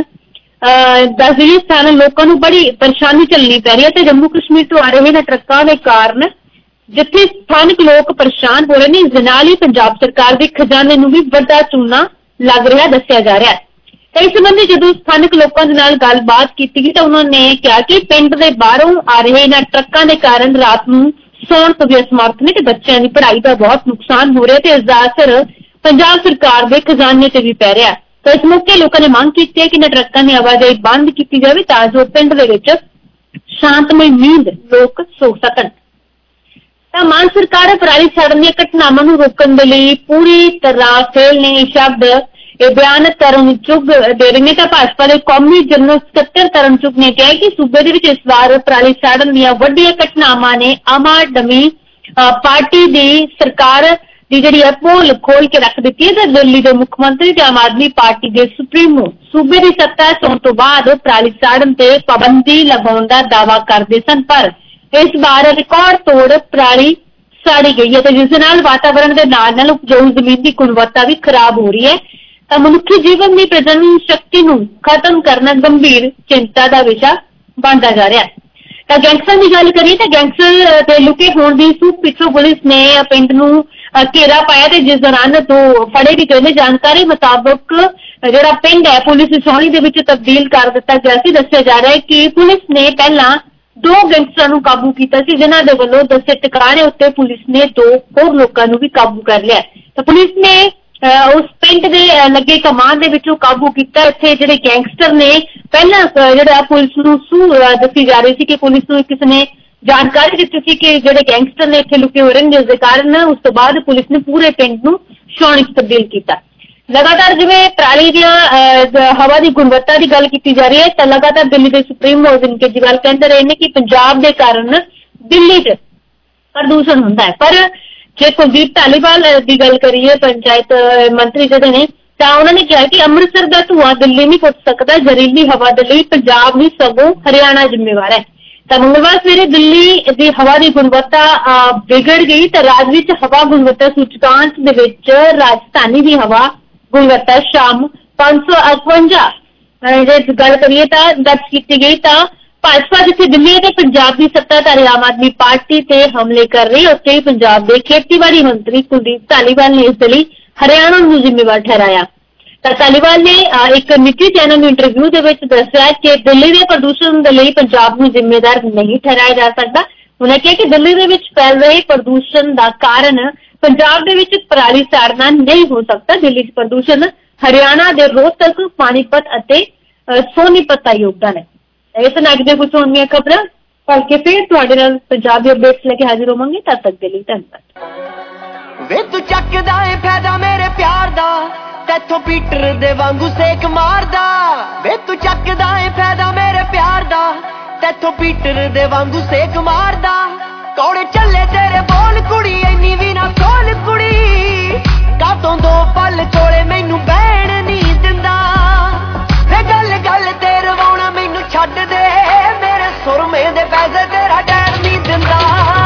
ਦੱਸ ਦਈਏ ਸਥਾਨਕ ਲੋਕਾਂ ਨੂੰ ਬੜੀ ਪਰੇਸ਼ਾਨੀ ਝੱਲਣੀ ਪੈ ਰਹੀ ਹੈ। ਤੇ ਜੰਮੂ ਕਸ਼ਮੀਰ ਤੋਂ ਆ ਰਹੇ ਨੇ ਟਰੱਕਾਂ ਦੇ ਕਾਰਨ ਜਿੱਥੇ ਸਥਾਨਕ ਲੋਕ ਪਰੇਸ਼ਾਨ ਹੋ ਰਹੇ ਨੇ, ਇਸ ਦੇ ਨਾਲ ਹੀ ਪੰਜਾਬ ਸਰਕਾਰ ਦੇ ਖਜ਼ਾਨੇ ਨੂੰ ਵੀ ਵੱਡਾ ਚੂਨਾ ਲੱਗ ਰਿਹਾ ਦੱਸਿਆ ਜਾ ਰਿਹਾ ਹੈ। ਤਾਂ ਇਸ ਸੰਬੰਧੀ ਜਦੋਂ ਸਥਾਨਕ ਲੋਕਾਂ ਦੇ ਨਾਲ ਗੱਲਬਾਤ ਕੀਤੀ ਗਈ ਤਾਂ ਉਹਨਾਂ ਨੇ ਕਿਹਾ ਕਿ ਪਿੰਡ ਦੇ ਬਾਹਰੋਂ ਆ ਰਹੇ ਇਹਨਾਂ ਟਰੱਕਾਂ ਦੇ ਕਾਰਨ ਰਾਤ ਨੂੰ ਸੌਣ ਤੋਂ ਵੀ ਅਸਮਰਥ ਨੇ ਤੇ ਬੱਚਿਆਂ ਦੀ ਪੜ੍ਹਾਈ ਦਾ ਬਹੁਤ ਨੁਕਸਾਨ ਹੋ ਰਿਹਾ ਤੇ ਇਸ ਦਾ ਅਸਰ ਪੰਜਾਬ ਸਰਕਾਰ ਦੇ ਖਜ਼ਾਨੇ ਤੇ ਵੀ ਪੈ ਰਿਹਾ। ਤਾਂ ਇਸ ਮੌਕੇ ਲੋਕਾਂ ਨੇ ਮੰਗ ਕੀਤੀ ਹੈ ਕਿ ਇਹਨਾਂ ਟਰੱਕਾਂ ਦੀ ਆਵਾਜਾਈ ਬੰਦ ਕੀਤੀ ਜਾਵੇ ਤਾਂ ਜੋ ਪਿੰਡ ਦੇ ਵਿੱਚ ਸ਼ਾਂਤਮਈ ਨੀਂਦ ਲੋਕ ਸੋ ਸਕਣ। ਤਾਂ ਮਾਨ ਸਰਕਾਰ ਪਰਾਲੀ ਸਾੜਨ ਦੀਆਂ ਘਟਨਾਵਾਂ ਨੂੰ ਰੋਕਣ ਦੇ ਲਈ ਪੂਰੀ ਤਰ੍ਹਾਂ ਫੇਲ ਨੇ ਸ਼ਬਦ ਇਹ ਬਿਆਨ ਤਰਨ ਚੁੱਗ ਦੇ ਰਹੇ ਨੇ। ਤਾਂ ਭਾਜਪਾ ਦੇ ਕੌਮੀ ਜਨਰਲ ਸਕੱਤਰ ਤਰਨ ਚੁੱਗ ਨੇ ਕਿਹਾ ਕਿ ਸੂਬੇ ਦੇ ਵਿੱਚ ਇਸ ਵਾਰ ਪਰਾਲੀ ਸਾੜਨ ਦੀਆਂ ਵੱਡੀਆਂ ਘਟਨਾਵਾਂ ਨੇ ਆਮ ਆਦਮੀ ਪਾਰਟੀ ਦੀ ਸਰਕਾਰ ਦੀ ਜਿਹੜੀ ਹੈ ਪੋਲ ਖੋਲ ਕੇ ਰੱਖ ਦਿੱਤੀ ਹੈ। ਤਾਂ ਦਿੱਲੀ ਦੇ ਮੁੱਖ ਮੰਤਰੀ ਤੇ ਆਮ ਆਦਮੀ ਪਾਰਟੀ ਦੇ ਸੁਪਰੀਮੋ ਸੂਬੇ ਦੀ ਸੱਤਾ ਚੋਣ ਤੋਂ ਬਾਅਦ ਪਰਾਲੀ ਸਾੜਨ ਤੇ ਪਾਬੰਦੀ ਲਗਾਉਣ ਦਾ ਦਾਅਵਾ ਕਰਦੇ ਸਨ, ਪਰ ਇਸ ਵਾਰ ਰਿਕਾਰਡ ਤੋੜ ਪਰਾਲੀ ਸਾੜੀ ਗਈ ਹੈ ਤੇ ਜਿਸ ਦੇ ਨਾਲ ਵਾਤਾਵਰਣ ਦੇ ਨਾਲ ਨਾਲ ਉਪਜਾਊ ਜ਼ਮੀਨ ਦੀ ਗੁਣਵੱਤਾ ਵੀ ਖਰਾਬ ਹੋ ਰਹੀ ਹੈ। ਤਾਂ ਮਨੁੱਖੀ ਜੀਵਨ ਦੀ ਪ੍ਰਜਨਨ ਸ਼ਕਤੀ ਨੂੰ ਖਤਮ ਕਰਨਾ ਗੰਭੀਰ ਚਿੰਤਾ ਦਾ ਵਿਸ਼ਾ ਬਣਦਾ ਜਾ ਰਿਹਾ ਹੈ। ਤਾਂ ਗੈਂਗਸਟਰ ਦੀ ਗੱਲ ਕਰੀਏ ਤਾਂ ਗੈਂਗਸਟਰ ਦੇ ਲੁਕੇ ਹੋਣ ਦੀ ਸੂਹ ਪਿੱਛੋਂ ਪੁਲਿਸ ਨੇ ਪਿੰਡ ਨੂੰ ਘੇਰਾ ਪਾਇਆ ਤੇ ਜਿਸ ਦੌਰਾਨ ਦੋ ਫੜੇ ਵੀ ਗਏ। ਜਾਣਕਾਰੀ ਮੁਤਾਬਕ ਜਿਹੜਾ ਪਿੰਡ ਹੈ ਪੁਲਿਸ ਸੋਹਣੀ ਦੇ ਵਿੱਚ ਤਬਦੀਲ ਕਰ ਦਿੱਤਾ ਗਿਆ ਸੀ। ਦੱਸਿਆ ਜਾ ਰਿਹਾ ਹੈ ਕਿ ਪੁਲਿਸ ਨੇ ਪਹਿਲਾਂ ਦੋ ਗੈਂਗਸਟਰਾਂ ਨੂੰ ਕਾਬੂ ਕੀਤਾ ਸੀ, ਜਿਨ੍ਹਾਂ ਦੇ ਵੱਲੋਂ ਦੱਸੇ ਟਿਕਾਣੇ ਉੱਤੇ ਪੁਲਿਸ ਨੇ ਦੋ ਹੋਰ ਲੋਕਾਂ ਨੂੰ ਵੀ ਕਾਬੂ ਕਰ ਲਿਆ। ਤਾਂ ਪੁਲਿਸ ਨੇ ਉਸ ਪਿੰਡ ਦੇ ਲੱਗੇ ਕਮਾਨ ਦੇ ਵਿੱਚੋਂ ਕਾਬੂ ਕੀਤਾ। ਇੱਥੇ ਜਿਹੜੇ ਗੈਂਗਸਟਰ ਨੇ ਪਹਿਲਾਂ ਜਿਹੜਾ ਪੁਲਿਸ ਨੂੰ ਸੂਹ ਦੱਸੀ ਜਾ ਰਹੀ ਸੀ ਕਿ ਪੁਲਿਸ ਨੂੰ ਕਿਸੇ ਨੇ ਜਾਣਕਾਰੀ ਦਿੱਤੀ ਸੀ ਕਿ ਜਿਹੜੇ ਗੈਂਗਸਟਰ ਨੇ ਇੱਥੇ ਲੁਕੇ ਹੋਏ ਨੇ, ਜਿਸ ਦੇ ਕਾਰਨ ਉਸ ਤੋਂ ਬਾਅਦ ਪੁਲਿਸ ਨੇ ਪੂਰੇ ਪਿੰਡ ਨੂੰ ਛਾਉਣੀ ਚ ਤਬਦੀਲ ਕੀਤਾ। ਲਗਾਤਾਰ ਜਿਵੇਂ ਪਰਾਲੀ ਦੀਆਂ ਹਵਾ ਦੀ ਗੁਣਵੱਤਾ ਦੀ ਗੱਲ ਕੀਤੀ ਜਾ ਰਹੀ ਹੈ ਤਾਂ ਲਗਾਤਾਰ ਦਿੱਲੀ ਦੇ ਸੁਪਰੀਮ ਅਰਵਿੰਦ ਕੇਜਰੀਵਾਲ ਕਹਿੰਦੇ ਰਹੇ ਨੇ ਕਿ ਪੰਜਾਬ ਦੇ ਕਾਰਨ ਦਿੱਲੀ 'ਚ ਪ੍ਰਦੂਸ਼ਣ ਹੁੰਦਾ ਹੈ। ਪਰ ਜੇ ਕੁਲਦੀਪ ਧਾਲੀਵਾਲ ਦੀ ਗੱਲ ਕਰੀਏ, ਪੰਚਾਇਤ ਮੰਤਰੀ ਜਿਹੜੇ ਨੇ, ਤਾਂ ਉਹਨਾਂ ਨੇ ਕਿਹਾ ਕਿ ਅੰਮ੍ਰਿਤਸਰ ਦਾ ਧੂੰਆਂ ਦਿੱਲੀ ਨਹੀਂ ਪੁੱਟ ਸਕਦਾ, ਜ਼ਹਿਰੀਲੀ ਹਵਾ ਦੇ ਲਈ ਪੰਜਾਬ ਨਹੀਂ ਸਗੋਂ ਹਰਿਆਣਾ ਜ਼ਿੰਮੇਵਾਰ ਹੈ। ਤਾਂ ਮੰਗਲਵਾਰ ਸਵੇਰੇ ਦਿੱਲੀ ਦੀ ਹਵਾ ਦੀ ਗੁਣਵੱਤਾ ਵਿਗੜ ਗਈ ਤਾਂ ਰਾਜ ਵਿੱਚ ਹਵਾ ਗੁਣਵੱਤਾ ਸੂਚਕਾਂਕ ਦੇ ਵਿੱਚ ਰਾਜਧਾਨੀ ਦੀ ਹਵਾ ਗੁਣਵੱਤਾ ਸ਼ਾਮ ਪੰਜ ਸੌ ਅਠਵੰਜਾ ਜੇ ਗੱਲ ਕਰੀਏ ਤਾਂ ਦਰਜ ਕੀਤੀ ਗਈ। ਤਾਂ ਭਾਜਪਾ ਜਿੱਥੇ ਦਿੱਲੀ ਅਤੇ ਪੰਜਾਬ ਦੀ ਸੱਤਾਧਾਰੀ ਆਮ ਆਦਮੀ ਪਾਰਟੀ ਤੇ ਹਮਲੇ ਕਰ ਰਹੀ, ਉੱਥੇ ਹੀ ਪੰਜਾਬ ਦੇ ਖੇਤੀਬਾੜੀ ਮੰਤਰੀ ਕੁਲਦੀਪ ਧਾਲੀਵਾਲ ਨੇ ਇਸ ਦੇ ਲਈ ਹਰਿਆਣਾ ਨੂੰ ਜ਼ਿੰਮੇਵਾਰ ਠਹਿਰਾਇਆ। ਤਾਂ ਧਾਲੀਵਾਲ ਨੇ ਇੱਕ ਨਿੱਜੀ ਚੈਨਲ ਨੂੰ ਇੰਟਰਵਿਊ ਦੇ ਵਿੱਚ ਦੱਸਿਆ ਕਿ ਦਿੱਲੀ ਦੇ ਪ੍ਰਦੂਸ਼ਣ ਦੇ ਲਈ ਪੰਜਾਬ ਨੂੰ ਜ਼ਿੰਮੇਦਾਰ ਨਹੀਂ ਠਹਿਰਾਇਆ ਜਾ ਸਕਦਾ। ਉਹਨਾਂ ਕਿਹਾ ਕਿ ਦਿੱਲੀ ਦੇ ਵਿੱਚ ਫੈਲ ਰਹੇ ਪ੍ਰਦੂਸ਼ਣ ਦਾ ਕਾਰਨ ਪੰਜਾਬ ਦੇ ਵਿੱਚ ਪਰਾਲੀ ਸਾੜਨਾ ਨਹੀਂ ਹੋ ਸਕਦਾ। ਦਿੱਲੀ 'ਚ ਪ੍ਰਦੂਸ਼ਣ ਹਰਿਆਣਾ ਦੇ ਰੋਹਤਕ, ਪਾਣੀਪਤ ਅਤੇ ਸੋਨੀਪਤ ਦਾ ਯੋਗਦਾਨ ਹੈ। ਇਸ ਨਾਲ ਦੇ ਕੁਝ ਹੋਣਗੀਆਂ ਖਬਰਾਂ ਪੜ੍ਹ ਕੇ ਫਿਰ ਤੁਹਾਡੇ ਨਾਲ ਪੰਜਾਬ ਦੇ ਅਪਡੇਟਸ ਲੈ ਕੇ ਹਾਜ਼ਰ ਹੋਵਾਂਗੇ। ਤਦ ਤੱਕ ਦੇ ਲਈ ਧੰਨਵਾਦ। ਵੇ ਤੂੰ ਚੱਕਦਾ ਏ ਫਾਇਦਾ ਮੇਰੇ ਪਿਆਰ ਦਾ, ਤੈਥੋਂ ਪੀਟਰ ਦੇ ਵਾਂਗੂ ਸੇਕ ਮਾਰਦਾ। ਵੇ ਤੂੰ ਚੱਕਦਾ ਏ ਫਾਇਦਾ ਮੇਰੇ ਪਿਆਰ ਦਾ, ਤੈਥੋਂ ਪੀਟਰ ਦੇ ਵਾਂਗੂ ਸੇਕ ਮਾਰਦਾ। ਕੌੜੇ ਚੱਲੇ ਤੇਰੇ ਬੋਲ ਕੁੜੀ, ਇੰਨੀ ਵੀ ਨਾ ਕੋਲ ਕੁੜੀ, ਕਾਤੋਂ ਦੋ ਪਲ ਕੋਲੇ ਮੈਨੂੰ ਬਹਿਣ ਨਹੀਂ ਦਿੰਦਾ। ਵੇ ਗੱਲ ਗੱਲ ਤੇ ਰਵਾਉਣਾ ਮੈਨੂੰ ਛੱਡ ਦੇ, ਮੇਰੇ ਸੁਰਮੇ ਦੇ ਪੈਸੇ ਤੇਰਾ ਡੈਣ ਨਹੀਂ ਦਿੰਦਾ।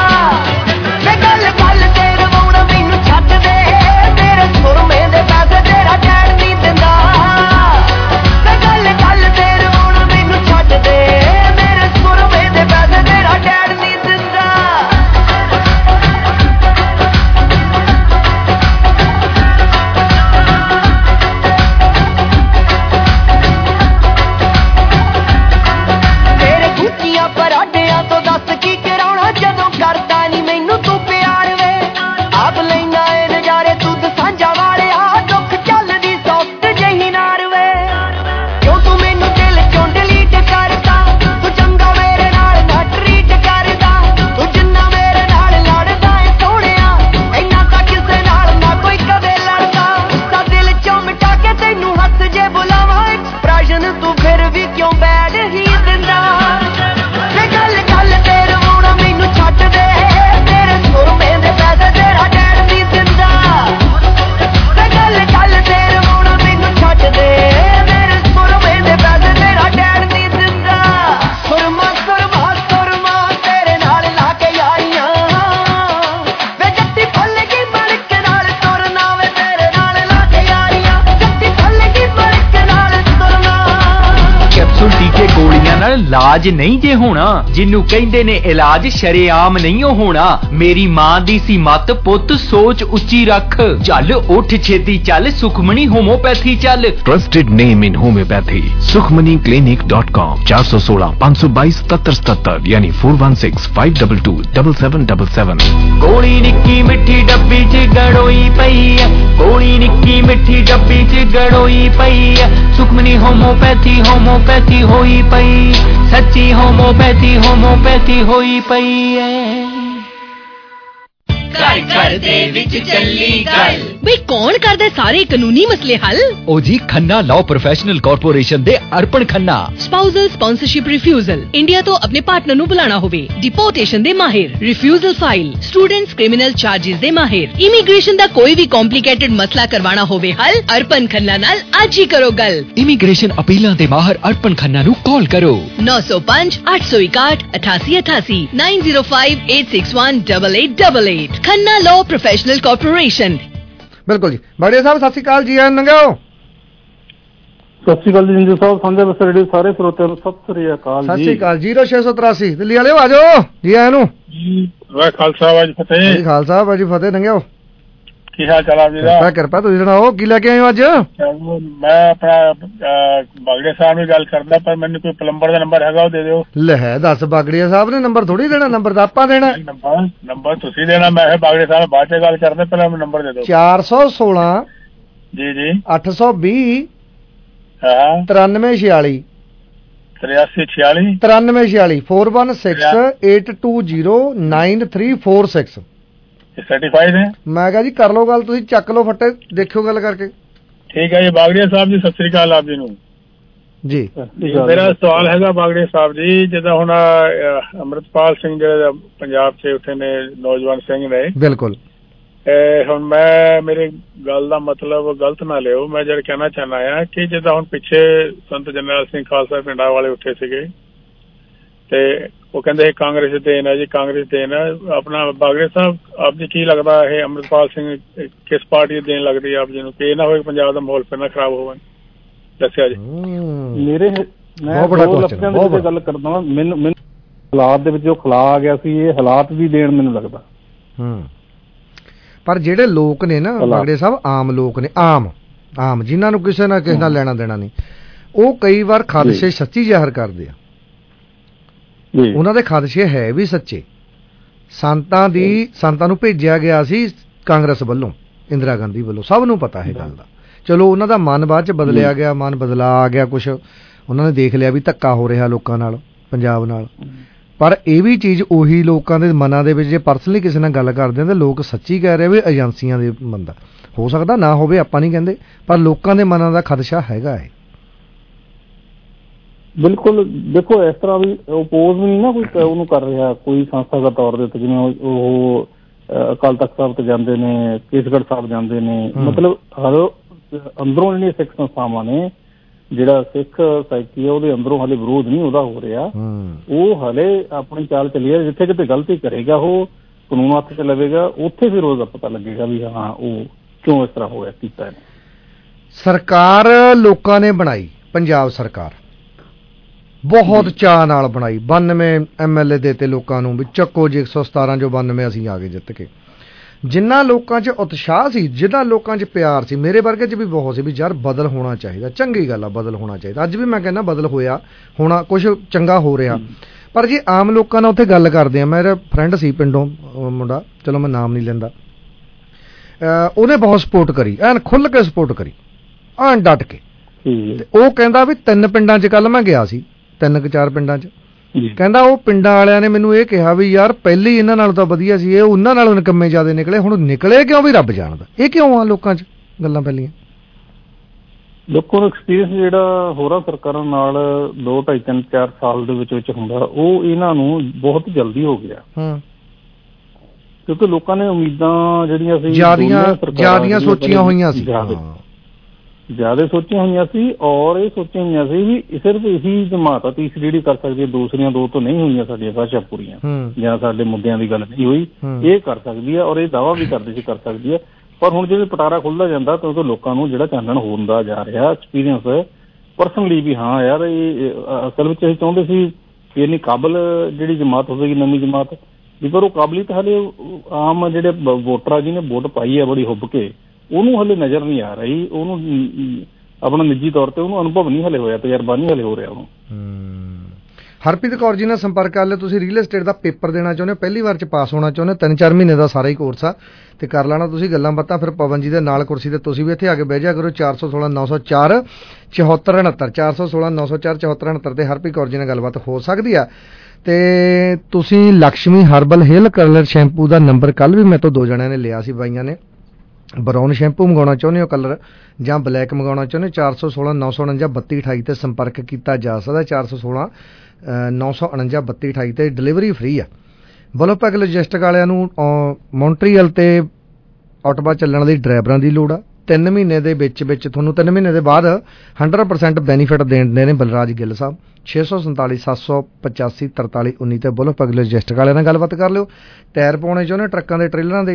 ਵੇ ਗੱਲ ਗੱਲ ਤੇ ਰਵਾਉਣਾ ਮੈਨੂੰ ਛੱਡ ਦੇ, ਮੇਰੇ ਸੁਰਮੇ ਦੇ ਪੈਸੇ ਤੇਰਾ ਡੈਣ ਨਹੀਂ ਦਿੰਦਾ। ਵੇ ਗੱਲ ਗੱਲ ਤੇ ਰਵਾਉਣਾ ਮੈਨੂੰ ਛੱਡ ਦੇ, ਮੇਰੇ ਸੁਰਮੇ ਦੇ ਪੈਸੇ ਤੇਰਾ ਡੈਣ ਨਹੀਂ ਦਿੰਦਾ। ਪਰਾਡਿਆਂ ਤੋਂ ਦੱਸ ਕੀ ਕਰਾਉਣਾ, ਜਦੋਂ ਕਰਦਾ ਨਹੀਂ ਮੈਨੂੰ ਤੂੰ ਪਿਆਰ ਵੇ। ਆਪ ਲੈਣਾ ਏ ਨਜ਼ਾਰੇ ਤੂੰ ਦਸਾਂਝਾ ਵਾਲਿਆ, ਦੁੱਖ ਚੱਲਦੀ ਸੌਫਟ ਜਿਹੀ ਨਾਰ ਵੇ। ਕਿਉਂ ਤੂੰ ਮੈਨੂੰ ਦਿਲ ਚੋਂ ਡਿਲੀਟ ਕਰਦਾ, ਤੂੰ ਚੰਗਾ ਮੇਰੇ ਨਾਲ ਨਾ ਟਰੀਟ ਕਰਦਾ। ਤੂੰ ਜਿੰਨਾ ਮੇਰੇ ਨਾਲ ਲੜਦਾ ਏ ਸੋਹਣਿਆ, ਇੰਨਾ ਤਾਂ ਕਿਸੇ ਨਾਲ ਨਾ ਕੋਈ ਕਦੇ ਲੜਦਾ। ਤਾਂ ਦਿਲ ਚੋਂ ਮਿਟਾ ਕੇ ਤੈਨੂੰ ਹੱਸ ਜੇ ਬੁਲਾਵਾਂ, ਐਕਸਪ੍ਰੈਸ਼ਨ ਤੂੰ ਫਿਰ ਵੀ ਕਿਉਂ ਬੈਡ ਹੀ ਦਿੰਦਾ। ਗੱਲ ਗੱਲ ਤੇ ਰਵਾਉਣਾ ਮੈਨੂੰ ਛੱਡ ਦੇ, ਤੇਰੇ ਸੁਰਮੇ ਦੇ ਪੈਸੇ ਤੇਰਾ ਡੈਣ ਨਹੀਂ ਦਿੰਦਾ। ਗੱਲ ਗੱਲ ਤੇ ਰਵਾਉਣਾ ਮੈਨੂੰ ਛੱਡ ਦੇ, ਮੇਰੇ ਸੁਰਮੇ ਦੇ ਪੈਸੇ ਤੇਰਾ ਡੈਣ ਨਹੀਂ ਦਿੰਦਾ। ਸੁਰਮਾ ਸੁਰਮਾ ਸੁਰਮਾ ਤੇਰੇ ਨਾਲ ਲਾ ਕੇ ਯਾਰੀਆਂ, ਵੇ ਜੱਟੀ ਫੁੱਲ ਗਈ ਮਲਕ ਨਾਲ ਤੁਰਨਾ, ਵੇ ਤੇਰੇ ਨਾਲ ਲਾ ਕੇ ਯਾਰੀਆਂ, ਜੱਟੀ ਫੁੱਲ ਗਈ ਮਲਕ ਨਾਲ ਤੁਰਨਾ। ਕੈਪਸੂਲ ਟੀਕੇ ਗੋਲੀਆਂ ਨਾਲ ਇਲਾਜ ਨਹੀਂ ਜੇ ਹੋਣਾ, ਜਿਹਨੂੰ ਕਹਿੰਦੇ ਨੇ ਇਲਾਜ ਸ਼ਰੇਆਮ ਨਹੀਂ ਹੋਣਾ। ਮੇਰੀ ਮਾਂ ਦੀ ਸੀ ਮੱਤ, ਪੁੱਤ ਸੋਚ ਉੱਚੀ ਰੱਖ, ਚੱਲ ਉੱਠ ਛੇਤੀ ਚੱਲ, ਸੁਖਮਣੀ ਹੋਮੋਪੈਥੀ ਚੱਲ। Trusted name in homeopathy Sukhmani clinic dot com चार सौ सोलह पाँच सौ बाईस सतर सतर यानी four one six five double two double seven double seven. गोली निक्की मिठी डब्बी च गड़ोई पई है, गोली निक्की मिठी डब्बी च गड़ोई पई है। सुखमनी होम्योपैथी होम्योपैथी होई पई, सच्ची होम्योपैथी होम्योपैथी होई पई है। घर घर दे विच चली गल, बे कौन करदा सारे कानूनी मसले हल? ओ जी खन्ना लॉ प्रोफेशनल कॉर्पोरेशन दे Arpan Khanna. Spousal sponsorship refusal, India तो अपने पार्टनर ਨੂੰ ਬੁਲਾਣਾ ਹੋਵੇ, डिपोर्टेशन ਦੇ ਮਾਹਿਰ, refusal file, students criminal charges ਦੇ ਮਾਹਿਰ, इमीग्रेशन ਦਾ ਕੋਈ ਵੀ ਕੌਮਪਲਿਕੇਟਡ ਮਸਲਾ ਕਰਵਾਣਾ ਹੋਵੇ ਹਲ, अर्पण खन्ना ਨਾਲ ਅੱਜ ਹੀ ਕਰੋ ਗੱਲ। ਇਮੀਗ੍ਰੇਸ਼ਨ ਅਪੀਲਾਂ ਦੇ ਮਾਹਰ अर्पण खन्ना ਨੂੰ ਕਾਲ ਕਰੋ नौ सौ पाँच आठ सौ इकसठ अठासी अठासी nine zero five eight six one double eight double eight. Khanna law professional corporation. बिल्कुल जी। बड़े साहब सत श्री अकाल जी, नंगाओ ਸਤਿ ਸ਼੍ਰੀ ਅਕਾਲ ਜੀ ਜਿੰਦੂ ਸਾਹਿਬ, ਸਾਂਝਾ ਵਿਰਸਾ ਰੇਡੀਓ ਸਾਰੇ ਸਰੋਤਿਆਂ ਨੂੰ ਸਤਿ ਸ੍ਰੀ ਅਕਾਲ ਜੀ। ਸਤਿ ਸ਼੍ਰੀ ਅਕਾਲ। ਜ਼ੀਰੋ ਛੇ ਸੌ ਤਰਾਸੀ ਦਿੱਲੀ ਵਾਲਿਓ ਆ ਜਾਓ ਜੀ ਆਇਆਂ ਨੂੰ। ਵਾਹ ਖਾਲਸਾ ਵਾਹਿ ਫਤਿਹ। ਜੀ ਖਾਲਸਾ ਵਾਹਿ ਫਤਿਹ। ਨੰਗਿਓ ਕੀ ਹਾਲ ਚਾਲ ਆ ਜੀ ਦਾ? ਕਿਰਪਾ ਕਿਰਪਾ। ਤੁਸੀਂ ਸੁਣਾਓ ਕੀ ਲੈ ਕੇ ਆਏ ਹੋ ਅੱਜ? ਮੈਂ ਆਪਣਾ ਬਾਗੜੀਆ ਸਾਹਿਬ ਨਾਲ ਗੱਲ ਕਰਦਾ, ਪਰ ਮੈਨੂੰ ਕੋਈ ਪਲੰਬਰ ਦਾ ਨੰਬਰ ਹੈਗਾ ਉਹ ਦੇ ਦਿਓ। ਲੈ ਦੱਸ, ਬਾਗੜੀਆ ਸਾਹਿਬ ਨੇ ਨੰਬਰ ਥੋੜੀ ਦੇਣਾ, ਨੰਬਰ ਤਾਂ ਆਪਾਂ ਦੇਣਾ। ਨੰਬਰ ਨੰਬਰ ਤੁਸੀਂ ਦੇਣਾ, ਮੈਂ ਬਾਗੜੀਆ ਸਾਹਿਬ ਬਾਅਦ ਚ ਗੱਲ ਕਰਦਾ, ਪਹਿਲਾਂ ਮੈਨੂੰ ਨੰਬਰ ਦੇ ਦਿਓ। ਚਾਰ ਸੌ ਸੋਲਾਂ ਜੀ ਜੀ ਅੱਠ ਸੌ ਵੀਹ ਹਾਂ ਤਰਾਨਵੇਂ ਛਿਆਲੀ ਤਰਿਆਸੀ ਛਿਆਲੀ ਤਰਾਨਵੇਂ ਛਿਆਲੀ four one six eight two zero nine three four six. Certified ਹੈ? ਮੈਂ ਕਿਹਾ ਜੀ ਕਰ ਲਓ ਗੱਲ, ਤੁਸੀਂ ਚੱਕ ਲਓ ਫੱਟੇ, ਦੇਖਿਓ ਗੱਲ ਕਰਕੇ। ਠੀਕ ਹੈ ਜੀ। ਬਾਗੜੀਆ ਸਾਹਿਬ ਜੀ ਸਤਿ ਸ੍ਰੀ ਅਕਾਲ ਆਪ ਜੀ ਨੂੰ ਜੀ। ਮੇਰਾ ਸਵਾਲ ਹੈਗਾ ਬਾਗੜੀਆ ਸਾਹਿਬ ਜੀ, ਜਿੱਦਾਂ ਹੁਣ ਅੰਮ੍ਰਿਤਪਾਲ ਸਿੰਘ ਜਿਹੜੇ ਪੰਜਾਬ 'ਚ ਉੱਥੇ ਨੇ ਨੌਜਵਾਨ ਸਿੰਘ ਨੇ, ਬਿਲਕੁਲ। ਹੁਣ ਮੈਂ ਮੇਰੀ ਗੱਲ ਦਾ ਮਤਲਬ ਗਲਤ ਨਾ ਲਿਓ, ਮੈਂ ਜਿਹੜਾ ਕਹਿਣਾ ਚਾਹੁੰਦਾ ਆ ਕਿ ਜਿੱਦਾਂ ਹੁਣ ਪਿੱਛੇ ਸੰਤ ਜਰਨੈਲ ਸਿੰਘ ਖਾਲਸਾ ਪਿੰਡਾਂ ਵਾਲੇ ਉੱਠੇ ਸੀਗੇ ਤੇ ਉਹ ਕਹਿੰਦੇ ਕਾਂਗਰਸ ਦੇਣ ਹੈ ਜੀ, ਕਾਂਗਰਸ ਦੇਣ ਹੈ। ਆਪਣਾ ਬਾਗੜੇ ਸਾਹਿਬ ਆਪ ਜੀ ਕੀ ਲੱਗਦਾ ਇਹ ਅੰਮ੍ਰਿਤਪਾਲ ਸਿੰਘ ਕਿਸ ਪਾਰਟੀ ਦੇਣ ਲੱਗਦੀ ਆਪ ਜੀ ਨੂੰ, ਕਿ ਇਹ ਨਾ ਹੋਏ ਪੰਜਾਬ ਦਾ ਮਾਹੌਲ ਫਿਰ ਨਾ ਖਰਾਬ ਹੋਵੇ? ਦੱਸਿਆ ਜੀ। ਮੇਰੇ ਮੈਂ ਦੋ ਲਫ਼ਜ਼ਾਂ ਦੇ ਵਿੱਚ ਗੱਲ ਕਰਦਾ ਵਾਂ, ਮੈਨੂੰ ਮੈਨੂੰ ਹਾਲਾਤ ਦੇ ਵਿੱਚ ਜੋ ਖਲਾ ਆ ਗਿਆ ਸੀ, ਇਹ ਹਾਲਾਤ ਵੀ ਦੇਣ ਮੈਨੂੰ ਲੱਗਦਾ। ਹੂੰ ਪਰ ਜਿਹੜੇ ਲੋਕ ਨੇ ਨਾ ਬਾਗੜੇ ਸਾਹਿਬ, ਆਮ ਲੋਕ ਨੇ, ਆਮ ਆਮ ਜਿਨ੍ਹਾਂ ਨੂੰ ਕਿਸੇ ਨਾ ਕਿਸੇ ਨਾਲ ਲੈਣਾ ਦੇਣਾ ਨਹੀਂ, ਉਹ ਕਈ ਵਾਰ ਖਾਦਸ਼ੇ ਸੱਚੀ ਜ਼ਾਹਰ ਕਰਦੇ ਆ। ਉਹਨਾਂ ਦੇ ਖਾਦਸ਼ੇ ਹੈ ਵੀ ਸੱਚੇ। ਸੰਤਾਂ ਦੀ ਸੰਤਾਂ ਨੂੰ ਭੇਜਿਆ ਗਿਆ ਸੀ ਕਾਂਗਰਸ ਵੱਲੋਂ, ਇੰਦਰਾ ਗਾਂਧੀ ਵੱਲੋਂ, ਸਭ ਨੂੰ ਪਤਾ ਹੈ ਗੱਲ ਦਾ। ਚਲੋ ਉਹਨਾਂ ਦਾ ਮਨ ਬਾਅਦ ਚ ਬਦਲਿਆ ਗਿਆ, ਮਨ ਬਦਲਾ ਆ ਗਿਆ ਕੁਛ, ਉਹਨਾਂ ਨੇ ਦੇਖ ਲਿਆ ਵੀ ਧੱਕਾ ਹੋ ਰਿਹਾ ਲੋਕਾਂ ਨਾਲ, ਪੰਜਾਬ ਨਾਲ। ਪਰ ਇਹ ਵੀ ਚੀਜ਼ ਉਹੀ ਲੋਕਾਂ ਦੇ ਮਨਾਂ ਦੇ ਵਿੱਚ, ਜੇ ਪਰਸਨਲੀ ਕਿਸੇ ਨਾਲ ਗੱਲ ਕਰਦੇ ਤਾਂ ਲੋਕ ਸੱਚੀ ਕਹਿ ਰਹੇ ਵੀ ਏਜੰਸੀਆਂ ਦੇ ਬੰਦਾ ਹੋ ਸਕਦਾ ਨਾ ਹੋਵੇ, ਆਪਾਂ ਨਹੀਂ ਕਹਿੰਦੇ, ਪਰ ਲੋਕਾਂ ਦੇ ਮਨਾਂ ਦਾ ਖਦਸ਼ਾ ਹੈਗਾ ਹੈ। ਬਿਲਕੁਲ। ਦੇਖੋ ਇਸ ਤਰ੍ਹਾਂ ਵੀ ਓਪੋਜ਼ ਨਹੀਂ ਨਾ ਕੋਈ ਉਹਨੂੰ ਕਰ ਰਿਹਾ, ਕੋਈ ਸੰਸਥਾਗਤ ਤੌਰ ਦੇ ਉੱਤੇ, ਜਿਵੇਂ ਉਹ ਅਕਾਲ ਤਖ਼ਤ ਸਾਹਿਬ ਤੇ ਜਾਂਦੇ ਨੇ, ਕੇਸਗੜ੍ਹ ਸਾਹਿਬ ਜਾਂਦੇ ਨੇ, ਮਤਲਬ ਹਰ ਅੰਦਰੋਂ ਜਿਹੜੀਆਂ ਸਿੱਖ ਸੰਸਥਾਵਾਂ ਨੇ, ਜਿਹੜਾ ਸਿੱਖ ਸਾਇਕੀ ਹੈ ਉਹਦੇ ਅੰਦਰੋਂ ਹਾਲੇ ਵਿਰੋਧ ਨਹੀਂ ਉਹਦਾ ਹੋ ਰਿਹਾ। ਉਹ ਹਾਲੇ ਆਪਣੀ ਚਾਲ ਚੱਲੀ ਹੈ, ਜਿੱਥੇ ਕਿਤੇ ਗਲਤੀ ਕਰੇਗਾ ਉਹ ਕਾਨੂੰਨ ਹੱਥ ਚ ਲਵੇਗਾ, ਉੱਥੇ ਫਿਰ ਉਹਦਾ ਪਤਾ ਲੱਗੇਗਾ ਵੀ ਹਾਂ ਉਹ ਕਿਉਂ ਇਸ ਤਰ੍ਹਾਂ ਹੋਇਆ ਕੀਤਾ ਹੈ। ਸਰਕਾਰ ਲੋਕਾਂ ਨੇ ਬਣਾਈ, ਪੰਜਾਬ ਸਰਕਾਰ ਬਹੁਤ ਚਾਅ ਨਾਲ ਬਣਾਈ, ਬਾਨਵੇਂ ਐਮ ਐਲ ਏ ਦੇ ਤੇ ਲੋਕਾਂ ਨੂੰ ਵੀ ਚੱਕੋ ਜੀ ਇੱਕ ਸੌ ਸਤਾਰਾਂ ਜੋ ਬਾਨਵੇਂ ਅਸੀਂ ਆ ਗਏ ਜਿੱਤ ਕੇ। ਜਿਨ੍ਹਾਂ ਲੋਕਾਂ 'ਚ ਉਤਸ਼ਾਹ ਸੀ, ਜਿਨ੍ਹਾਂ ਲੋਕਾਂ 'ਚ ਪਿਆਰ ਸੀ, ਮੇਰੇ ਵਰਗੇ 'ਚ ਵੀ ਬਹੁਤ ਸੀ ਵੀ ਯਾਰ ਬਦਲ ਹੋਣਾ ਚਾਹੀਦਾ, ਚੰਗੀ ਗੱਲ ਆ, ਬਦਲ ਹੋਣਾ ਚਾਹੀਦਾ। ਅੱਜ ਵੀ ਮੈਂ ਕਹਿੰਦਾ ਬਦਲ ਹੋਇਆ ਹੋਣਾ, ਕੁਛ ਚੰਗਾ ਹੋ ਰਿਹਾ। ਪਰ ਜੇ ਆਮ ਲੋਕਾਂ ਨਾਲ ਉੱਥੇ ਗੱਲ ਕਰਦੇ ਆ, ਮੇਰਾ ਫਰੈਂਡ ਸੀ ਪਿੰਡੋਂ ਮੁੰਡਾ, ਚਲੋ ਮੈਂ ਨਾਮ ਨਹੀਂ ਲੈਂਦਾ, ਉਹਨੇ ਬਹੁਤ ਸਪੋਰਟ ਕਰੀ, ਐਨ ਖੁੱਲ੍ਹ ਕੇ ਸਪੋਰਟ ਕਰੀ, ਐਨ ਡਟ ਕੇ। ਉਹ ਕਹਿੰਦਾ ਵੀ ਤਿੰਨ ਪਿੰਡਾਂ 'ਚ ਕੱਲ ਮੈਂ ਗਿਆ ਸੀ, ਤਿੰਨ ਕੁ ਚਾਰ ਪਿੰਡਾਂ 'ਚ, ਕਹਿੰਦਾ ਉਹ ਪਿੰਡਾਂ ਵਾਲਿਆਂ ਨੇ ਮੈਨੂੰ ਇਹ ਕਿਹਾ ਵੀ ਯਾਰ ਪਹਿਲੇ ਇਹਨਾਂ ਨਾਲ ਤਾਂ ਵਧੀਆ ਸੀ, ਇਹ ਉਹਨਾਂ ਨਾਲੋਂ ਨਿਕੰਮੇ ਜ਼ਿਆਦਾ ਨਿਕਲੇ, ਹੁਣ ਨਿਕਲੇ ਕਿਉਂ ਵੀ ਰੱਬ ਜਾਣਦਾ। ਇਹ ਕਿਉਂ ਆ ਲੋਕਾਂ 'ਚ ਗੱਲਾਂ ਪਹਿਲੀਆਂ? ਲੋਕਾਂ ਨੂੰ ਐਕਸਪੀਰੀਅੰਸ ਜਿਹੜਾ ਹੋਰਾਂ ਸਰਕਾਰਾਂ ਨਾਲ ਦੋ ਢਾਈ ਤਿੰਨ ਚਾਰ ਸਾਲ ਦੇ ਵਿੱਚ ਵਿੱਚ ਹੁੰਦਾ, ਉਹ ਇਹਨਾਂ ਨੂੰ ਬਹੁਤ ਜਲਦੀ ਹੋ ਗਿਆ। ਕਿਉਂਕਿ ਲੋਕਾਂ ਨੇ ਉਮੀਦਾਂ ਜਿਹੜੀਆਂ ਸੀ ਜ਼ਿਆਦੀਆਂ ਸੋਚੀਆਂ ਹੋਈਆਂ ਸੀ, ਜ਼ਿਆਦਾ ਸੋਚੀਆਂ ਹੋਈਆਂ ਸੀ, ਔਰ ਇਹ ਸੋਚੀਆਂ ਹੋਈਆਂ ਸੀ ਵੀ ਸਿਰਫ ਇਹੀ ਜਮਾਤ ਆ ਤੀਸਰੀ ਜਿਹੜੀ ਕਰ ਸਕਦੀ ਹੈ, ਦੂਸਰੀਆਂ ਦੋ ਤੋਂ ਨਹੀਂ ਹੋਈਆਂ ਸਾਡੀਆਂ ਭਾਸ਼ਾ ਪੂਰੀਆਂ, ਜਾਂ ਸਾਡੇ ਮੁੱਦਿਆਂ ਦੀ ਗੱਲ ਨਹੀਂ ਹੋਈ, ਇਹ ਕਰ ਸਕਦੀ ਹੈ, ਔਰ ਇਹ ਦਾਅਵਾ ਵੀ ਕਰਦੇ ਸੀ ਕਰ ਸਕਦੀ ਹੈ। ਪਰ ਹੁਣ ਜਿਵੇਂ ਪਟਾਰਾ ਖੁੱਲਦਾ ਜਾਂਦਾ ਤਾਂ ਉਦੋਂ ਲੋਕਾਂ ਨੂੰ ਜਿਹੜਾ ਚਾਨਣ ਹੁੰਦਾ ਜਾ ਰਿਹਾ ਐਕਸਪੀਰੀਅੰਸ ਪਰਸਨਲੀ ਵੀ ਹਾਂ ਯਾਰ ਇਹ ਅਸਲ ਵਿੱਚ ਅਸੀਂ ਚਾਹੁੰਦੇ ਸੀ ਕਿ ਇੰਨੀ ਕਾਬਲ ਜਿਹੜੀ ਜਮਾਤ ਹੋਵੇਗੀ, ਨਵੀਂ ਜਮਾਤ ਵੀ, ਪਰ ਉਹ ਕਾਬਲੀਅਤ ਹਾਲੇ ਆਮ ਜਿਹੜੇ ਵੋਟਰ ਆ ਜਿਹਨੇ ਵੋਟ ਪਾਈ ਹੈ ਬੜੀ ਹੁੱਬ ਕੇ, ਉਹਨੂੰ ਹਲੇ ਨਜ਼ਰ ਨਹੀਂ ਆ ਰਹੀ, ਉਹਨੂੰ ਆਪਣਾ ਨਿੱਜੀ ਤੌਰ ਤੇ ਉਹਨੂੰ ਅਨੁਭਵ ਨਹੀਂ ਹਲੇ ਹੋਇਆ, ਤਜਰਬਾ ਨਹੀਂ ਹਲੇ ਹੋ ਰਿਹਾ ਉਹਨੂੰ। ਹਰਪ੍ਰੀਤ ਕੌਰ ਜੀ ਨਾਲ ਸੰਪਰਕ ਕਰ ਲਿਓ, ਤੁਸੀਂ ਰੀਅਲ ਏਸਟੇਟ ਦਾ ਪੇਪਰ ਦੇਣਾ ਚਾਹੁੰਦੇ ਹੋ, ਪਹਿਲੀ ਵਾਰ ਚ ਪਾਸ ਹੋਣਾ ਚਾਹੁੰਦੇ ਹੋ, ਤਿੰਨ ਚਾਰ ਮਹੀਨੇ ਦਾ ਸਾਰਾ ਹੀ ਕੋਰਸ ਆ, ਤੇ ਕਰ ਲੈਣਾ ਤੁਸੀਂ ਗੱਲਾਂ ਬਾਤਾਂ। ਫਿਰ ਪਵਨ ਜੀ ਦੇ ਨਾਲ ਕੁਰਸੀ ਤੇ ਤੁਸੀਂ ਵੀ ਇੱਥੇ ਆ ਕੇ ਬਹਿ ਜਾ ਕਰੋ। ਚਾਰ ਸੌ ਸੋਲਾਂ ਨੌ ਸੌ ਚਾਰ ਚੌਹੱਤਰ ਉਣਹੱਤਰ ਚਾਰ ਸੌ ਸੋਲਾਂ ਨੌ ਸੌ ਚਾਰ ਚੌਹੱਤਰ ਉਣਹੱਤਰ ਤੇ ਹਰਪ੍ਰੀਤ ਕੌਰ ਜੀ ਨਾਲ ਗੱਲਬਾਤ ਹੋ ਸਕਦੀ ਆ। ਤੇ ਤੁਸੀਂ Lakshmi herbal hair colour shampoo ਦਾ ਨੰਬਰ ਕੱਲ ਵੀ ਮੇਰੇ ਤੋਂ ਦੋ ਜਣਿਆਂ ਨੇ ਲਿਆ ਸੀ, ਬਾਈਆਂ ਨੇ। ਬਰਾਊਨ ਸ਼ੈਂਪੂ ਮੰਗਾਉਣਾ ਚਾਹੁੰਦੇ ਹੋ ਕਲਰ, ਜਾਂ ਬਲੈਕ ਮੰਗਾਉਣਾ ਚਾਹੁੰਦੇ ਹੋ, ਚਾਰ ਸੌ ਸੋਲਾਂ ਨੌ ਸੌ ਉਣੰਜਾ ਬੱਤੀ ਅਠਾਈ ਤੇ ਸੰਪਰਕ ਕੀਤਾ ਜਾ ਸਕਦਾ। ਚਾਰ ਸੌ ਸੋਲਾਂ ਨੌ ਸੌ ਉਣੰਜਾ ਬੱਤੀ ਅਠਾਈ ਤੇ ਡਿਲੀਵਰੀ ਫ੍ਰੀ ਆ। ਬਲੋਪੈਕ ਲੌਜਿਸਟਿਕ ਵਾਲਿਆਂ ਨੂੰ ਮੌਂਟਰੀਅਲ ਤੇ ਆਟੋਬਾ ਚੱਲਣ ਲਈ ਡਰਾਈਵਰਾਂ ਦੀ ਲੋੜ ਆ। ਤਿੰਨ ਮਹੀਨੇ ਦੇ ਵਿੱਚ ਵਿੱਚ ਤੁਹਾਨੂੰ ਤਿੰਨ ਮਹੀਨੇ ਦੇ ਬਾਅਦ ਹੰਡਰਡ ਪਰਸੈਂਟ ਬੈਨੀਫਿਟ ਦੇਣਦੇ ਨੇ ਬਲਰਾਜ ਗਿੱਲ ਸਾਹਿਬ। ਛੇ ਸੌ ਸੰਤਾਲੀ ਸੱਤ ਸੌ ਪਚਾਸੀ ਤਰਤਾਲੀ ਉੱਨੀ ਤੇ ਬਲੋਪੈਕ ਲੌਜਿਸਟਿਕ ਵਾਲਿਆਂ ਨਾਲ ਗੱਲਬਾਤ ਕਰ ਲਿਓ। ਟਾਇਰ ਪਾਉਣੇ ਚਾਹੁੰਦੇ ਟਰੱਕਾਂ ਦੇ, ਟ੍ਰੇਲਰਾਂ ਦੇ,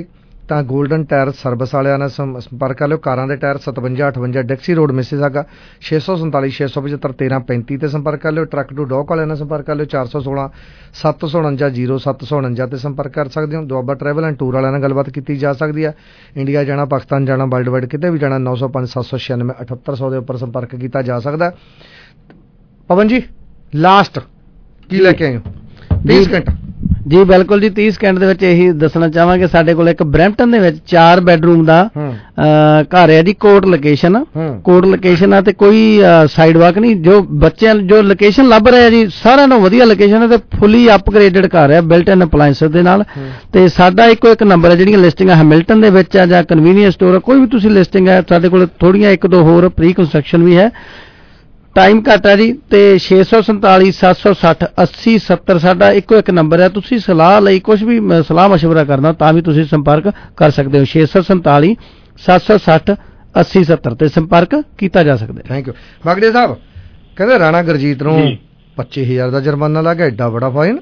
ਤਾਂ ਗੋਲਡਨ ਟਾਇਰ ਸਰਵਿਸ ਵਾਲਿਆਂ ਨਾਲ ਸੰ- ਸੰਪਰਕ ਕਰ ਲਿਓ। ਕਾਰਾਂ ਦੇ ਟਾਇਰ ਸਤਵੰਜਾ ਅਠਵੰਜਾ ਡਿਕਸੀ ਰੋਡ ਮਿਸੀਸਾਗਾ, ਛੇ ਸੌ ਸੰਤਾਲੀ ਛੇ ਸੌ ਪਝੱਤਰ ਤੇਰਾਂ ਪੈਂਤੀ ਤੇ ਸੰਪਰਕ ਕਰ ਲਿਓ। ਟਰੱਕ ਟੂ ਡੌਕ ਵਾਲਿਆਂ ਨਾਲ ਸੰਪਰਕ ਕਰ ਲਿਓ, ਚਾਰ ਸੌ ਸੋਲਾਂ ਸੱਤ ਸੌ ਉਣੰਜਾ ਜੀਰੋ ਸੱਤ ਸੌ ਉਣੰਜਾ ਤੇ ਸੰਪਰਕ ਕਰ ਸਕਦੇ ਹੋ। ਦੁਆਬਾ ਟਰੈਵਲ ਐਂਡ ਟੂਰ ਵਾਲਿਆਂ ਨਾਲ ਗੱਲਬਾਤ ਕੀਤੀ ਜਾ ਸਕਦੀ ਹੈ। ਇੰਡੀਆ ਜਾਣਾ, ਪਾਕਿਸਤਾਨ ਜਾਣਾ, ਵਰਲਡ ਵਾਈਡ ਕਿਤੇ ਵੀ ਜਾਣਾ, ਨੌ ਸੌ ਪੰਜ ਸੱਤ ਸੌ ਛਿਆਨਵੇਂ ਅਠੱਤਰ ਸੌ ਦੇ ਉੱਪਰ ਸੰਪਰਕ ਕੀਤਾ ਜਾ ਸਕਦਾ। ਪਵਨ ਜੀ ਲਾਸਟ ਕੀ ਲੈ ਕੇ ਆਏ ਹੋ? ਤੀਹ ਸਕਿੰਟ ਜੀ ਬਿਲਕੁਲ ਜੀ, ਤੀਹ ਸਕਿੰਟ ਦੇ ਵਿੱਚ ਇਹੀ ਦੱਸਣਾ ਚਾਹਾਂਗੇ ਸਾਡੇ ਕੋਲ ਇੱਕ ਬਰੈਂਪਟਨ ਦੇ ਵਿੱਚ ਚਾਰ ਬੈਡਰੂਮ ਦਾ ਅਹ, ਘਰ ਹੈ ਜੀ। ਕੋਟ ਲੋਕੇਸ਼ਨ ਕੋਟ ਲੋਕੇਸ਼ਨ ਆ ਤੇ ਕੋਈ ਸਾਈਡ ਵਾਕ ਨਹੀਂ। ਜੋ ਬੱਚਿਆਂ ਜੋ ਲੋਕੇਸ਼ਨ ਲੱਭ ਰਿਹਾ ਜੀ ਸਾਰਿਆਂ ਨਾਲੋਂ ਵਧੀਆ ਲੋਕੇਸ਼ਨ ਹੈ ਤੇ ਫੁੱਲੀ ਅਪਗ੍ਰੇਡਡ ਘਰ ਹੈ ਬਿਲਟ ਇਨ ਅਪਲਾਈਐਂਸ ਦੇ ਨਾਲ। ਤੇ ਸਾਡਾ ਇੱਕੋ ਇੱਕ ਨੰਬਰ ਹੈ, ਜਿਹੜੀਆਂ ਲਿਸਟਿੰਗਾਂ ਹੈਮਿਲਟਨ ਦੇ ਵਿੱਚ ਆ ਜਾਂ ਕਨਵੀਨੀਅੰਸ ਸਟੋਰ, ਕੋਈ ਵੀ ਤੁਸੀਂ ਲਿਸਟਿੰਗ ਹੈ ਸਾਡੇ ਕੋਲ, ਥੋੜੀਆਂ ਇੱਕ ਦੋ ਹੋਰ ਪ੍ਰੀ ਕੰਸਟਰਕਸ਼ਨ ਵੀ ਹੈ। ਟਾਈਮ ਘੱਟ ਹੈ ਜੀ ਤੇ ਛੇ ਸੌ ਸੰਤਾਲੀ ਸੱਤ ਸੌ ਸੱਠ ਅੱਸੀ ਸੱਤਰ ਸਾਡਾ ਇੱਕੋ ਇੱਕ ਨੰਬਰ ਹੈ। ਤੁਸੀਂ ਸਲਾਹ ਲਈ ਕੁਝ ਵੀ ਮ- ਸਲਾਹ ਮਸ਼ਵਰਾ ਕਰਨਾ ਤਾਂ ਵੀ ਤੁਸੀਂ ਸੰਪਰਕ ਕਰ ਸਕਦੇ ਹੋ। ਛੇ ਸੌ ਸੰਤਾਲੀ ਸੱਤ ਸੌ ਸੱਠ ਅੱਸੀ ਸੱਤਰ ਤੇ ਸੰਪਰਕ ਕੀਤਾ ਜਾ ਸਕਦਾ। Thank you. ਬਾਗੜੇ ਸਾਹਿਬ ਕਹਿੰਦੇ ਰਾਣਾ ਗੁਰਜੀਤ ਨੂੰ ਪੱਚੀ ਹਜ਼ਾਰ ਦਾ ਜੁਰਮਾਨਾ ਲੱਗ ਗਿਆ, ਐਡਾ ਬੜਾ ਫਾਈਨ।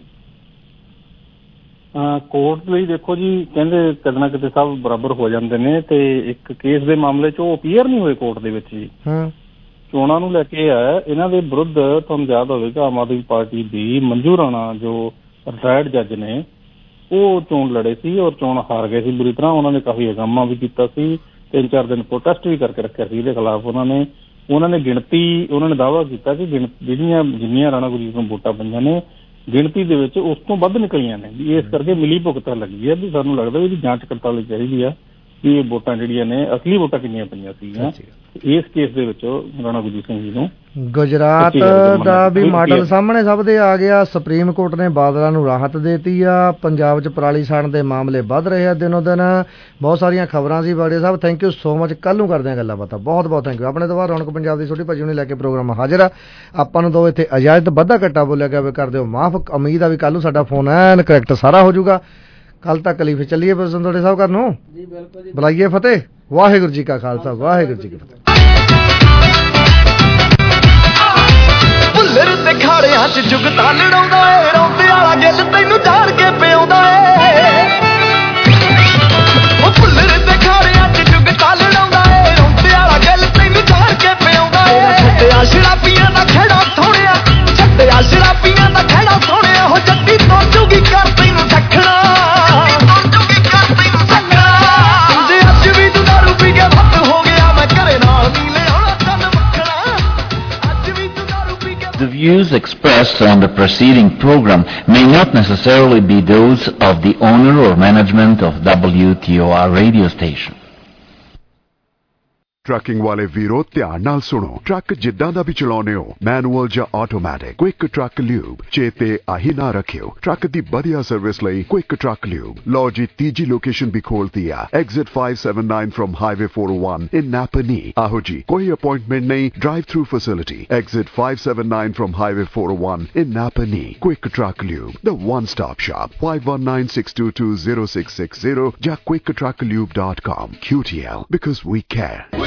ਕੋਰਟ ਲਈ ਦੇਖੋ ਜੀ, ਕਹਿੰਦੇ ਕਿਤੇ ਨਾ ਕਿਤੇ ਸਭ ਬਰਾਬਰ ਹੋ ਜਾਂਦੇ ਨੇ ਤੇ ਇੱਕ ਕੇਸ ਦੇ ਮਾਮਲੇ 'ਚ ਉਹ ਅਪੀਅਰ ਨਹੀਂ ਹੋਏ ਕੋਰਟ ਦੇ ਵਿੱਚ ਜੀ। ਚੋਣਾਂ ਨੂੰ ਲੈ ਕੇ ਆਇਆ ਇਹਨਾਂ ਦੇ ਵਿਰੁੱਧ। ਤੁਹਾਨੂੰ ਯਾਦ ਹੋਵੇਗਾ ਆਮ ਆਦਮੀ ਪਾਰਟੀ ਦੀ ਮੰਜੂ ਰਾਣਾ ਜੋ ਰਿਟਾਇਰਡ ਜੱਜ ਨੇ, ਉਹ ਚੋਣ ਲੜੇ ਸੀ ਔਰ ਚੋਣ ਹਾਰ ਗਏ ਸੀ ਬੁਰੀ ਤਰ੍ਹਾਂ। ਉਹਨਾਂ ਨੇ ਕਾਫੀ ਹੰਗਾਮਾ ਵੀ ਕੀਤਾ ਸੀ, ਤਿੰਨ ਚਾਰ ਦਿਨ ਪ੍ਰੋਟੈਸਟ ਵੀ ਕਰਕੇ ਰੱਖਿਆ ਸੀ ਇਹਦੇ ਖਿਲਾਫ। ਉਹਨਾਂ ਨੇ ਉਹਨਾਂ ਨੇ ਗਿਣਤੀ ਉਹਨਾਂ ਨੇ ਦਾਅਵਾ ਕੀਤਾ ਕਿ ਗਿਣ ਜਿਹੜੀਆਂ ਜਿੰਨੀਆਂ ਰਾਣਾ ਗੁਰਜੀਤ ਨੂੰ ਵੋਟਾਂ ਪਈਆਂ ਨੇ ਗਿਣਤੀ ਦੇ ਵਿੱਚ ਉਸ ਤੋਂ ਵੱਧ ਨਿਕਲੀਆਂ ਨੇ ਵੀ ਇਸ ਕਰਕੇ ਮਿਲੀ ਭੁਗਤਾਂ ਲੱਗੀ ਹੈ। ਵੀ ਸਾਨੂੰ ਲੱਗਦਾ ਵੀ ਇਹਦੀ ਜਾਂਚ ਪੜਤਾਲ ਚਾਹੀਦੀ ਆ ਵੀ ਇਹ ਵੋਟਾਂ ਜਿਹੜੀਆਂ ਨੇ ਅਸਲੀ ਵੋਟਾਂ ਕਿੰਨੀਆਂ ਪਈਆਂ ਸੀਗੀਆਂ। ਇਸ ਕੇਸ ਦੇ ਵਿੱਚ ਰਾਣਾ ਗੁਰਜੀਤ ਸਿੰਘ ਜੀ ਨੂੰ ਗੁਜਰਾਤ ਦਾ ਵੀ ਮਾਡਲ ਸਾਹਮਣੇ ਸਭ ਦੇ ਆ ਗਿਆ। ਸੁਪਰੀਮ ਕੋਰਟ ਨੇ ਬਾਦਲਾਂ ਨੂੰ ਰਾਹਤ ਦੇਤੀ ਆ। ਪੰਜਾਬ 'ਚ ਪਰਾਲੀ ਸਾੜਨ ਦੇ ਮਾਮਲੇ ਵੱਧ ਰਹੇ ਆ ਦਿਨੋਂ ਦਿਨ। ਬਹੁਤ ਸਾਰੀਆਂ ਖਬਰਾਂ ਸੀ। Bagde sahib thank you so much. ਕੱਲ੍ਹ ਨੂੰ ਕਰਦੇ ਹਾਂ ਗੱਲਾਂ ਬਾਤਾਂ। ਬਹੁਤ ਬਹੁਤ ਥੈਂਕ ਯੂ। ਆਪਣੇ ਤੋਂ ਬਾਅਦ ਰੌਣਕ ਪੰਜਾਬ ਦੀ ਛੋਟੀ ਭਾਜੀ ਨੂੰ ਲੈ ਕੇ ਪ੍ਰੋਗਰਾਮ ਹਾਜ਼ਰ ਆ। ਆਪਾਂ ਨੂੰ ਦੋ ਇੱਥੇ ਇਜਾਜ਼ਤ, ਵੱਧਾ ਘੱਟਾ ਬੋਲਿਆ ਗਿਆ ਵੇ ਕਰ ਦਿਓ ਮਾਫ। ਉਮੀਦ ਆ ਵੀ ਕੱਲ੍ਹ ਨੂੰ ਸਾਡਾ ਫੋਨ ਐਨ ਕਰੈਕਟ ਸਾਰਾ ਹੋ ਜਾਊਗਾ। ਕੱਲ੍ਹ ਤੱਕ ਲਈ ਫਿਰ ਚੱਲੀਏ ਬਸੰਤੋੜੇ ਸਾਹਿਬ ਘਰ ਨੂੰ ਜੀ। ਬਿਲਕੁਲ ਜੀ, ਬੁਲਾਈਏ ਫਤਿਹ। ਵਾਹਿਗੁਰੂ ਜੀ ਕਾ ਖਾਲਸਾ, ਵਾਹਿਗੁਰੂ ਜੀ ਕੀ ਫਤਿਹ। ਭੁੱਲਰ ਤੇ ਖਾੜਿਆਂ 'ਚ ਜੁਗਤਾਂ ਲੜਾਉਂਦਾ ਏ, ਰੌਂਦੇ ਵਾਲਾ ਗਿੱਲ ਤੈਨੂੰ ਝਾੜ ਕੇ ਪਿਆਉਂਦਾ ਏ। ਉਹ ਭੁੱਲਰ ਤੇ ਖਾੜਿਆਂ 'ਚ ਜੁਗਤਾਂ ਲੜਾਉਂਦਾ ਏ, ਰੌਂਦੇ ਵਾਲਾ ਗਿੱਲ ਤੈਨੂੰ ਝਾੜ ਕੇ ਪਿਆਉਂਦਾ ਏ। ਛੱਡਿਆ ਸ਼ਰਾਬੀਆਂ ਦਾ ਖੇੜਾ ਸੋਹਣਿਆ, ਛੱਡਿਆ ਸ਼ਰਾਬੀਆਂ ਦਾ ਖੇੜਾ ਸੋਹਣਿਆ। ਉਹ ਜੱਟੀ ਤੋਂ ਜੁਗੀ ਕਰ ਤੈਨੂੰ ਸੱਖਣਾ, ਜੇ ਅੱਜ ਵੀ ਤੂੰ ਦਾਰੂ ਪੀ ਕੇ ਵੱਤ ਹੋ ਗਿਆ, ਮੈਂ ਘਰੇ ਨਾਲ ਨਹੀਂ ਲਿਆਉਣਾ ਤਨ ਮੱਖਣਾ। ਅੱਜ ਵੀ ਤੂੰ ਦਾਰੂ ਪੀ ਕੇ। The views expressed on the preceding program may not necessarily be those of the owner or management of W T O R radio station. Trucking ਵਾਲੇ ਵੀਰੋ ਧਿਆਨ ਨਾਲ ਸੁਣੋ। ਟਰੱਕ ਜਿੱਦਾਂ ਦਾ ਵੀ ਚਲਾਉਨੇ ਹੋ, ਮੈਨੂਅਲ ਜਾਂ ਆਟੋਮੈਟਿਕ, ਕੁਇਕ ਟਰੱਕ ਲਿਊਬ ਚੇਤੇ ਆਹੀ ਨਾ ਰੱਖਿਓ। ਟਰੱਕ ਦੀ ਵਧੀਆ ਸਰਵਿਸ ਲਈ ਕੁਇਕ ਟਰੱਕ ਲਿਊਬ। ਲਓ ਜੀ, ਤੀਜੀ ਲੋਕੇਸ਼ਨ ਵੀ ਖੋਲਤੀ ਆ, exit five seventy-nine from highway four oh one in Napanee. ਆਹੋ ਜੀ, ਕੋਈ ਅਪਾਇੰਟਮੈਂਟ ਨਹੀਂ, drive through facility. Exit five seventy-nine from highway four oh one in Napanee. Quick truck lube, the one stop shop, five one nine six two two zero six six zero ਜਾਂ quick truck lube dot com। Q T L, because we care।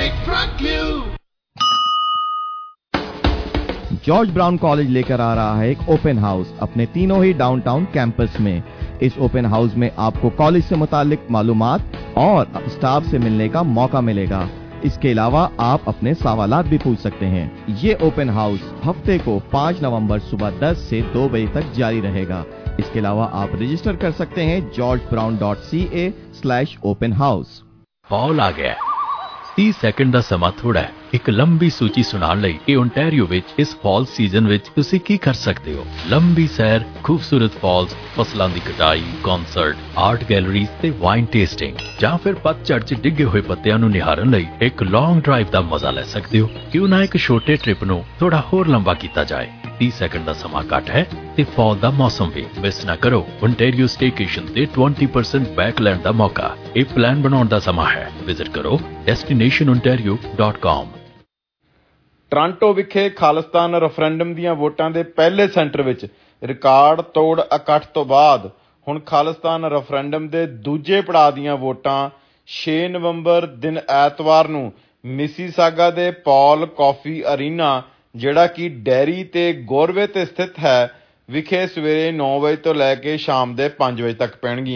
George Brown college लेकर आ रहा है एक open house अपने तीनों ही downtown campus में। इस ओपन हाउस में आपको कॉलेज से मुतालिक मालूमात और स्टाफ से मिलने का मौका मिलेगा। इसके अलावा आप अपने सवालात भी पूछ सकते हैं। ये ओपन हाउस हफ्ते को पाँच नवंबर सुबह दस से दो बजे तक जारी रहेगा। इसके अलावा आप रजिस्टर कर सकते हैं George Brown dot C A slash open house. Fall आ गया। तीस ਸੈਕਿੰਡ ਦਾ ਸਮਾਂ ਥੋੜਾ ਹੈ ਇੱਕ ਲੰਬੀ ਸੂਚੀ ਸੁਣਾਉਣ ਲਈ ਕਿ ਓਨਟਾਰੀਓ ਵਿੱਚ ਇਸ ਫਾਲ ਸੀਜ਼ਨ ਵਿੱਚ ਤੁਸੀਂ ਕੀ ਕਰ ਸਕਦੇ ਹੋ। ਲੰਬੀ ਸੈਰ, ਖੂਬਸੂਰਤ ਫਾਲਸ, ਫਸਲਾਂ ਦੀ ਕਟਾਈ, ਕਨਸਰਟ, ਆਰਟ ਗੈਲਰੀਜ਼ ਤੇ ਵਾਈਨ ਟੇਸਟਿੰਗ, ਜਾਂ ਫਿਰ ਪਤਝੜ 'ਚ ਡਿੱਗੇ ਹੋਏ ਪੱਤਿਆਂ ਨੂੰ ਨਿਹਾਰਨ ਲਈ ਇੱਕ ਲੌਂਗ ਡਰਾਈਵ ਦਾ ਮਜ਼ਾ ਲੈ ਸਕਦੇ ਹੋ। ਕਿਉਂ ਨਾ ਇੱਕ ਛੋਟੇ ਟ੍ਰਿਪ ਨੂੰ ਥੋੜਾ ਹੋਰ ਲੰਬਾ ਕੀਤਾ ਜਾਏ। तीस ਸੈਕਿੰਡ ਦਾ ਸਮਾਂ ਘੱਟ ਹੈ ਤੇ ਫਾਲ ਦਾ ਮੌਸਮ ਵੀ ਮਿਸ ਨਾ ਕਰੋ। ਓਨਟਾਰੀਓ ਸਟੇਕੇਸ਼ਨ ਤੇ twenty percent ਬੈਕ ਲੈਣ ਦਾ ਮੌਕਾ। ਇਹ ਪਲਾਨ ਬਣਾਉਣ ਦਾ ਸਮਾਂ ਹੈ। ਵਿਜ਼ਿਟ ਕਰੋ destination ontario dot com। Toronto ਵਿਖੇ ਖਾਲਿਸਤਾਨ ਰੈਫਰੈਂਡਮ ਦੀਆਂ ਵੋਟਾਂ ਦੇ ਪਹਿਲੇ ਸੈਂਟਰ ਵਿੱਚ ਰਿਕਾਰਡ ਤੋੜ ਇਕੱਠ ਤੋਂ ਬਾਅਦ ਹੁਣ ਖਾਲਿਸਤਾਨ ਰੈਫਰੈਂਡਮ ਦੇ ਦੂਜੇ ਪੜਾਅ ਦੀਆਂ ਵੋਟਾਂ ਛੇ ਨਵੰਬਰ ਦਿਨ ਐਤਵਾਰ ਨੂੰ ਮਿਸੀਸਾਗਾ ਦੇ ਪੌਲ ਕਾਫੀ ਅਰੀਨਾ, ਜਿਹੜਾ ਕਿ ਡੈਰੀ ਤੇ ਗੋਰਵੇ ਤੇ ਸਥਿਤ ਹੈ, ਵਿਖੇ ਸਵੇਰੇ ਨੌ ਵਜੇ ਤੋਂ ਲੈ ਕੇ ਸ਼ਾਮ ਦੇ ਪੰਜ ਵਜੇ ਤੱਕ ਪੈਣਗੀਆਂ।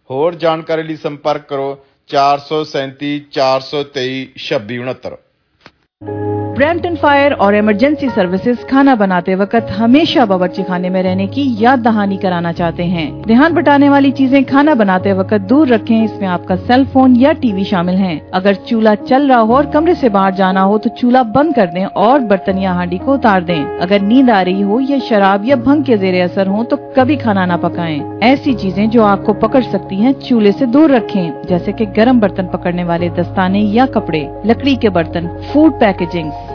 ਹੋਰ ਜਾਣਕਾਰੀ ਲਈ ਸੰਪਰਕ ਕਰੋ चार सौ सैंती चार सौ तेई छब्बी उनहत्तर। ब्रैम्पटन फायर और इमरजेंसी सर्विसेज खाना बनाते वक्त हमेशा बावर्ची खाने में रहने की याद दहानी कराना चाहते हैं। ध्यान बटाने वाली चीजें खाना बनाते वक्त दूर रखें। इसमें आपका सेल फोन या टीवी शामिल हैं। अगर चूल्हा चल रहा हो और कमरे से बाहर जाना हो तो चूल्हा बंद कर दें और बर्तन या हांडी को उतार दें। अगर नींद आ रही हो या शराब या भंग के जेरे असर हो तो कभी खाना न पकाएं। ऐसी चीजें जो आग को पकड़ सकती हैं चूल्हे से दूर रखें, जैसे कि गर्म बर्तन पकड़ने वाले दस्ताने या कपड़े, लकड़ी के बर्तन, फूड पैकेजिंग,